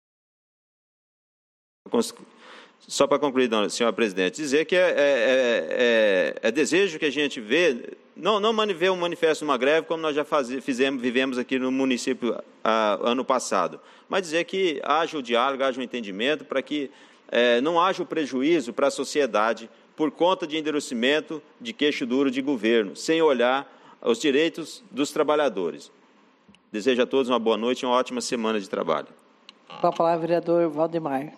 Só para concluir, senhora presidente, dizer que é, é, é, é desejo que a gente vê, não, não ver um manifesto de uma greve, como nós já faz, fizemos, vivemos aqui no município ah, ano passado, mas dizer que haja o diálogo, haja o entendimento, para que é, não haja o prejuízo para a sociedade por conta de endurecimento de queixo duro de governo, sem olhar os direitos dos trabalhadores. Desejo a todos uma boa noite e uma ótima semana de trabalho. Com a palavra, vereador Valdemar.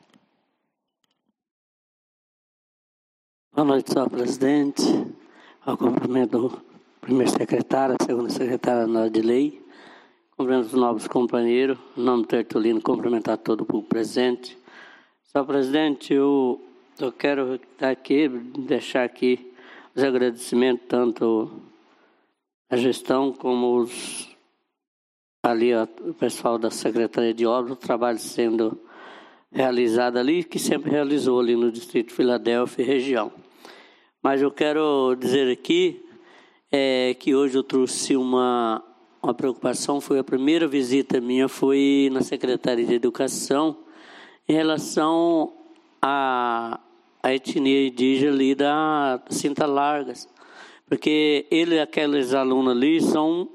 Boa noite, senhor presidente. Ao cumprimento do primeiro secretário, segundo secretário na de lei. Cumprimento os nobres companheiros. Em nome do Tertulino, cumprimentar todo o público presente. Senhor presidente, eu, eu quero estar aqui, deixar aqui os agradecimentos, tanto à gestão como os, ali ó, o pessoal da Secretaria de Obras, o trabalho sendo realizado ali, que sempre realizou ali no Distrito de Filadélfia e região. Mas eu quero dizer aqui é, que hoje eu trouxe uma, uma preocupação, foi a primeira visita minha, foi na Secretaria de Educação, em relação à, à etnia indígena ali da Cinta Largas, porque ele, aqueles alunos ali são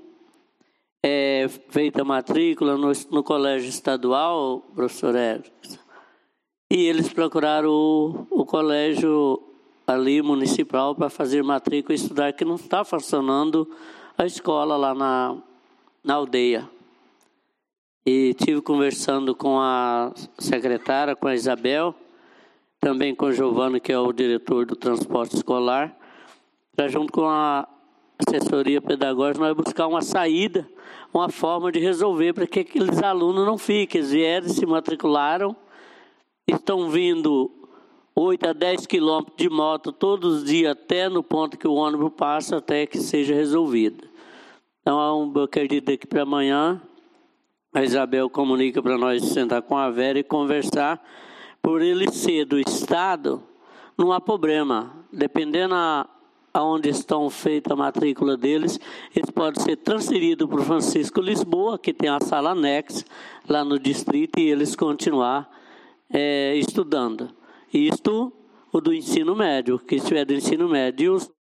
é, feita a matrícula no, no colégio estadual, professor Erickson, e eles procuraram o, o colégio ali municipal para fazer matrícula e estudar, que não está funcionando a escola lá na, na aldeia. E tive conversando com a secretária, com a Isabel, também com o Giovanni, que é o diretor do transporte escolar, para junto com a assessoria pedagógica nós buscar uma saída, uma forma de resolver para que aqueles alunos não fiquem. Eles vieram, se matricularam, estão vindo oito a dez quilômetros de moto todos os dias até no ponto que o ônibus passa, até que seja resolvido. Então, eu acredito que para amanhã a Isabel comunica para nós sentar com a Vera e conversar. Por ele ser do Estado, não há problema. Dependendo a, aonde estão feita a matrícula deles, eles podem ser transferidos para o Francisco Lisboa, que tem a sala anexa lá no distrito, e eles continuar é, estudando. Isto, o do ensino médio, que estiver do ensino médio,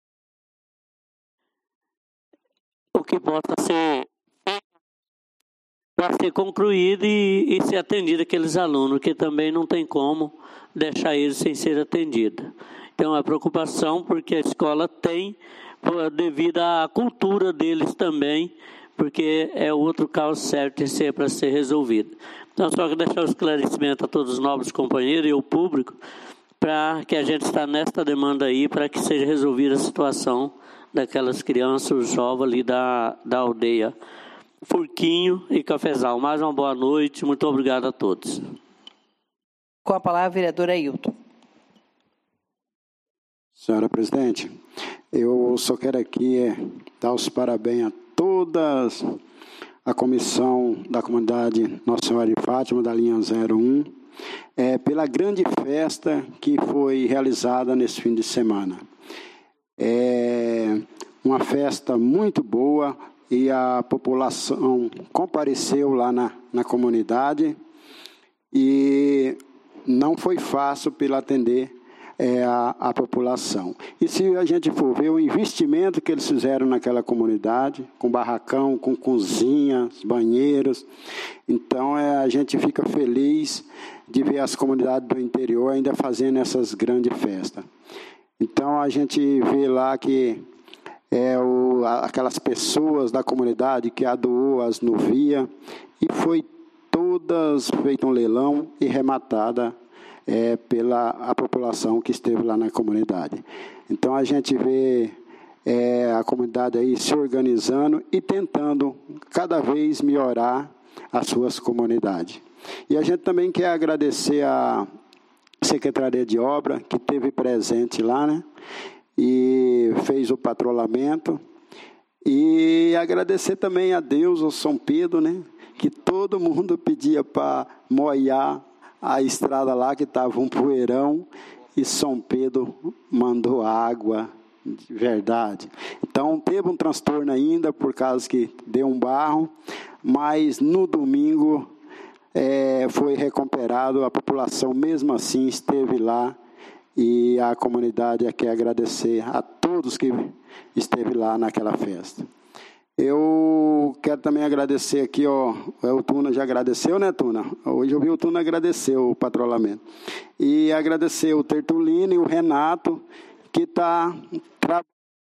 o que possa ser para ser concluído e, e ser atendido aqueles alunos, que também não tem como deixar eles sem ser atendidos. Então, a preocupação, porque a escola tem, devido à cultura deles também, porque é outro caso certo de ser para ser resolvido. Então, só que deixar o esclarecimento a todos os nobres companheiros e ao público, para que a gente está nesta demanda aí, para que seja resolvida a situação daquelas crianças, os jovens ali da, da aldeia Furquinho e Cafezal. Mais uma boa noite, muito obrigado a todos. Com a palavra, vereador Ailton. Senhora presidente, eu só quero aqui é, dar os parabéns a todas a comissão da comunidade Nossa Senhora de Fátima, da linha zero um, é, pela grande festa que foi realizada nesse fim de semana. É uma festa muito boa e a população compareceu lá na, na comunidade e não foi fácil para atender é, a, a população. E se a gente for ver o investimento que eles fizeram naquela comunidade, com barracão, com cozinhas, banheiros, então é, a gente fica feliz de ver as comunidades do interior ainda fazendo essas grandes festas. Então a gente vê lá que é, o, aquelas pessoas da comunidade que adoou as novias e foi todas feito um leilão e rematada é, pela a população que esteve lá na comunidade. Então a gente vê é, a comunidade aí se organizando e tentando cada vez melhorar as suas comunidades. E a gente também quer agradecer a Secretaria de Obra, que esteve presente lá, né? E fez o patrulhamento. E agradecer também a Deus, ao São Pedro, né? Que todo mundo pedia para molhar a estrada lá, que estava um poeirão, e São Pedro mandou água, de verdade. Então, teve um transtorno ainda, por causa que deu um barro, mas no domingo é, foi recuperado, a população mesmo assim esteve lá, e a comunidade quer agradecer a todos que esteve lá naquela festa. Eu quero também agradecer aqui, ó, o Tuna já agradeceu, né, Tuna? Hoje eu vi o Tuna agradecer o patrulhamento. E agradecer o Tertulino e o Renato, que está trabalhando.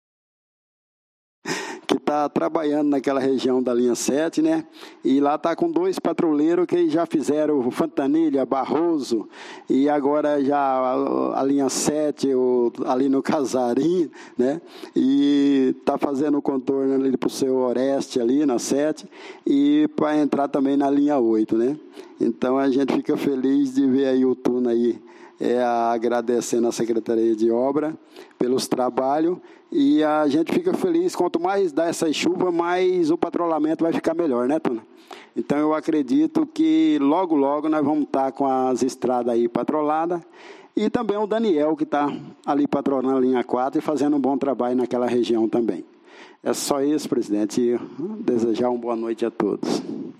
que está trabalhando naquela região da linha sete, né? E lá está com dois patrulheiros que já fizeram Fantanilha, Barroso, e agora já a, a linha sete, o, ali no Casarim, né? E está fazendo o contorno ali para o seu Oreste, ali na sete, e para entrar também na linha oito, né? Então a gente fica feliz de ver aí o Tuna aí, é, agradecendo a Secretaria de Obra pelos trabalhos, e a gente fica feliz, quanto mais dá essa chuva, mais o patrulhamento vai ficar melhor, né, Tuna? Então eu acredito que logo, logo nós vamos estar com as estradas aí patroladas, e também o Daniel, que está ali patrolando a linha quatro e fazendo um bom trabalho naquela região também. É só isso, presidente, e desejar uma boa noite a todos.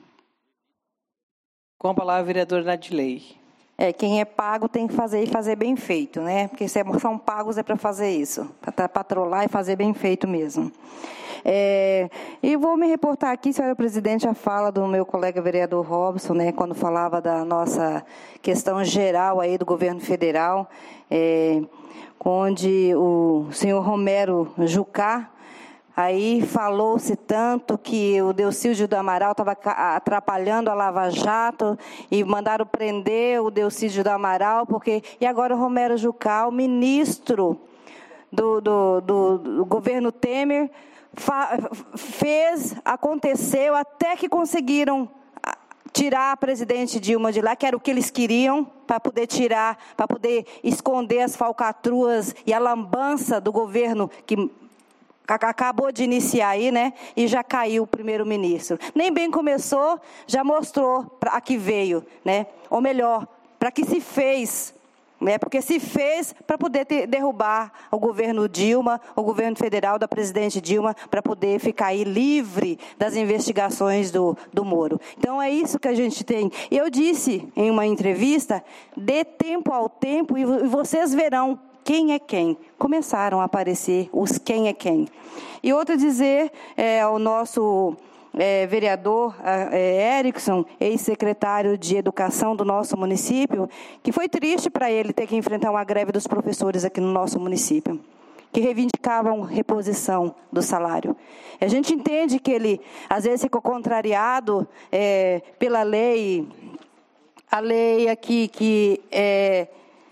Com a palavra, vereador Nadilei. É, quem é pago tem que fazer e fazer bem feito, né? Porque se são pagos é para fazer isso, para patrolar e fazer bem feito mesmo. É, e vou me reportar aqui, senhora presidente, a fala do meu colega vereador Robson, né, quando falava da nossa questão geral aí do governo federal, é, onde o senhor Romero Jucá, aí falou-se tanto que o Delcídio do Amaral estava atrapalhando a Lava Jato e mandaram prender o Delcídio do Amaral, porque e agora o Romero Jucá, o ministro do, do, do, do governo Temer, fa, fez, aconteceu, até que conseguiram tirar a presidente Dilma de lá, que era o que eles queriam, para poder tirar, para poder esconder as falcatruas e a lambança do governo que acabou de iniciar aí, né? E já caiu o primeiro-ministro. Nem bem começou, já mostrou para que veio, né? Ou melhor, para que se fez, né? Porque se fez para poder ter, derrubar o governo Dilma, o governo federal da presidente Dilma, para poder ficar aí livre das investigações do, do Moro. Então é isso que a gente tem. Eu disse em uma entrevista, dê tempo ao tempo e vocês verão quem é quem. Começaram a aparecer os quem é quem. E outra dizer é, ao nosso é, vereador é, Erickson, ex-secretário de Educação do nosso município, que foi triste para ele ter que enfrentar uma greve dos professores aqui no nosso município, que reivindicavam reposição do salário. A gente entende que ele, às vezes, ficou contrariado é, pela lei, a lei aqui que é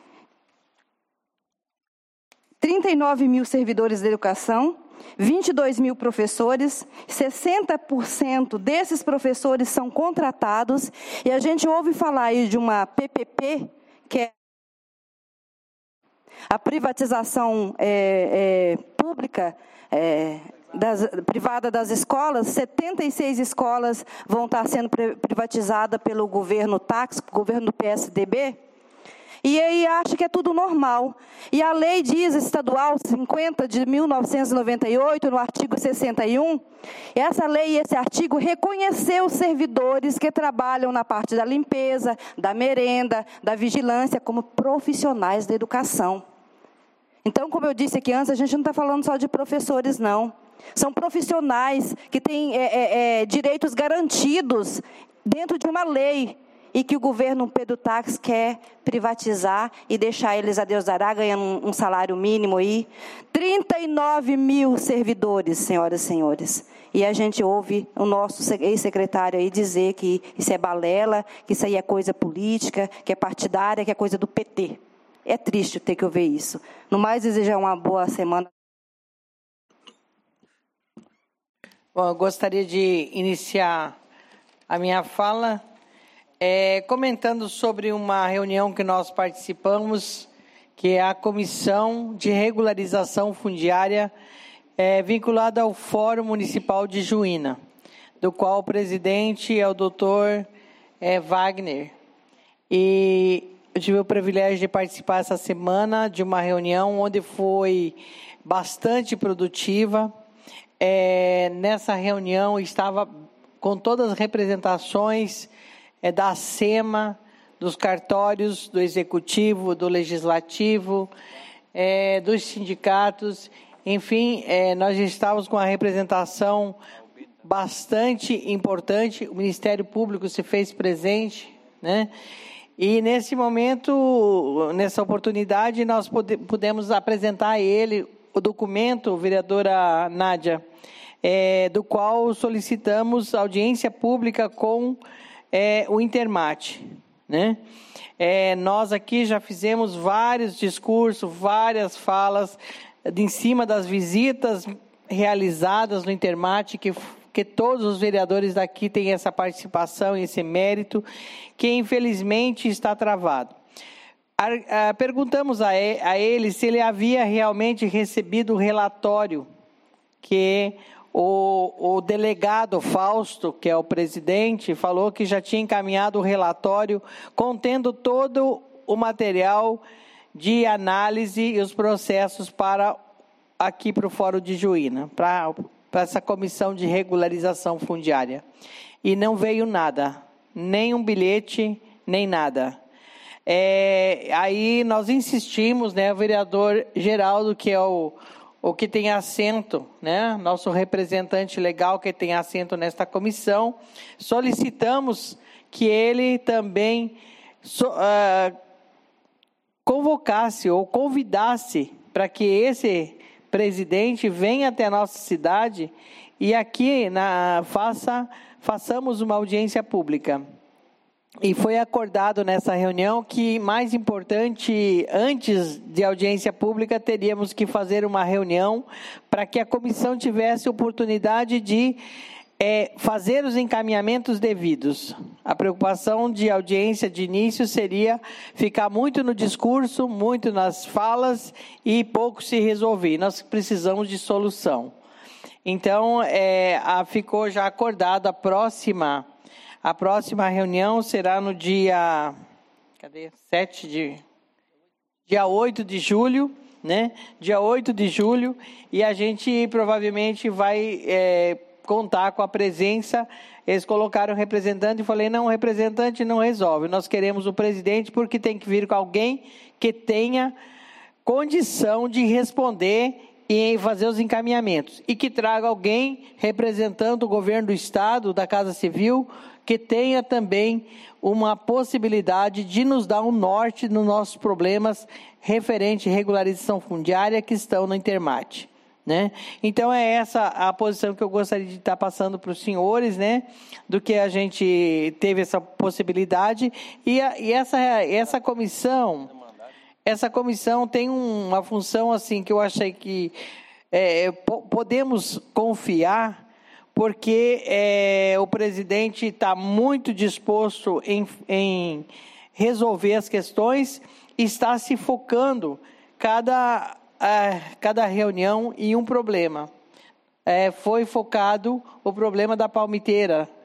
trinta e nove mil servidores de educação, vinte e dois mil professores, sessenta por cento desses professores são contratados, e a gente ouve falar aí de uma P P P, que é a privatização é, é, pública, é, das, privada das escolas. Setenta e seis escolas vão estar sendo privatizadas pelo governo Táxi, governo do P S D B. E aí acha que é tudo normal. E a lei diz, estadual cinquenta de mil novecentos e noventa e oito, no artigo sessenta e um, essa lei e esse artigo reconheceu os servidores que trabalham na parte da limpeza, da merenda, da vigilância, como profissionais da educação. Então, como eu disse aqui antes, a gente não está falando só de professores, não. São profissionais que têm é, é, é, direitos garantidos dentro de uma lei e que o governo Pedro Tax quer privatizar e deixar eles, a Deus dará, ganhando um, um salário mínimo aí. trinta e nove mil servidores, senhoras e senhores. E a gente ouve o nosso ex-secretário aí dizer que isso é balela, que isso aí é coisa política, que é partidária, que é coisa do P T. É triste ter que ouvir isso. No mais, desejar uma boa semana. Bom, eu gostaria de iniciar a minha fala é, comentando sobre uma reunião que nós participamos, que é a Comissão de Regularização Fundiária, é, vinculada ao Fórum Municipal de Juína, do qual o presidente é o doutor é, Wagner. E eu tive o privilégio de participar essa semana de uma reunião onde foi bastante produtiva. É, nessa reunião estava com todas as representações é, da SEMA, dos cartórios, do Executivo, do Legislativo, é, dos sindicatos, enfim, é, nós estávamos com uma representação bastante importante, o Ministério Público se fez presente, né? E nesse momento, nessa oportunidade, nós pode, pudemos apresentar a ele o documento, vereadora Nádia, é, do qual solicitamos audiência pública com é, o Intermate, né? É, nós aqui já fizemos vários discursos, várias falas de, em cima das visitas realizadas no Intermate, que que todos os vereadores daqui têm essa participação e esse mérito, que infelizmente está travado. A, a, perguntamos a, a ele se ele havia realmente recebido o relatório que o, o delegado Fausto, que é o presidente, falou que já tinha encaminhado o relatório contendo todo o material de análise e os processos para aqui para o Fórum de Juína, para para essa comissão de regularização fundiária. E não veio nada, nem um bilhete, nem nada. É, aí nós insistimos, né, o vereador Geraldo, que é o, o que tem assento, né, nosso representante legal que tem assento nesta comissão, solicitamos que ele também so, uh, convocasse ou convidasse para que esse presidente venha até a nossa cidade e aqui na, faça, façamos uma audiência pública. E foi acordado nessa reunião que, mais importante, antes de audiência pública, teríamos que fazer uma reunião para que a comissão tivesse oportunidade de é, fazer os encaminhamentos devidos. A preocupação de audiência de início seria ficar muito no discurso, muito nas falas e pouco se resolver. Nós precisamos de solução. Então, é, a, ficou já acordado a próxima, a próxima reunião será no dia, cadê? sete de, dia oito de julho, né? Dia oito de julho, e a gente provavelmente vai é, contar com a presença. Eles colocaram o representante e falei, não, o representante não resolve, nós queremos o presidente porque tem que vir com alguém que tenha condição de responder e fazer os encaminhamentos, e que traga alguém representando o governo do Estado, da Casa Civil, que tenha também uma possibilidade de nos dar um norte nos nossos problemas referente à regularização fundiária que estão no Intermate. Né? Então é essa a posição que eu gostaria de estar passando para os senhores, né? Do que a gente teve essa possibilidade e, a, e essa, essa comissão, essa comissão tem uma função assim que eu achei que é, podemos confiar, porque é, o presidente está muito disposto em, em resolver as questões e está se focando cada a cada reunião em um problema. É, foi focado o problema da palmiteira,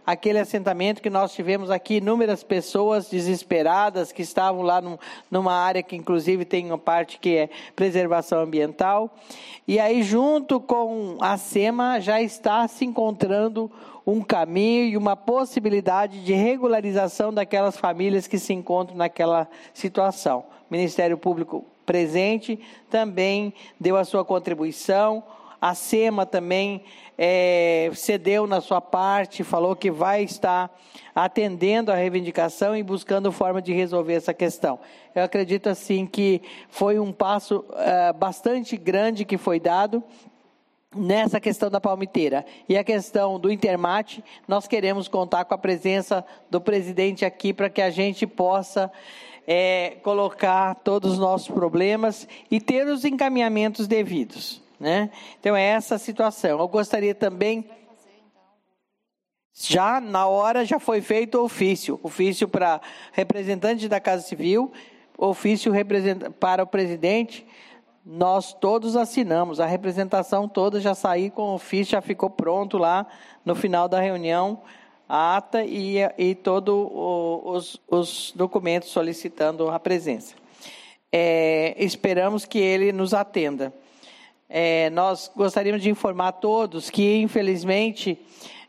aquele assentamento que nós tivemos aqui, inúmeras pessoas desesperadas que estavam lá num, numa área que inclusive tem uma parte que é preservação ambiental. E aí junto com a SEMA já está se encontrando um caminho e uma possibilidade de regularização daquelas famílias que se encontram naquela situação. O Ministério Público presente também deu a sua contribuição, a SEMA também é, cedeu na sua parte, falou que vai estar atendendo a reivindicação e buscando forma de resolver essa questão. Eu acredito assim que foi um passo uh, bastante grande que foi dado nessa questão da palmiteira. E a questão do Intermate, nós queremos contar com a presença do presidente aqui para que a gente possa é, colocar todos os nossos problemas e ter os encaminhamentos devidos, né? Então é essa a situação. Eu gostaria também, já na hora já foi feito o ofício, ofício para representante da Casa Civil, ofício para o presidente. Nós todos assinamos, a representação toda já saiu com o ofício, já ficou pronto lá no final da reunião, a ata e, e todos os, os documentos solicitando a presença. É, esperamos que ele nos atenda. É, nós gostaríamos de informar a todos que, infelizmente,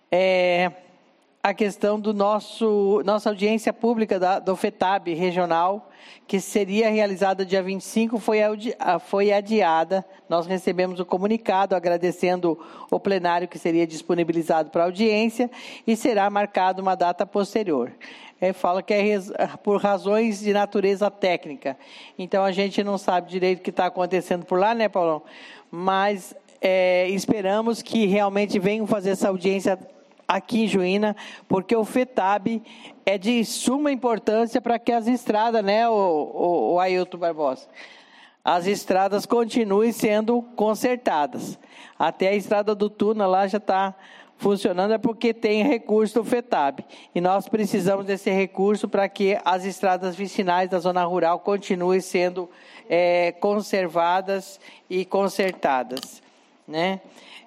é, a questão do nosso nossa audiência pública da, do FETAB regional, que seria realizada dia vinte e cinco, foi, foi adiada. Nós recebemos o comunicado agradecendo o plenário que seria disponibilizado para audiência e será marcada uma data posterior. É, fala que é por razões de natureza técnica. Então, a gente não sabe direito o que está acontecendo por lá, né, Paulão? Mas é, esperamos que realmente venham fazer essa audiência aqui em Juína, porque o FETAB é de suma importância para que as estradas, né, o, o, o Ailton Barbosa, as estradas continuem sendo consertadas. Até a estrada do Tuna lá já está funcionando, é porque tem recurso do FETAB. E nós precisamos desse recurso para que as estradas vicinais da zona rural continuem sendo é, conservadas e consertadas, né?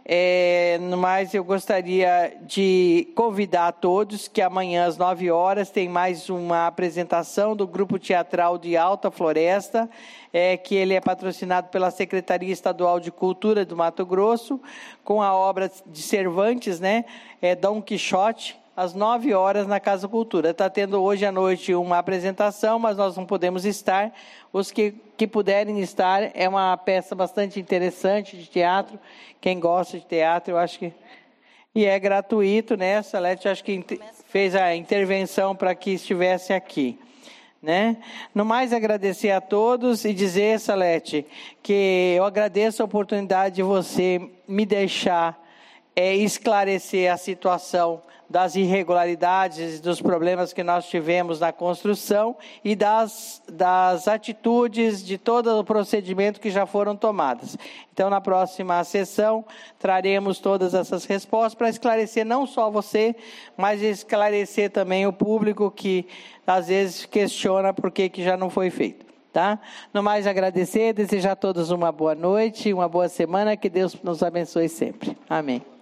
É, mas eu gostaria de convidar a todos que amanhã às nove horas tem mais uma apresentação do Grupo Teatral de Alta Floresta, é, que ele é patrocinado pela Secretaria Estadual de Cultura do Mato Grosso, com a obra de Cervantes, né, é Dom Quixote, às nove horas na Casa Cultura. Está tendo hoje à noite uma apresentação, mas nós não podemos estar. Os que, que puderem estar, é uma peça bastante interessante de teatro. Quem gosta de teatro, eu acho que... E é gratuito, né? A Salete, acho que fez a intervenção para que estivesse aqui, né? No mais, agradecer a todos e dizer, Salete, que eu agradeço a oportunidade de você me deixar é, esclarecer a situação das irregularidades, dos problemas que nós tivemos na construção e das, das atitudes de todo o procedimento que já foram tomadas. Então, na próxima sessão, traremos todas essas respostas para esclarecer não só você, mas esclarecer também o público que, às vezes, questiona por que que já não foi feito. Tá? No mais, agradecer, desejar a todos uma boa noite, uma boa semana, que Deus nos abençoe sempre. Amém.